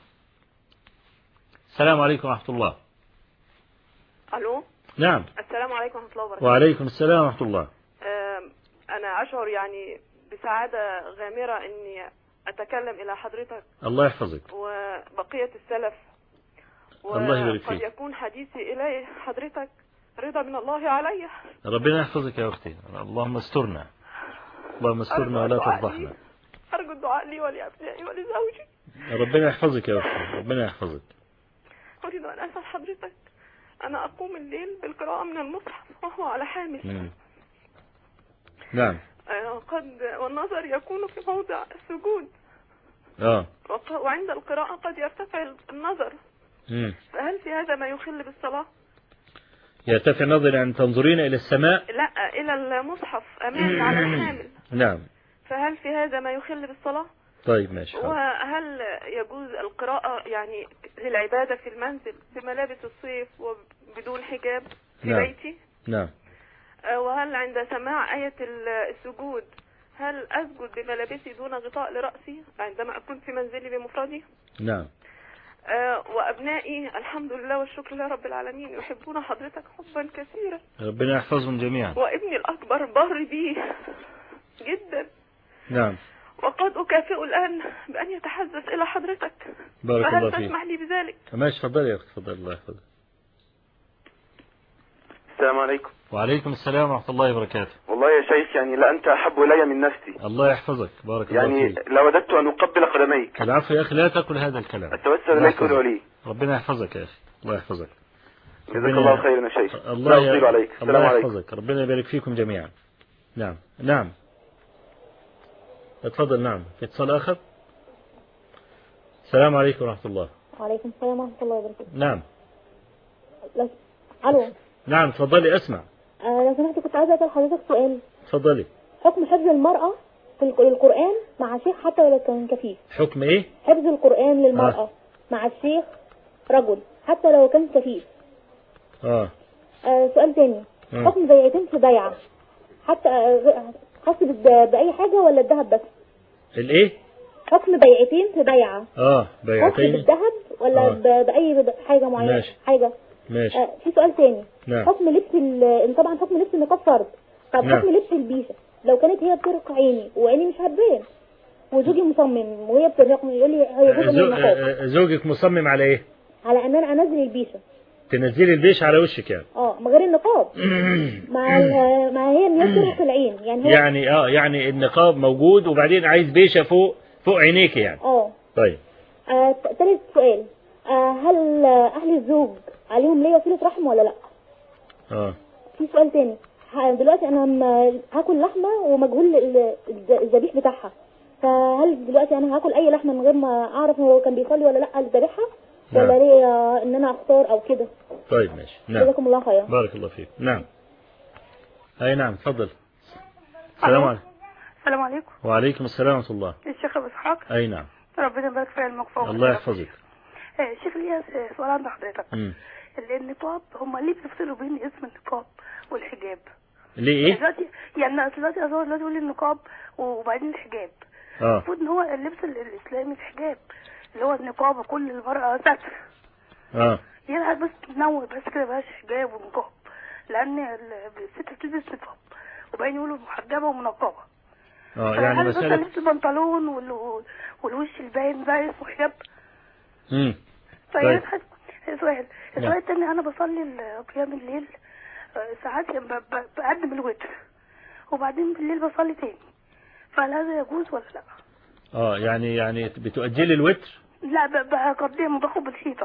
السلام عليكم ورحمة الله. ألو. نعم. السلام عليكم ورحمة الله وبركاته. وعليكم السلام ورحمة الله. أنا أشعر يعني بسعادة غامرة إني أتكلم إلى حضرتك. الله يحفظك. وبقية السلف. الله يبارك فيك. وقد يكون حديثي إلى حضرتك رضا من الله علي. ربنا يحفظك يا أختي. اللهم استرنا. اللهم استرنا ولا تفضحنا. أرجو الدعاء لي ولأبنائي ولزوجي. ربنا يحفظك يا أختي. ربنا يحفظك. أريد أن أسأل حضرتك، أنا أقوم الليل بالقراءة من المصحف وهو على حامل. نعم. والنظر يكون في موضع السجود. وعند القراءة قد يرتفع النظر. فهل في هذا ما يخل بالصلاة؟ يرتفع النظر أن تنظرين إلى السماء؟ لا، إلى المصحف أمامي على الحامل. نعم. فهل في هذا ما يخل بالصلاة؟ طيب ماشي. وهل يجوز القراءة يعني للعبادة في المنزل بملابس الصيف وبدون حجاب في بيتي؟ نعم. وهل عند سماع آية السجود هل أسجد بملابسي دون غطاء لرأسي عندما أكون في منزلي بمفردي؟ نعم. وأبنائي الحمد لله والشكر لله رب العالمين يحبون حضرتك حبا كثيرا. ربنا يحفظهم جميعا. وابني الأكبر بر بي جدا. نعم. وقد أكافئ الآن بأن يتحدث إلى حضرتك. بارك الله فيك. فهل تسمح لي بذلك؟ ماشي، تفضلي يا أخت. تفضلي. الله يحفظك. السلام عليكم. وعليكم السلام ورحمة الله وبركاته. والله يا شيخ يعني لأنت أحب إلي من نفسي. الله يحفظك. بارك الله فيك. يعني لوددت أن أقبل قدميك. العفو يا أخي، لا تقل هذا الكلام. أتوسل إليك ولي. ربنا يحفظك يا أخي. الله يحفظك. جزاك الله خيرا يا شيخ. الله يطيل عليك. الله يحفظك. ربنا يبارك فيكم جميعا. نعم. نعم. اتفضل. نعم. في اتصال آخر. السلام عليكم ورحمة الله. وعليكم السلام ورحمة الله وبركاته. نعم. ألو. نعم تفضلي أسمع. لو سمحت كنت عايزة أسأل حضرتك سؤال. تفضلي. حكم حفظ المرأة في القرآن مع شيخ حتى ولو كان كفيف. حكم إيه؟ حفظ القرآن للمرأة مع الشيخ رجل حتى لو كان كفيف. سؤال تاني. حكم بيعتين في بيعة حتى خاص بأي حاجة ولا الذهب بس؟ الإيه؟ حكم بيعتين في بيعة. بيعتين. خاص بالذهب ولا بأي حاجة معينة؟ ماشي. حاجة. ماشي. في سؤال تاني. نعم. حكم لبس طبعا حكم لبس النقاب فرض. طب نعم. حكم لبس البيشة لو كانت هي بترق عيني وعيني مش هتبان وزوجي مصمم وهي بترق يقول لي هي جزء من النقاب. زوجك مصمم على ايه؟ على ان انا انزل البيشة. تنزلي البيش على وشك يعني؟ من غير النقاب. مع هي ان هي بترق العين يعني يعني النقاب موجود وبعدين عايز بيشة فوق عينيك يعني. طيب. ثالث سؤال. هل اهل الزوج عليهم ليه وسيلة رحم ولا لا؟ في سؤال تاني. دلوقتي انا هاكل لحمة ومجهول الذبيح بتاعها، فهل دلوقتي انا هاكل اي لحمة من غير ما اعرف هو كان بيصلي ولا لا لذبيحها؟ نعم. ولا ليه ان انا اختار او كده؟ طيب ماشي. نعم. جزاكم الله خير. بارك الله فيك. نعم. اي نعم تفضل. السلام عليكم. السلام عليكم. وعليكم السلام ورحمة الله. الشيخ ابو اسحاق. اي نعم. ربنا يبارك في علمك فوق. الله يحفظك. شيخ ليا سؤال عند حضرتك. النقاب هم ليه بيفصلوا بين اسم النقاب والحجاب؟ ليه ايه؟ دلوقتي اظهر دلوقتي يقول النقاب وبعدين الحجاب. المفروض ان هو اللبس الاسلامي الحجاب اللي هو النقاب وكل المرأة ستر. يعني بس تنوع بس كده بقاش حجاب ونقاب، لان الست بتلبس نقاب وبعدين يقولوا محجبة ومنقبة. يعني مسألة لبس البنطلون والوش الباين ده اسمه حجاب. طيب. السؤال التاني، انا بصلي قيام الليل ساعات بقدم الوتر وبعدين بالليل بصلي تاني، فهل هذا يجوز ولا لا؟ يعني بتؤجلي الوتر؟ لا بقدم باخد بالحيطة.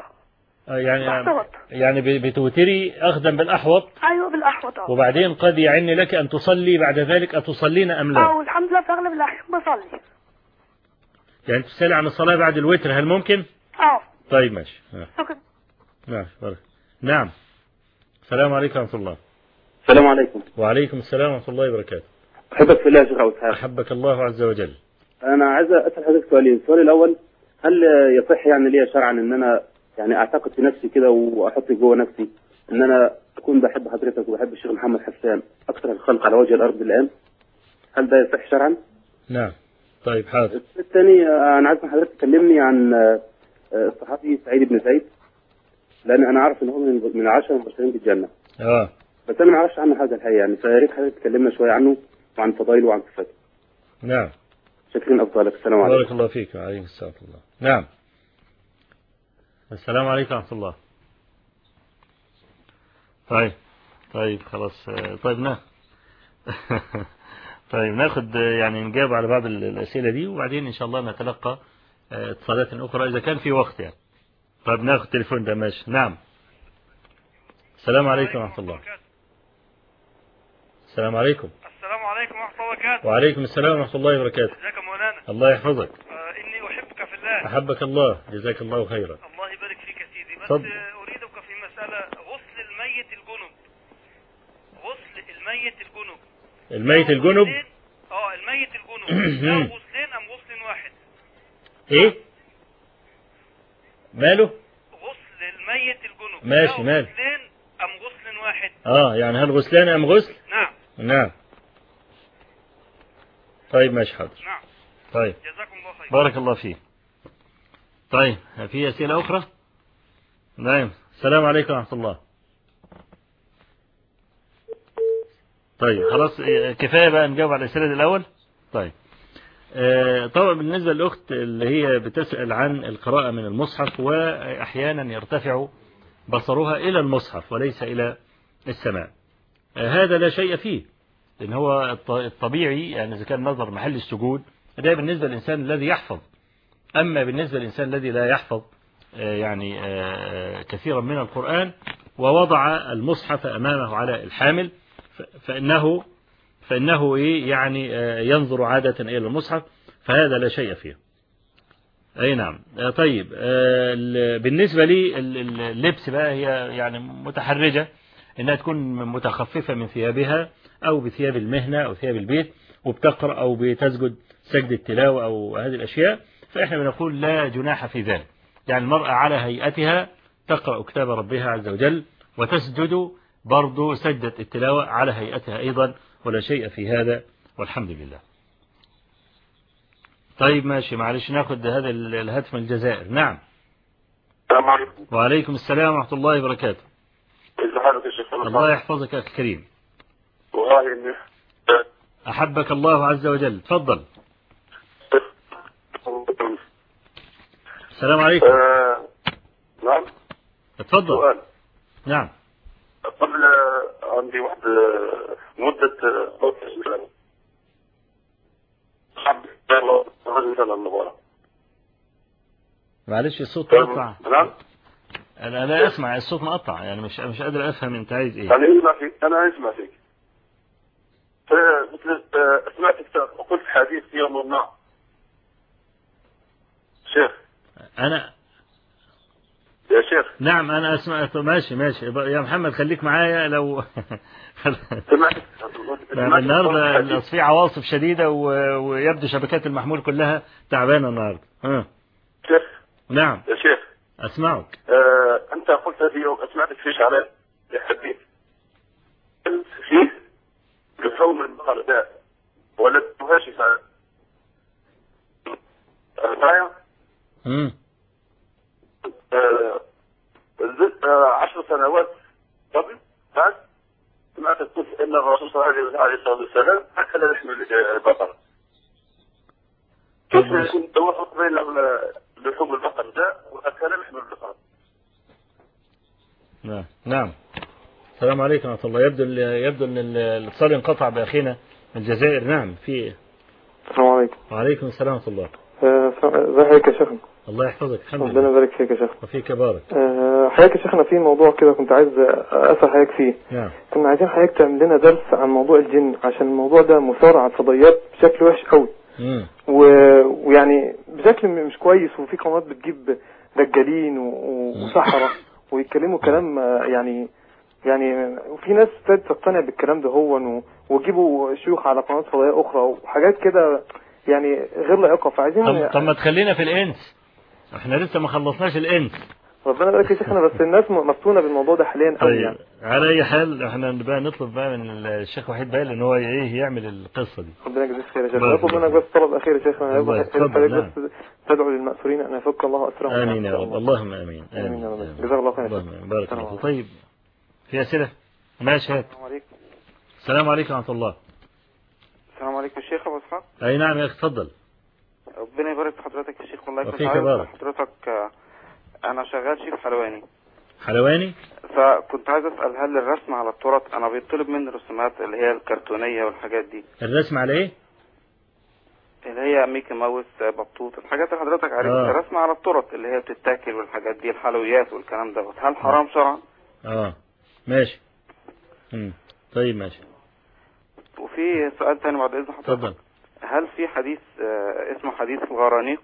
يعني بتوتري اخذا بالاحوط. ايوه بالاحوط. وبعدين قد يعني لك ان تصلي بعد ذلك اتصلين ام لا؟ الحمد لله في اغلب الاحيان بصلي. يعني تسألي عن الصلاة بعد الوتر هل ممكن؟ اه. طيب ماشي. شكرا. ماشي. نعم. السلام عليكم ورحمة الله. السلام عليكم. وعليكم السلام ورحمة الله وبركاته. أحبك في الله يا شيخ أبو إسحاق. أحبك الله عز وجل. أنا عايز أسأل حضرتك سؤالين. السؤال الأول، هل يصح يعني لي شرعا إن أنا يعني أعتقد في نفسي كده وأحط جوه نفسي إن أنا أكون بحب حضرتك وبحب الشيخ محمد حسان أكثر الخلق على وجه الأرض الآن؟ هل ده يصح شرعا؟ نعم. طيب حاضر. الثاني، أنا عايز حضرتك تكلمني عن الصحابي سعيد بن زيد، لأن أنا عارف إن هو من 10 المبشرين بالجنة. بس أنا ما أعرفش عنه حاجة الحقيقة يعني، فيا ريت حضرتك تكلمنا شوية عنه وعن فضائله وعن صفاته. نعم. شكرا أفضلك. السلام عليكم. بارك الله فيك. وعليكم السلام ورحمة الله. نعم. السلام عليكم ورحمة الله. طيب خلاص. طيب ناخد يعني نجاوب على بعض الأسئلة دي وبعدين إن شاء الله نتلقى اتصالات أخرى إذا كان في وقت يعني. طيب ناخد تليفون ده ماشي. نعم. السلام عليكم ورحمة الله. السلام عليكم. السلام عليكم ورحمة الله وبركاته. وعليكم السلام ورحمة الله وبركاته. ازيك يا مولانا؟ الله يحفظك. إني أحبك في الله. أحبك الله، جزاك الله خيرا. الله يبارك فيك يا سيدي. بس صد. أريدك في مسألة غسل الميت الجنب. الميت الجنب. الميت الجنب. له غسلين أم غسل واحد؟ إيه؟ ماله؟ غسل الميت الجنب. ماشي ماله؟ غسلين أم غسل واحد؟ يعني هل غسلان أم غسل؟ نعم. طيب ماشي حاضر. نعم. طيب جزاكم الله خير. بارك الله فيك. طيب في أسئلة أخرى؟ نعم. السلام عليكم ورحمة الله. طيب خلاص كفاية بقى نجاوب على الأسئلة الأول. طيب طبعا بالنسبة للأخت اللي هي بتسأل عن القراءة من المصحف وأحيانا يرتفع بصرها إلى المصحف وليس إلى السماء، هذا لا شيء فيه، لأن هو الطبيعي يعني إذا كان نظر محل السجود ده بالنسبة للإنسان الذي يحفظ. أما بالنسبة للإنسان الذي لا يحفظ يعني كثيرا من القرآن ووضع المصحف أمامه على الحامل فإنه يعني ينظر عادة إلى المصحف، فهذا لا شيء فيه. أي نعم. طيب بالنسبة لي اللبس بقى هي يعني متحرجة إنها تكون متخففة من ثيابها أو بثياب المهنة أو ثياب البيت وبتقرأ أو بتسجد سجد التلاوة أو هذه الأشياء، فإحنا بنقول لا جناح في ذلك. يعني المرأة على هيئتها تقرأ كتاب ربها عز وجل وتسجد برضو سجدة التلاوة على هيئتها أيضا، ولا شيء في هذا والحمد لله. طيب ماشي. معلش ناخد هذا الهاتف من الجزائر. نعم. السلام عليكم. وعليكم السلام ورحمة الله وبركاته. ازي حالك يا شيخ؟ الله يحفظك يا أخي الكريم. والله أحبك الله عز وجل. تفضل. السلام عليكم. نعم. تفضل. سؤال. نعم. قبل عندي واحد مدة معلش الصوت مقطع. نعم. أنا لا أسمع، الصوت مقطع يعني مش قادر أفهم أنت عايز إيه. أنا أسمع فيك. مثل سمعت كتاب وقلت حديث في يوم ما شيخ. أنا يا شيخ. نعم أنا أسمع. ماشي يا محمد خليك معايا لو سمعت. النهارده في عواصف شديدة ويبدو شبكات المحمول كلها تعبانة النهارده. شيخ. نعم يا شيخ. أسمعك. أنت قلت في يوم سمعتك فيش على الحديث فيه لحوم البقر ده ولا تهاشي معايا 10 سنوات قبل بعد سمعت تقول ان الرسول صلى الله عليه وسلم اكل لحم البقر. كيف يكون التوافق بين لحوم البقر ده واكل لحم البقر؟ نعم. السلام عليكم ورحمة الله. يبدو ان الاتصال انقطع باخينا من الجزائر. نعم. في السلام عليكم. وعليكم السلام ورحمة الله. ازيك يا شيخنا؟ الله يحفظك. الحمد لله. ربنا يبارك فيك يا شيخ. وفيك بارك. حضرتك يا شيخنا في موضوع كده كنت عايز اسال حضرتك فيه. نعم. كنا عايزين حضرتك تعمل لنا درس عن موضوع الجن، عشان الموضوع ده مثار على الفضائيات بشكل وحش قوي. ويعني بشكل مش كويس، وفي قنوات بتجيب دجالين وسحرة ويتكلموا كلام يعني يعني وفي ناس ابتدت تقتنع بالكلام ده ويجيبوا شيوخ على قنوات فضائية أخرى وحاجات كده يعني غير لائقة. فعايزين طب ما تخلينا في الإنس، احنا لسه ما خلصناش الإنس. ربنا يبارك يا شيخنا، بس الناس مفتونة بالموضوع ده حاليا قوي طيب. يعني. على أي حال احنا بقى نطلب بقى من الشيخ وحيد بقى ان هو يعمل القصة دي. ربنا يجزيك خير يا شيخ. نطلب منك بس طلب أخير يا شيخنا، نعم. بس تدعو للمأسورين أن يفك الله أسرهم. آمين يا رب، اللهم آمين. آمين يا رب. جزاك الله خير. اللهم بارك الله. طيب في أسئلة؟ ماشي هات. السلام عليكم. السلام عليكم ورحمة الله. السلام عليكم الشيخ أبو إسحاق. أي نعم يا أخي اتفضل. ربنا يبارك في حضرتك يا شيخ. والله كنت عايز حضرتك أنا شغال شيف حلواني. حلواني؟ فكنت عايز أسأل هل الرسم على التورت أنا بيطلب مني الرسومات اللي هي الكرتونية والحاجات دي؟ الرسم على إيه؟ اللي هي ميكي ماوس، بطوط، الحاجات اللي حضرتك عارفها. الرسم على التورت اللي هي بتتاكل والحاجات دي، الحلويات والكلام ده، هل حرام شرعا؟ ماشي. طيب ماشي. وفي سؤال تاني بعد إذن حضرتك. اتفضل. هل في حديث اسمه حديث الغرانيق؟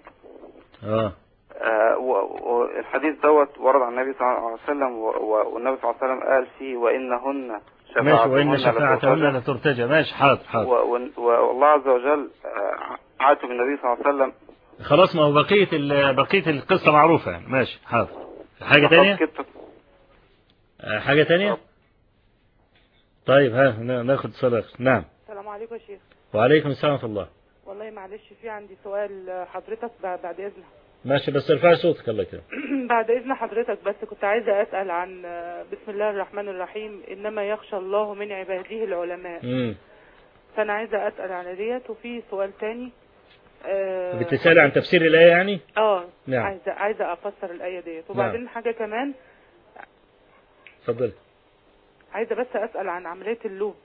والحديث دوت ورد عن النبي صلى الله عليه وسلم، والنبي صلى الله عليه وسلم قال فيه وإنهن شفاعتهن لترتجى. ماشي حاضر. والله عز وجل عاتب النبي صلى الله عليه وسلم. خلاص، ما هو بقية القصة معروفة يعني. ماشي حاضر. حاجة تانية؟ حاجة تانية؟ طيب ناخد صلاة. نعم. السلام عليكم يا شيخ. وعليكم السلام ورحمة الله. والله معلش في عندي سؤال حضرتك بعد إذنك. ماشي بس ارفع صوتك الله كده. بعد إذن حضرتك بس كنت عايزة أسأل عن بسم الله الرحمن الرحيم إنما يخشى الله من عباده العلماء. فأنا عايزة أسأل عن ديت. وفي سؤال تاني. بتسأل عن تفسير الآية يعني؟ نعم. عايزة أفسر الآية ديت. وبعدين نعم. حاجة كمان. اتفضل. عايزة بس أسأل عن عملية اللوب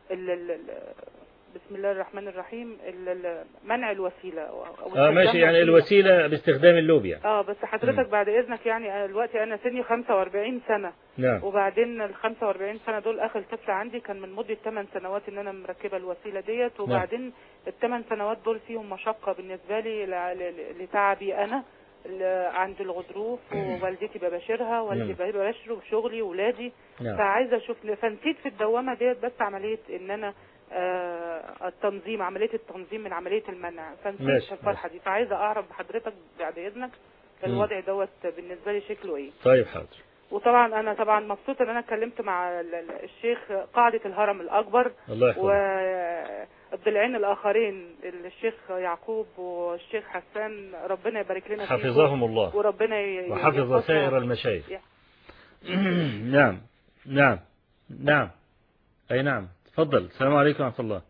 بسم الله الرحمن الرحيم منع الوسيلة ماشي يعني الوسيلة باستخدام اللوب يعني. بس حضرتك بعد إذنك يعني دلوقتي أنا سني 45 سنة. نعم. وبعدين ال 45 سنة دول آخر طفل عندي كان من مدة 8 سنوات إن أنا مركبة الوسيلة ديت. وبعدين ال8 سنوات دول فيهم مشقة بالنسبة لي لتعبي أنا عند الغضروف، ووالدتي بباشرها، والدي بباشره بشغلي وولادي. فعايزة أشوف، فنسيت في الدوامة ديت بس عملية إن أنا التنظيم، عملية التنظيم من عملية المنع، فنسيت الفرحة دي. فعايزة أعرف بحضرتك بعد إذنك الوضع دوت بالنسبة لي شكله إيه. طيب حاضر. وطبعا أنا طبعا مبسوطة إن أنا اتكلمت مع الشيخ قاعدة الهرم الأكبر والضلعين الآخرين الشيخ يعقوب والشيخ حسان، ربنا يبارك لنا فيهم حفظهم الله وربنا وحفظ سائر المشايخ. نعم نعم نعم. أي نعم. تفضل. السلام عليكم ورحمة الله.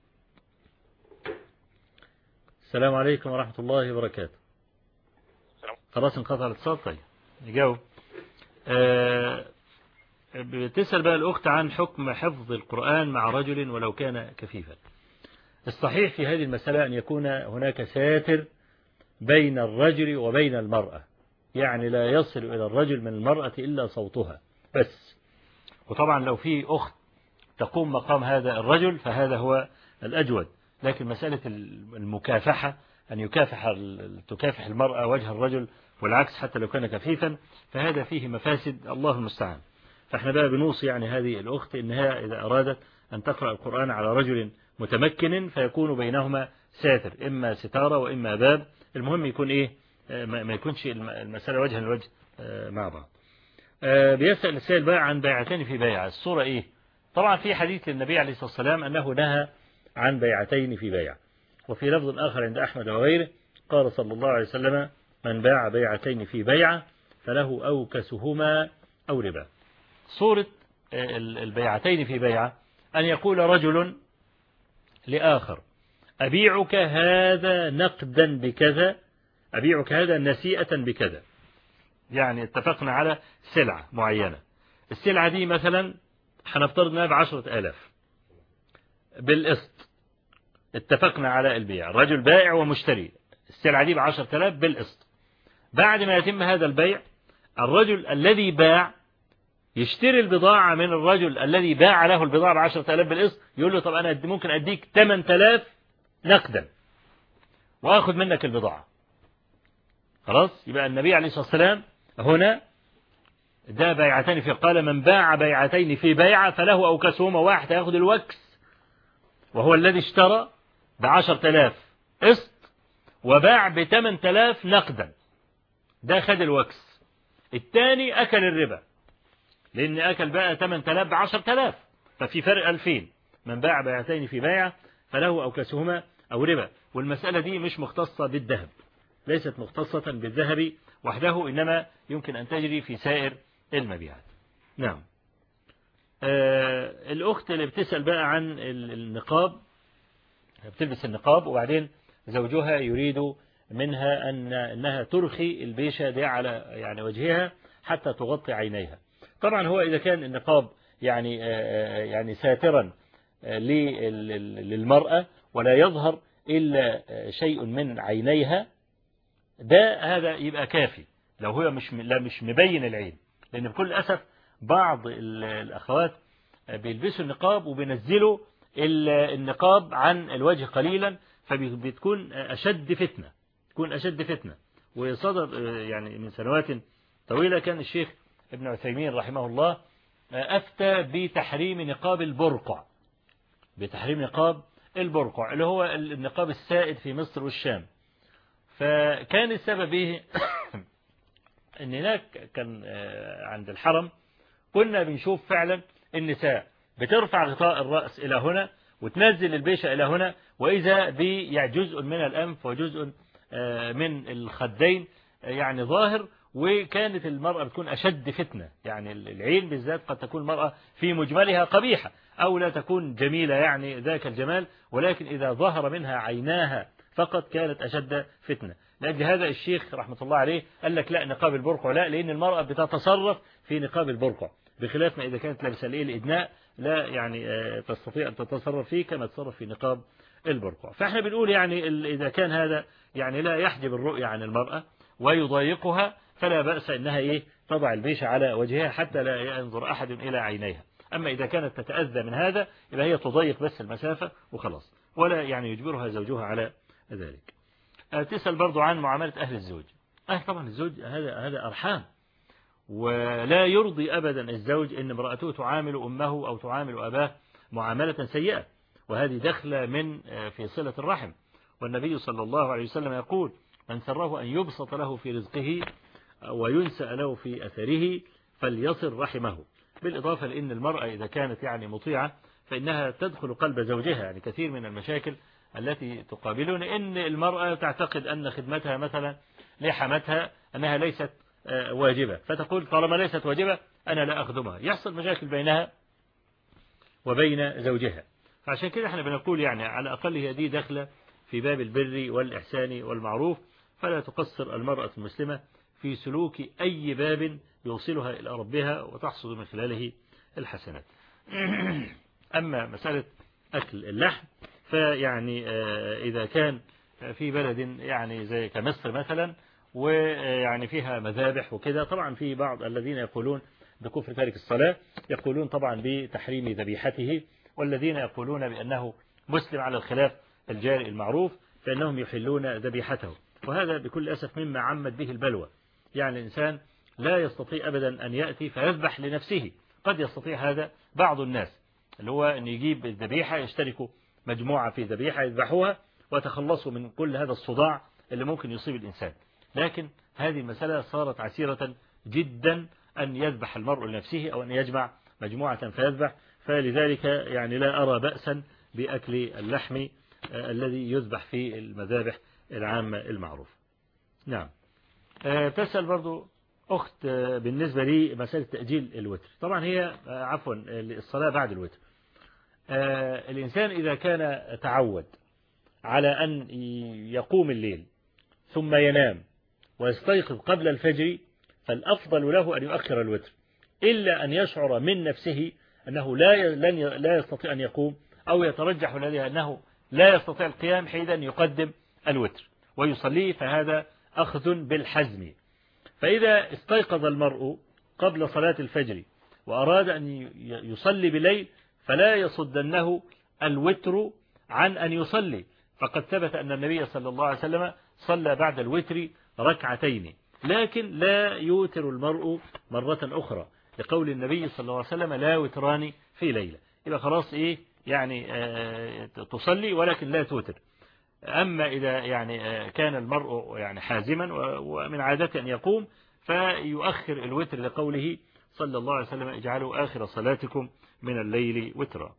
السلام عليكم ورحمة الله وبركاته. خلاص انقطع الاتصال. طيب نجاوب. بتسأل بقى الأخت عن حكم حفظ القرآن مع رجل ولو كان كفيفا. الصحيح في هذه المسألة أن يكون هناك ساتر بين الرجل وبين المرأة، يعني لا يصل إلى الرجل من المرأة إلا صوتها بس. وطبعا لو في أخت تقوم مقام هذا الرجل فهذا هو الأجود. لكن مسألة المكافحة أن تكافح المرأة وجه الرجل والعكس حتى لو كان كفيفا فهذا فيه مفاسد الله المستعان. فاحنا بقى بنوصي يعني هذه الأخت إنها إذا أرادت أن تقرأ القرآن على رجل متمكن فيكون بينهما ساتر، إما ستارة وإما باب، المهم يكون إيه ما يكونش المسألة وجها لوجه مع بعض. بيسأل السائل بقى عن بيعتين في بيعة، الصورة إيه؟ طبعا في حديث للنبي عليه الصلاة والسلام أنه نهى عن بيعتين في بيعة، وفي لفظ آخر عند أحمد وغيره قال صلى الله عليه وسلم من باع بيعتين في بيعة فله أوكسهما أو ربا. صورة البيعتين في بيعة أن يقول رجل لآخر أبيعك هذا نقدا بكذا، أبيعك هذا نسيئة بكذا، يعني اتفقنا على سلعة معينة، السلعة دي مثلا هنفترض انها ب10,000 بالقسط، اتفقنا على البيع، الرجل بائع ومشتري، السلعة دي ب10,000 بالقسط. بعد ما يتم هذا البيع الرجل الذي باع يشتري البضاعة من الرجل الذي باع له البضاعة ب10,000 بالقسط، يقول له طب أنا ممكن أديك 8,000 نقدا وأخذ منك البضاعة. خلاص، يبقى النبي عليه الصلاة والسلام هنا ده بيعتين في، قال من باع بيعتين في بيعة فله أوكسهما، واحد هياخد الوكس وهو الذي اشترى ب10,000 قسط وباع ب8,000 نقدا، ده خد الوكس. الثاني أكل الربا لأن أكل بقى 8,000 ب10,000، ففي فرق 2000. من باع بيعتين في بيعة فله أوكسهما أو ربا. والمسألة دي مش مختصة بالذهب، ليست مختصة بالذهب وحده، إنما يمكن أن تجري في سائر المبيعات. نعم. الأخت اللي بتسأل بقى عن النقاب، بتلبس النقاب وبعدين زوجها يريد منها أنها ترخي البيشة دي على يعني وجهها حتى تغطي عينيها. طبعا هو إذا كان النقاب يعني ساترا للمرأة ولا يظهر إلا شيء من عينيها، ده هذا يبقى كافي لو هو مش مبين العين. لأن بكل أسف بعض الأخوات بيلبسوا النقاب وبينزلوا النقاب عن الوجه قليلا، فبتكون أشد فتنة. وصدر يعني من سنوات طويلة كان الشيخ ابن عثيمين رحمه الله أفتى بتحريم نقاب البرقع اللي هو النقاب السائد في مصر والشام. فكان السبب ايه؟ ان هناك كان عند الحرم كنا بنشوف فعلا النساء بترفع غطاء الرأس إلى هنا وتنزل البيشة إلى هنا، وإذا بجزء من الأنف وجزء من الخدين يعني ظاهر. وكانت المرأة بتكون أشد فتنة، يعني العين بالذات قد تكون المرأة في مجملها قبيحة أو لا تكون جميلة يعني ذاك الجمال، ولكن إذا ظهر منها عيناها فقط كانت أشد فتنة. لأجل هذا الشيخ رحمة الله عليه قال لك لا، نقاب البرقع لا، لأن المرأة بتتصرف في نقاب البرقع بخلاف ما إذا كانت لابسة الإدناء لا يعني تستطيع أن تتصرف فيه كما تتصرف في نقاب البرقع. فإحنا بنقول يعني إذا كان هذا يعني لا يحجب الرؤية عن المرأة ويضايقها فلا بأس إنها تضع البيشة على وجهها حتى لا ينظر أحد إلى عينيها. أما إذا كانت تتأذى من هذا يبقى هي تضيق بس المسافة وخلاص، ولا يعني يجبرها زوجها على ذلك. تسأل برضو عن معاملة أهل الزوج. طبعا الزوج هذا أرحام، ولا يرضي أبدا الزوج إن امرأته تعامل أمه أو تعامل أباه معاملة سيئة، وهذه دخلة من في صلة الرحم. والنبي صلى الله عليه وسلم يقول: من سره أن يبسط له في رزقه وينسأ له في أثره فليصل رحمه. بالإضافة لأن المرأة إذا كانت يعني مطيعة فإنها تدخل قلب زوجها. يعني كثير من المشاكل التي تقابلنا إن المرأة تعتقد أن خدمتها مثلا لحمتها أنها ليست واجبة، فتقول طالما ليست واجبة أنا لا أخدمها، يحصل مشاكل بينها وبين زوجها. فعشان كده احنا بنقول يعني على الأقل هي دي داخلة في باب البر والإحسان والمعروف، فلا تقصر المرأة المسلمة في سلوك أي باب يوصلها إلى ربها وتحصل من خلاله الحسنات. أما مسألة أكل اللحم فيعني إذا كان في بلد يعني زي كمصر مثلا ويعني فيها مذابح وكده، طبعا في بعض الذين يقولون بكفر تارك الصلاة، يقولون طبعا بتحريم ذبيحته، والذين يقولون بأنه مسلم على الخلاف الجاري المعروف فإنهم يحلون ذبيحته. وهذا بكل أسف مما عمت به البلوى. يعني الإنسان لا يستطيع أبدا أن يأتي فيذبح لنفسه. قد يستطيع هذا بعض الناس، اللي هو أن يجيب الذبيحة، يشتركوا مجموعة في ذبيحة يذبحوها وتخلصوا من كل هذا الصداع اللي ممكن يصيب الإنسان. لكن هذه المسألة صارت عسيرة جدا أن يذبح المرء لنفسه أو أن يجمع مجموعة فيذبح. فلذلك يعني لا أرى بأسا بأكل اللحم الذي يذبح في المذابح العامة المعروفة. نعم. تسأل برضو أخت بالنسبة لي مسألة تأجيل الوتر. طبعا هي عفوا الصلاة بعد الوتر. الإنسان إذا كان تعود على أن يقوم الليل ثم ينام ويستيقظ قبل الفجر فالأفضل له أن يؤخر الوتر، إلا أن يشعر من نفسه أنه لا يستطيع أن يقوم أو يترجح لديه أنه لا يستطيع القيام، حينئذ يقدم الوتر ويصليه، فهذا أخذ بالحزم. فإذا استيقظ المرء قبل صلاة الفجر وأراد أن يصلي بالليل فلا يصدنه الوتر عن أن يصلي، فقد ثبت أن النبي صلى الله عليه وسلم صلى بعد الوتر ركعتين، لكن لا يوتر المرء مرة أخرى، لقول النبي صلى الله عليه وسلم لا وتران في ليلة. يبقى خلاص إيه يعني تصلي ولكن لا توتر. أما إذا يعني كان المرء يعني حازما ومن عادته أن يقوم فيؤخر الوتر، لقوله صلى الله عليه وسلم اجعلوا آخر صلاتكم من الليل وترا.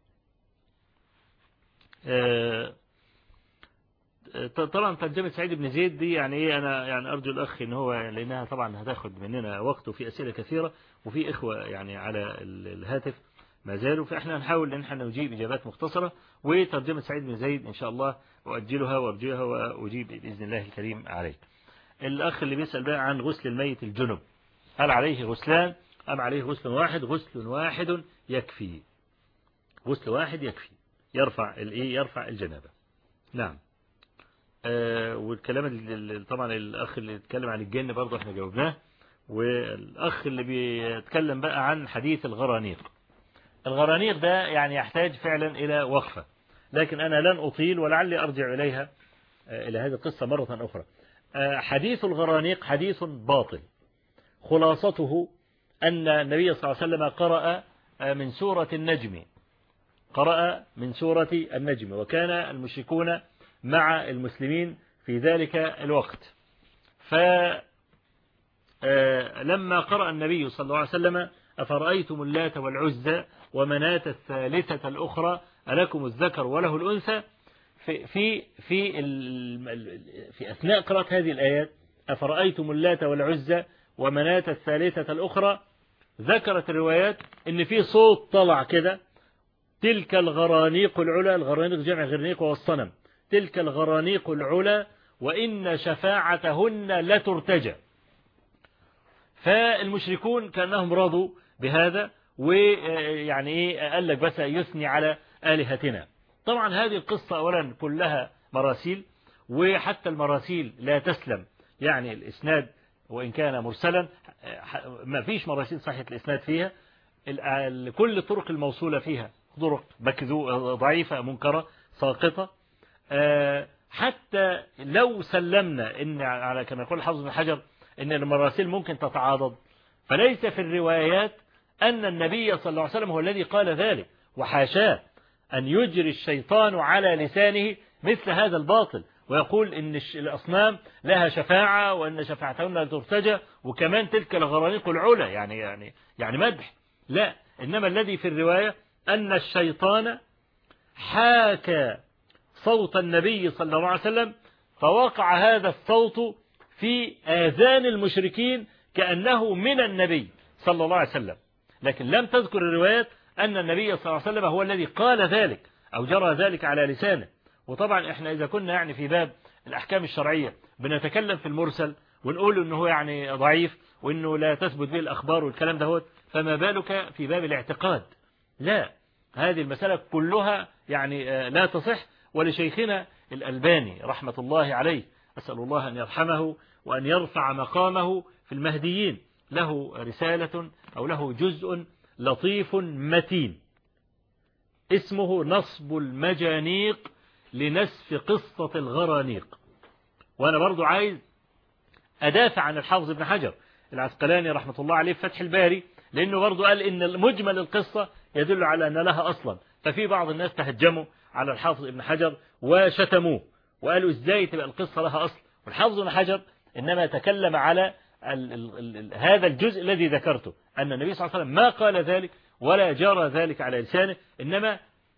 طبعا ترجمة سعيد بن زيد دي يعني ايه، انا يعني ارجو الاخ ان هو، لانها طبعا هتاخد مننا وقت وفي اسئله كثيره وفي اخوه يعني على الهاتف ما زالوا، فاحنا هنحاول ان احنا نجيب اجابات مختصره. وترجمة سعيد بن زيد ان شاء الله اؤجلها وارجوها واجيب باذن الله الكريم عليه. الاخ اللي بيسال بقى عن غسل الميت الجنب، هل عليه غسلان ام عليه غسل واحد؟ غسل واحد يكفي، غسل واحد يكفي يرفع الجنابه. نعم. والكلام طبعا الأخ اللي اتكلم عن الجن برضه احنا جاوبناه. والأخ اللي بيتكلم بقى عن حديث الغرانيق، الغرانيق ده يعني يحتاج فعلا إلى وقفة، لكن أنا لن أطيل ولعلي أرجع إليها إلى هذه القصة مرة أخرى. حديث الغرانيق حديث باطل، خلاصته أن النبي صلى الله عليه وسلم قرأ من سورة النجم، وكان المشركون مع المسلمين في ذلك الوقت. فلما قرأ النبي صلى الله عليه وسلم أفرأيتم اللات والعزى ومناة الثالثة الأخرى ألكم الذكر وله الأنثى، في أثناء قراءة هذه الآيات أفرأيتم اللات والعزى ومناة الثالثة الأخرى، ذكرت الروايات إن في صوت طلع كده، تلك الغرانيق العلا، الغرانيق جمع غرنيق والصنم، تلك الغرانيق العلا وإن شفاعتهن لترتجى. فالمشركون كأنهم رضوا بهذا، ويعني إيه قال لك بس يثني على آلهتنا. طبعا هذه القصة أولا كلها مراسيل، وحتى المراسيل لا تسلم، يعني الإسناد وإن كان مرسلا ما فيش مراسيل صحيحة الإسناد فيها، كل الطرق الموصولة فيها طرق ضعيفة منكرة ساقطة. حتى لو سلمنا إن على كما يقول الحافظ بن حجر إن المراسيل ممكن تتعاضد، فليس في الروايات أن النبي صلى الله عليه وسلم هو الذي قال ذلك، وحاشاه أن يجري الشيطان على لسانه مثل هذا الباطل ويقول إن الأصنام لها شفاعة وأن شفاعتهن لا ترتجى، وكمان تلك الغرانيق العلا، يعني مدح. لا، إنما الذي في الرواية أن الشيطان حاكى صوت النبي صلى الله عليه وسلم، فوقع هذا الصوت في آذان المشركين كأنه من النبي صلى الله عليه وسلم، لكن لم تذكر الروايات أن النبي صلى الله عليه وسلم هو الذي قال ذلك أو جرى ذلك على لسانه. وطبعا احنا إذا كنا يعني في باب الأحكام الشرعية بنتكلم في المرسل ونقول إنه هو يعني ضعيف وإنه لا تثبت به الأخبار والكلام ده، فما بالك في باب الاعتقاد؟ لا، هذه المسألة كلها يعني لا تصح. ولشيخنا الألباني رحمة الله عليه، أسأل الله أن يرحمه وأن يرفع مقامه في المهديين، له رسالة أو له جزء لطيف متين اسمه نصب المجانيق لنسف قصة الغرانيق. وأنا برضو عايز أدافع عن الحافظ ابن حجر العسقلاني رحمة الله عليه في فتح الباري، لأنه برضو قال إن مجمل القصة يدل على أن لها أصلا، ففي بعض الناس تهجموا على الحافظ ابن حجر وشتموه وقالوا إزاي تبقى القصة لها أصل، والحافظ ابن حجر إنما تكلم على هذا الجزء الذي ذكرته، أن النبي صلى الله عليه وسلم ما قال ذلك ولا جرى ذلك على لسانه، إنما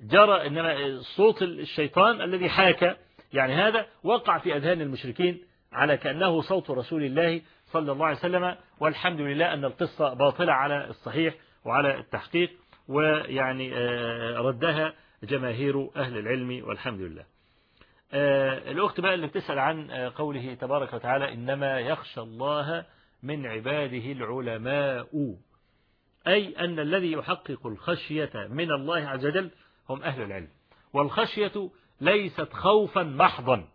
صوت الشيطان الذي حاكى، يعني هذا وقع في أذهان المشركين على كأنه صوت رسول الله صلى الله عليه وسلم. والحمد لله أن القصة باطلة على الصحيح وعلى التحقيق، ويعني ردها جماهير أهل العلم والحمد لله. الأخت بقى اللي بتسأل عن قوله تبارك وتعالى إنما يخشى الله من عباده العلماء، أي أن الذي يحقق الخشية من الله عز وجل هم أهل العلم. والخشية ليست خوفا محضا،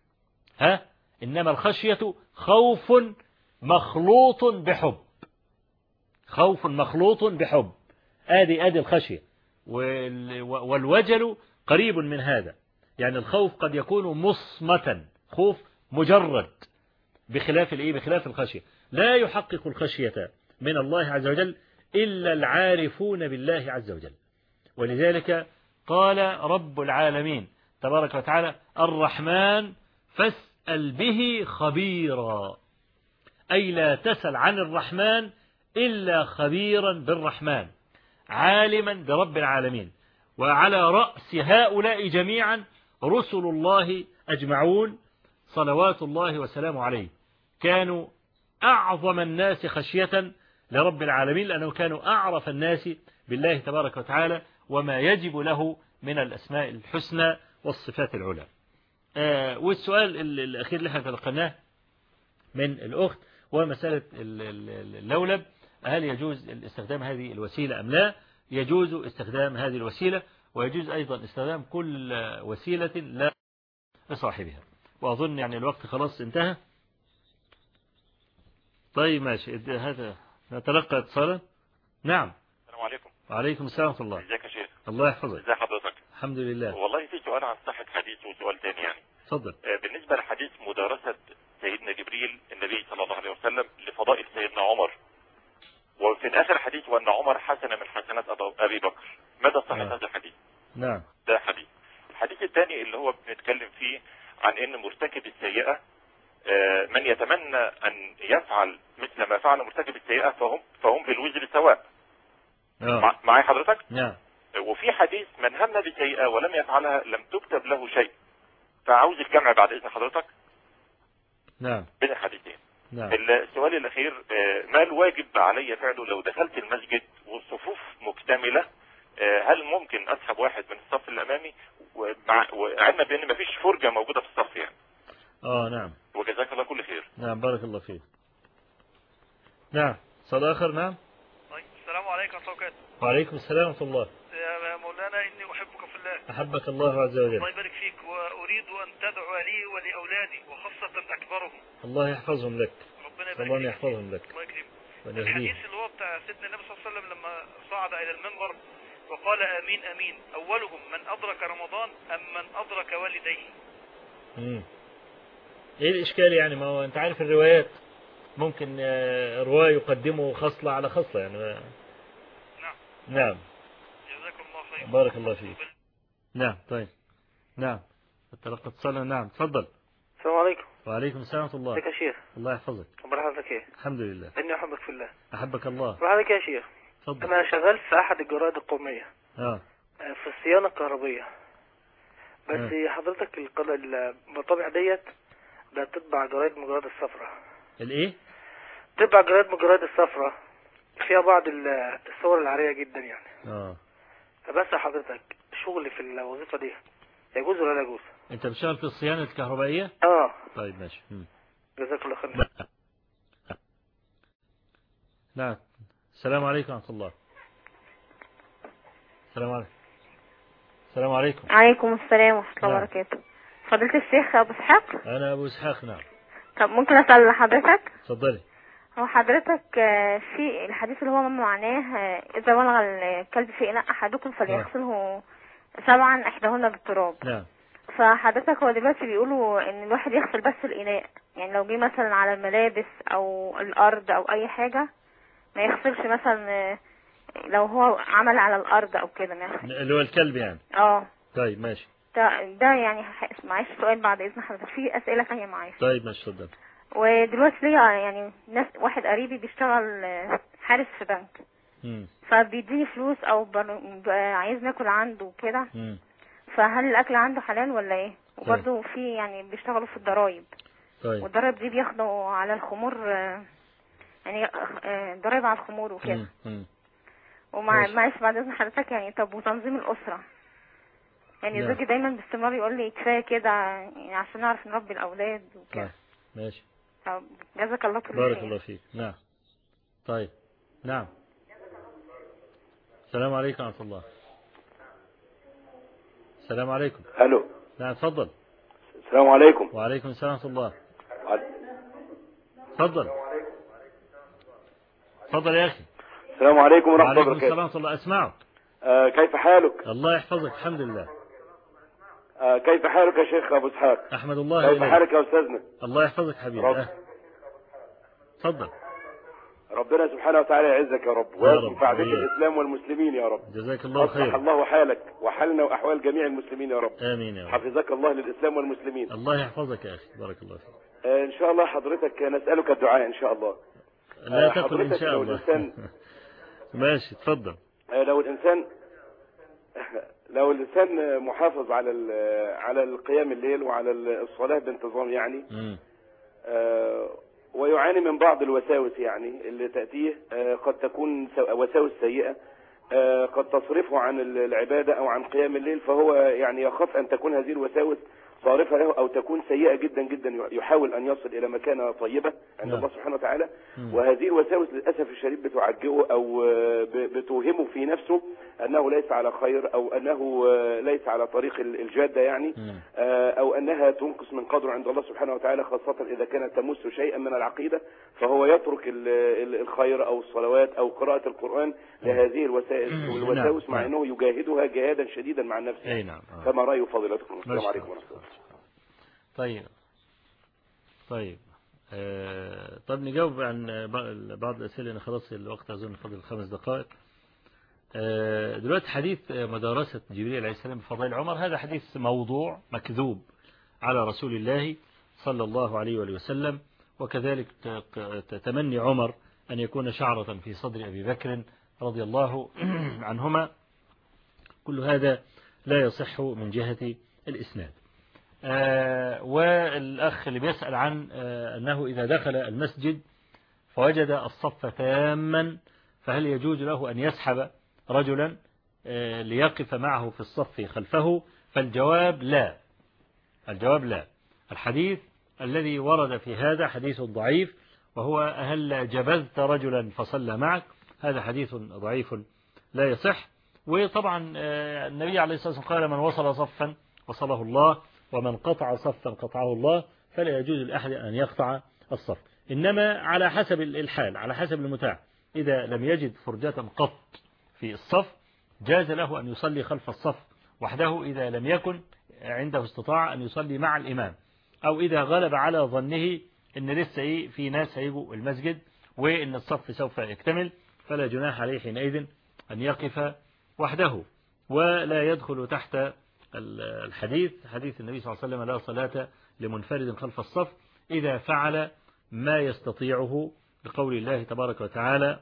إنما الخشية خوف مخلوط بحب، خوف مخلوط بحب، آدي الخشية. والوجل قريب من هذا، يعني الخوف قد يكون مصمتا، خوف مجرد، بخلاف بخلاف الخشية. لا يحقق الخشية من الله عز وجل إلا العارفون بالله عز وجل. ولذلك قال رب العالمين تبارك وتعالى الرحمن فاسأل به خبيرا، أي لا تسأل عن الرحمن إلا خبيرا بالرحمن عالما برب العالمين. وعلى رأس هؤلاء جميعا رسل الله أجمعون صلوات الله وسلامه عليه، كانوا أعظم الناس خشية لرب العالمين لأنه كانوا أعرف الناس بالله تبارك وتعالى وما يجب له من الأسماء الحسنى والصفات العلى. والسؤال الأخير اللي احنا تلقناه من الأخت ومسألة اللولب، هل يجوز استخدام هذه الوسيلة أم لا؟ يجوز استخدام هذه الوسيلة، ويجوز أيضا استخدام كل وسيلة لا لصاحبها. وأظن يعني الوقت خلاص انتهى. طيب ماشي، هذا نتلقى اتصالا. نعم. السلام عليكم. وعليكم السلام ورحمة الله. ازيك يا شيخ؟ الله يحفظك. ازي حضرتك؟ الحمد لله. والله في سؤال عن صحة حديث وسؤال تاني يعني. اتفضل. بالنسبة لحديث مدارسة سيدنا جبريل النبي صلى الله عليه وسلم لفضائل سيدنا عمر، وفي الآخر حديث وأن عمر حسن من حسنات أبي بكر، مدى صحة هذا الحديث؟ نعم. ده حديث. الحديث الثاني اللي هو بنتكلم فيه عن ان مرتكب السيئة من يتمنى ان يفعل مثل ما فعل مرتكب السيئة فهم بالوزر سواء. معي حضرتك؟ نعم. وفي حديث من هم بسيئة ولم يفعلها لم تكتب له شيء. فعاوز الجمع بعد اذن حضرتك. نعم. بين الحديثين. نعم. السؤال الاخير، ما الواجب علي فعله لو دخلت المسجد والصفوف مكتملة؟ هل ممكن اسحب واحد من الصف الامامي وعلما بان مفيش فرجة موجودة في الصف يعني؟ نعم. وجزاك الله كل خير. نعم بارك الله فيك. نعم. صل آخر. نعم. السلام عليكم ورحمة الله وبركاته. وعليكم السلام ورحمة الله. يا مولانا إني أحبك في الله. أحبك الله عز وجل. الله يبارك فيك، وأريد أن تدعو لي ولأولادي وخاصة أكبرهم. الله يحفظهم لك. ربنا يبارك الله يحفظهم لك. الله يكرمك. الحديث اللي هو بتاع سيدنا النبي صلى الله عليه وسلم لما صعد إلى المنبر وقال آمين آمين، أولهم من أدرك رمضان أم من أدرك والديه. إيه الإشكال يعني؟ ما هو أنت عارف الروايات ممكن رواية يقدمه خصلة على خصلة يعني. نعم. نعم. جزاكم الله خير. بارك الله فيك. نعم. طيب. نعم. تلقى اتصالنا. نعم تفضل. السلام عليكم. وعليكم السلام ورحمة الله. ازيك يا شيخ؟ الله يحفظك. اخبار حضرتك ايه؟ الحمد لله. اني احبك في الله. احبك الله. حضرتك يا شيخ، تفضل. انا شغال في احد الجرائد القومية في الصيانة الكهربية، بس حضرتك المطابع ديت بتطبع جرايد من الجرايد الصفراء. الايه؟ تطبع جرايد من الجرايد الصفراء فيها بعض الصور العارية جدا يعني. فبس حضرتك شغلي في الوظيفة دي يجوز ولا لا يجوز؟ انت بتشتغل في الصيانة الكهربائية؟ طيب ماشي. جزاك الله خير. نعم. السلام عليكم ورحمة الله. السلام عليكم. السلام عليكم. عليكم السلام ورحمة الله وبركاته. فضيلة الشيخ أبو إسحاق؟ أنا أبو إسحاق. نعم. طب ممكن أسأل لحضرتك؟ اتفضلي. هو حضرتك في الحديث اللي هو معناه إذا ولغ الكلب في إناء أحدكم فليغسله 7 إحداهن بالتراب. نعم. فحضرتك هو دلوقتي بيقولوا إن الواحد يغسل بس الإناء، يعني لو جه مثلا على الملابس أو الأرض أو أي حاجة ما يغسلش، مثلا لو هو عمل على الأرض أو كده ما يغسلش. اللي هو الكلب يعني. طيب ماشي. ده يعني معلش سؤال بعد إذن حضرتك، في أسئلة ثانية معايا. طيب ماشي اتفضل. ودلوقتي ليا يعني واحد قريبي بيشتغل حارس في بنك، فبيديني فلوس او عايز ناكل عنده كده، فهل الاكل عنده حلال ولا ايه؟ وبرضه في يعني بيشتغلوا في الضرايب. طيب. والضرايب دي بياخدوا على الخمور، يعني ضرايب على الخمور وكده. معلش بعد اذن حضرتك يعني، طب وتنظيم الاسره؟ يعني زوجي دايما باستمرار يقول لي كفايه كده يعني عشان نعرف نربي الاولاد وكده. ماشي. جزاك الله كل خير. بارك الله فيك. نعم. طيب. نعم. السلام عليكم ورحمة الله. السلام عليكم. الو. نعم تفضل. السلام عليكم. وعليكم السلام ورحمة الله. تفضل. تفضل يا أخي. السلام عليكم ورحمة الله وبركاته. وعليكم السلام ورحمة الله. أسمعك. كيف حالك؟ الله يحفظك. الحمد لله. كيف حالك يا شيخ أبو إسحاق؟ أحمد الله. كيف حالك يا أستاذنا؟ الله يحفظك حبيبي. تفضل. ربنا سبحانه وتعالى يعزك يا رب ويرفع بك الإسلام والمسلمين يا رب. جزاك الله خير. أصلح الله حالك وحالنا وأحوال جميع المسلمين يا رب. آمين يا رب. حفظك الله للإسلام والمسلمين. الله يحفظك يا أخي، بارك الله فيك. إن شاء الله حضرتك نسألك الدعاء إن شاء الله. لا تقل إن شاء الله. ماشي تفضل. لو الإنسان محافظ على القيام الليل وعلى الصلاة بانتظام يعني ويعاني من بعض الوساوس يعني اللي تأتيه قد تكون وساوس سيئة قد تصرفه عن العبادة أو عن قيام الليل، فهو يعني يخاف أن تكون هذه الوساوس صارفة له أو تكون سيئة جدا جدا، يحاول أن يصل إلى مكانة طيبة عند الله سبحانه وتعالى. وهذه الوساوس للأسف الشديد بتعجئه أو بتوهمه في نفسه أنه ليس على خير أو أنه ليس على طريق الجادة يعني، أو أنها تنقص من قدره عند الله سبحانه وتعالى، خاصة إذا كانت تمس شيئا من العقيدة، فهو يترك الخير أو الصلوات أو قراءة القرآن لهذه الوساوس مع أنه يجاهدها جهادا شديدا مع نفسه. فما رأي فضيلتكم؟ السلام عليكم ورحمة الله. طيب طب نجاوب عن بعض الأسئلة لأن خلاص الوقت أظن فضل 5 دقائق. دلوقتي حديث مدارسة جبريل عليه السلام بفضائل عمر، هذا حديث موضوع مكذوب على رسول الله صلى الله عليه وآله وسلم، وكذلك تمني عمر أن يكون شعرة في صدر أبي بكر رضي الله عنهما، كل هذا لا يصح من جهة الإسناد. والأخ اللي بيسأل عن أنه إذا دخل المسجد فوجد الصف تاما فهل يجوز له أن يسحب رجلا ليقف معه في الصف خلفه؟ فالجواب لا. الجواب لا. الحديث الذي ورد في هذا حديث ضعيف، وهو هل جبذت رجلا فصلى معك، هذا حديث ضعيف لا يصح. وطبعا النبي عليه الصلاة والسلام قال من وصل صفا وصله الله ومن قطع صفا قطعه الله، فلا يجوز لأحد أن يقطع الصف، إنما على حسب الحال، على حسب المتاح. إذا لم يجد فرجة قط في الصف جاز له أن يصلي خلف الصف وحده، إذا لم يكن عنده استطاعة أن يصلي مع الإمام، أو إذا غلب على ظنه أن لسه في ناس هيجوا المسجد وإن الصف سوف يكتمل، فلا جناح عليه حينئذ أن يقف وحده. ولا يدخل تحت الحديث حديث النبي صلى الله عليه وسلم لا صلاة لمنفرد خلف الصف إذا فعل ما يستطيعه، بقول الله تبارك وتعالى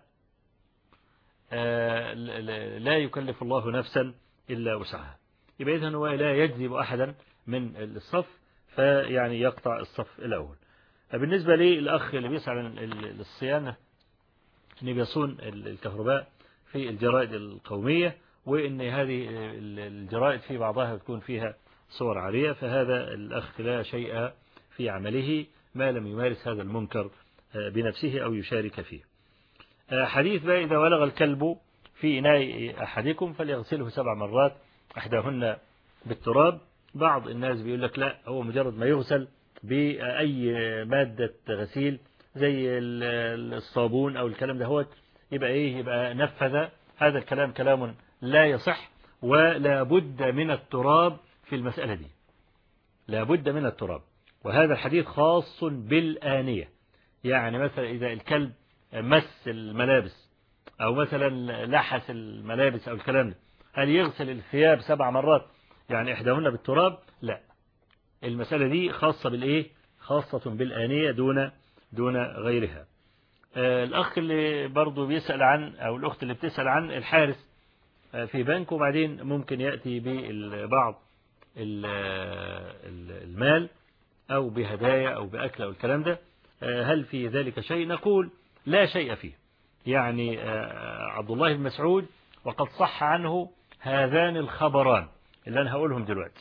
لا يكلف الله نفسا إلا وسعها. يبقى إذن هو لا يجذب أحدا من الصف فيعني يقطع الصف الأول. بالنسبة لي الأخ اللي بيسعى عن الصيانة أن بيصون الكهرباء في الجرائد القومية، وإن هذه الجرائد في بعضها تكون فيها صور عارية، فهذا الأخ لا شيء في عمله ما لم يمارس هذا المنكر بنفسه أو يشارك فيه. حديث بقى إذا ولغ الكلب في إناء أحدكم فليغسله 7 مرات إحداهن بالتراب. بعض الناس بيقول لك لا، هو مجرد ما يغسل بأي مادة غسيل زي الصابون أو الكلام ده هو يبقى إيه، يبقى نفذ. هذا الكلام كلام لا يصح، ولا بد من التراب في المسألة دي، لا بد من التراب. وهذا الحديث خاص بالآنية، يعني مثلا إذا الكلب مس الملابس أو مثلا لحس الملابس أو الكلام ده، هل يغسل الثياب 7 مرات يعني إحداهن بالتراب؟ لا، المسألة دي خاصة بالإيه، خاصة بالآنية دون غيرها. الأخ اللي برضو بيسأل عن أو الأخت اللي بتسأل عن الحارس في بنك وبعدين ممكن يأتي ببعض المال أو بهدايا أو بأكل أو الكلام ده، هل في ذلك شيء؟ نقول لا شيء فيه. يعني عبد الله بن مسعود وقد صح عنه هذان الخبران اللي أنا هقولهم دلوقتي.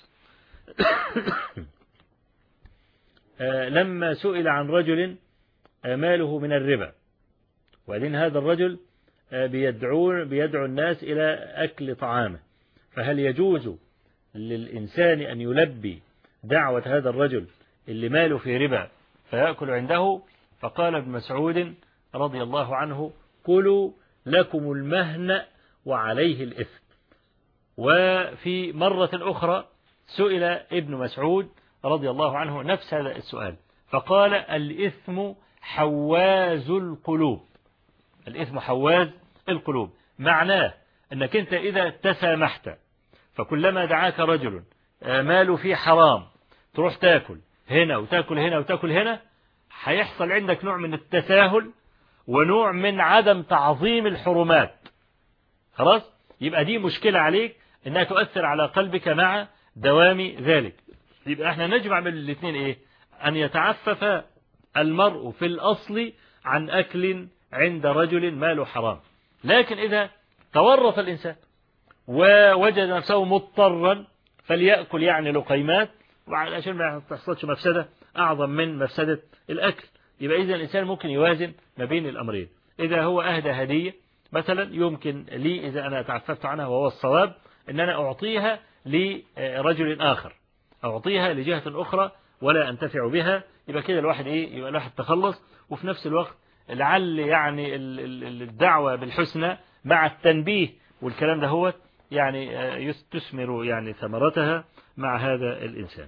لما سئل عن رجل ماله من الربا، وبعدين هذا الرجل بيدعو الناس إلى أكل طعامه، فهل يجوز للإنسان أن يلبي دعوة هذا الرجل اللي ماله في ربا فيأكل عنده؟ فقال ابن مسعود رضي الله عنه كلوا لكم المهنأ وعليه الإثم. وفي مرة أخرى سئل ابن مسعود رضي الله عنه نفس هذا السؤال فقال الإثم حواز القلوب. الإثم حواز القلوب، معناه أنك أنت إذا تسامحت، فكلما دعاك رجل ماله فيه حرام تروح تاكل هنا وتاكل هنا وتاكل هنا، هيحصل عندك نوع من التساهل ونوع من عدم تعظيم الحرمات. خلاص، يبقى دي مشكلة عليك انها تؤثر على قلبك مع دوام ذلك. يبقى احنا نجمع بين الاثنين ايه؟ ان يتعفف المرء في الاصل عن اكل عند رجل ماله حرام، لكن اذا تورط الانسان ووجد نفسه مضطرا فليأكل يعني لقيمات، عشان ما تحصلش مفسدة أعظم من مفسدة الأكل. يبقى إذا الإنسان ممكن يوازن ما بين الأمرين. إذا هو أهدى هدية مثلا، يمكن لي إذا أنا تعففت عنها وهو الصواب أن أنا أعطيها لرجل آخر، أعطيها لجهة أخرى ولا أنتفع بها. يبقى كده الواحد إيه؟ يبقى الواحد تخلص، وفي نفس الوقت لعل يعني الدعوة بالحسنى مع التنبيه والكلام ده هو يعني تثمر يعني ثمرتها مع هذا الإنسان.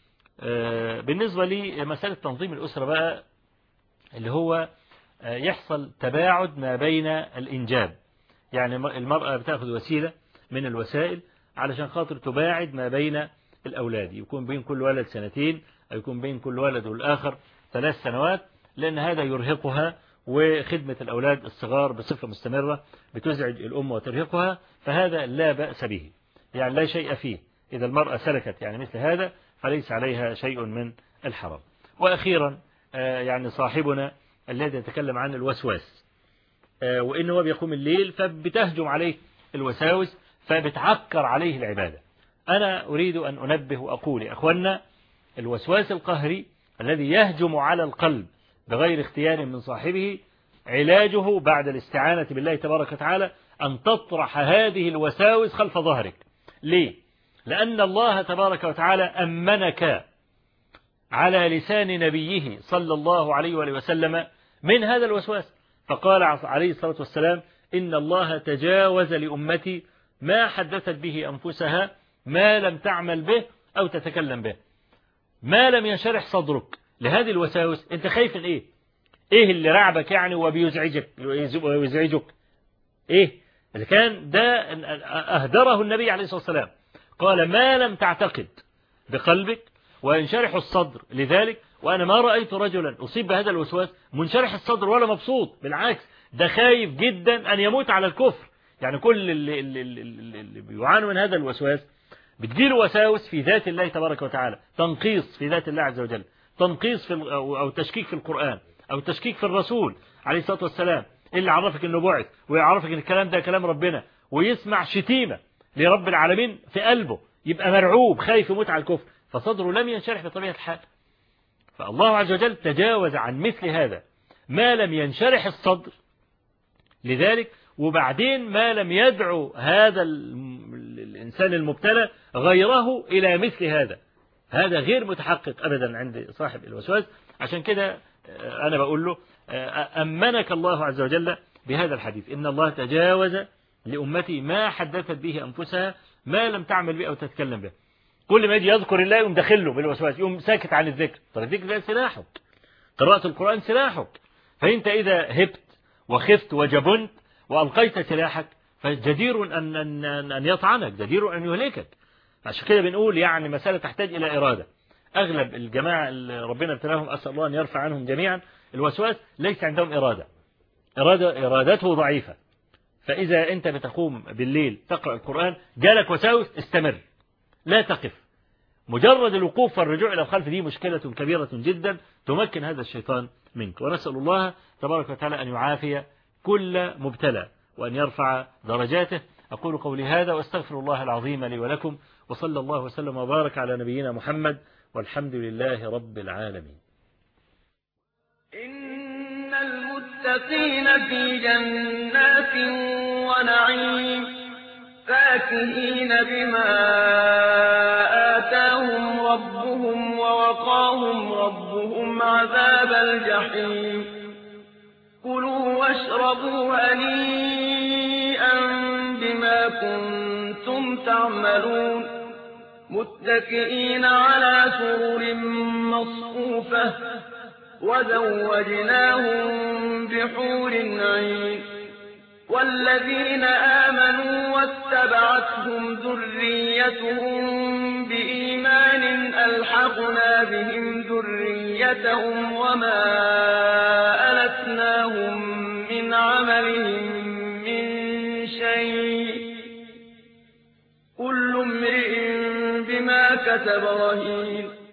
بالنسبة لي مسألة تنظيم الأسرة بقى، اللي هو يحصل تباعد ما بين الإنجاب، يعني المرأة بتأخذ وسيلة من الوسائل علشان خاطر تباعد ما بين الأولاد، يكون بين كل ولد 2 سنين أو يكون بين كل ولد والآخر 3 سنوات، لأن هذا يرهقها، وخدمة الأولاد الصغار بصفة مستمرة بتزعج الأم وترهقها، فهذا لا بأس به، يعني لا شيء فيه. إذا المرأة سلكت يعني مثل هذا فليس عليها شيء من الحرام. وأخيرا يعني صاحبنا الذي يتكلم عن الوسواس، وإنه هو بيقوم الليل فبتهجم عليه الوساوس فبتعكر عليه العبادة. أنا أريد أن أنبه وأقول يا أخوانا، الوسواس القهري الذي يهجم على القلب بغير اختيار من صاحبه، علاجه بعد الاستعانة بالله تبارك وتعالى أن تطرح هذه الوساوس خلف ظهرك. ليه؟ لأن الله تبارك وتعالى أمنك على لسان نبيه صلى الله عليه وآله وسلم من هذا الوسواس، فقال عليه الصلاة والسلام: إن الله تجاوز لأمتي ما حدثت به أنفسها ما لم تعمل به أو تتكلم به. ما لم ينشرح صدرك لهذه الوساوس، أنت خايف من إيه؟ إيه اللي رعبك يعني وبيزعجك إيه؟ إذا كان ده أهدره النبي عليه الصلاة والسلام، قال: ما لم تعتقد بقلبك وينشرح الصدر لذلك. وأنا ما رأيت رجلا أصيب بهذا الوسواس منشرح الصدر ولا مبسوط، بالعكس ده خايف جدا أن يموت على الكفر. يعني كل اللي بيعانوا من هذا الوسواس بتجيله وساوس في ذات الله تبارك وتعالى، تنقيص في ذات الله عز وجل، تنقيص في أو تشكيك في القرآن أو تشكيك في الرسول عليه الصلاة والسلام، اللي عرفك أنه بعث ويعرفك أن الكلام ده كلام ربنا، ويسمع شتيمة لرب العالمين في قلبه، يبقى مرعوب خايف يموت على الكفر، فصدره لم ينشرح بطبيعة الحال. فالله عز وجل تجاوز عن مثل هذا ما لم ينشرح الصدر لذلك، وبعدين ما لم يدعو هذا الإنسان المبتلى غيره إلى مثل هذا. هذا غير متحقق أبدا عند صاحب الوسواس. عشان كده أنا بقول له: أمنك الله عز وجل بهذا الحديث، إن الله تجاوز لأمتي ما حدثت به أنفسها ما لم تعمل به أو تتكلم به. كل ما يجي يذكر الله يقوم داخله بالوسواس، يقوم ساكت عن الذكر. طب الذكر ده سلاحك، قراءة القرآن سلاحك، فأنت إذا هبت وخفت وجبنت وألقيت سلاحك فجدير أن يطعنك، جدير أن يهلكك. عشان كده بنقول يعني مسألة تحتاج إلى إرادة. أغلب الجماعة اللي ربنا ابتلاهم، أسأل الله أن يرفع عنهم جميعا الوسواس، ليس عندهم إرادته ضعيفة. فإذا أنت بتقوم بالليل تقرأ القرآن جالك وساوس، استمر، لا تقف. مجرد الوقوف والرجوع إلى الخلف دي مشكلة كبيرة جدا تمكن هذا الشيطان منك. ونسأل الله تبارك وتعالى أن يعافي كل مبتلى وأن يرفع درجاته. أقول قولي هذا وأستغفر الله العظيم لي ولكم، وصلى الله وسلم وبارك على نبينا محمد، والحمد لله رب العالمين. إن المتقين في جنات ونعيم فاكهين بما آتاهم ربهم ووقاهم ربهم عذاب الجحيم. كلوا واشربوا هنيئا بما كنتم تعملون متكئين على سرر مصفوفة وزوجناهم بحور عين والذين آمنوا واتبعتهم ذريتهم بإيمان ألحقنا بهم ذريتهم وما ألتناهم من عملهم من شيء كل امرئ بما كسب رهين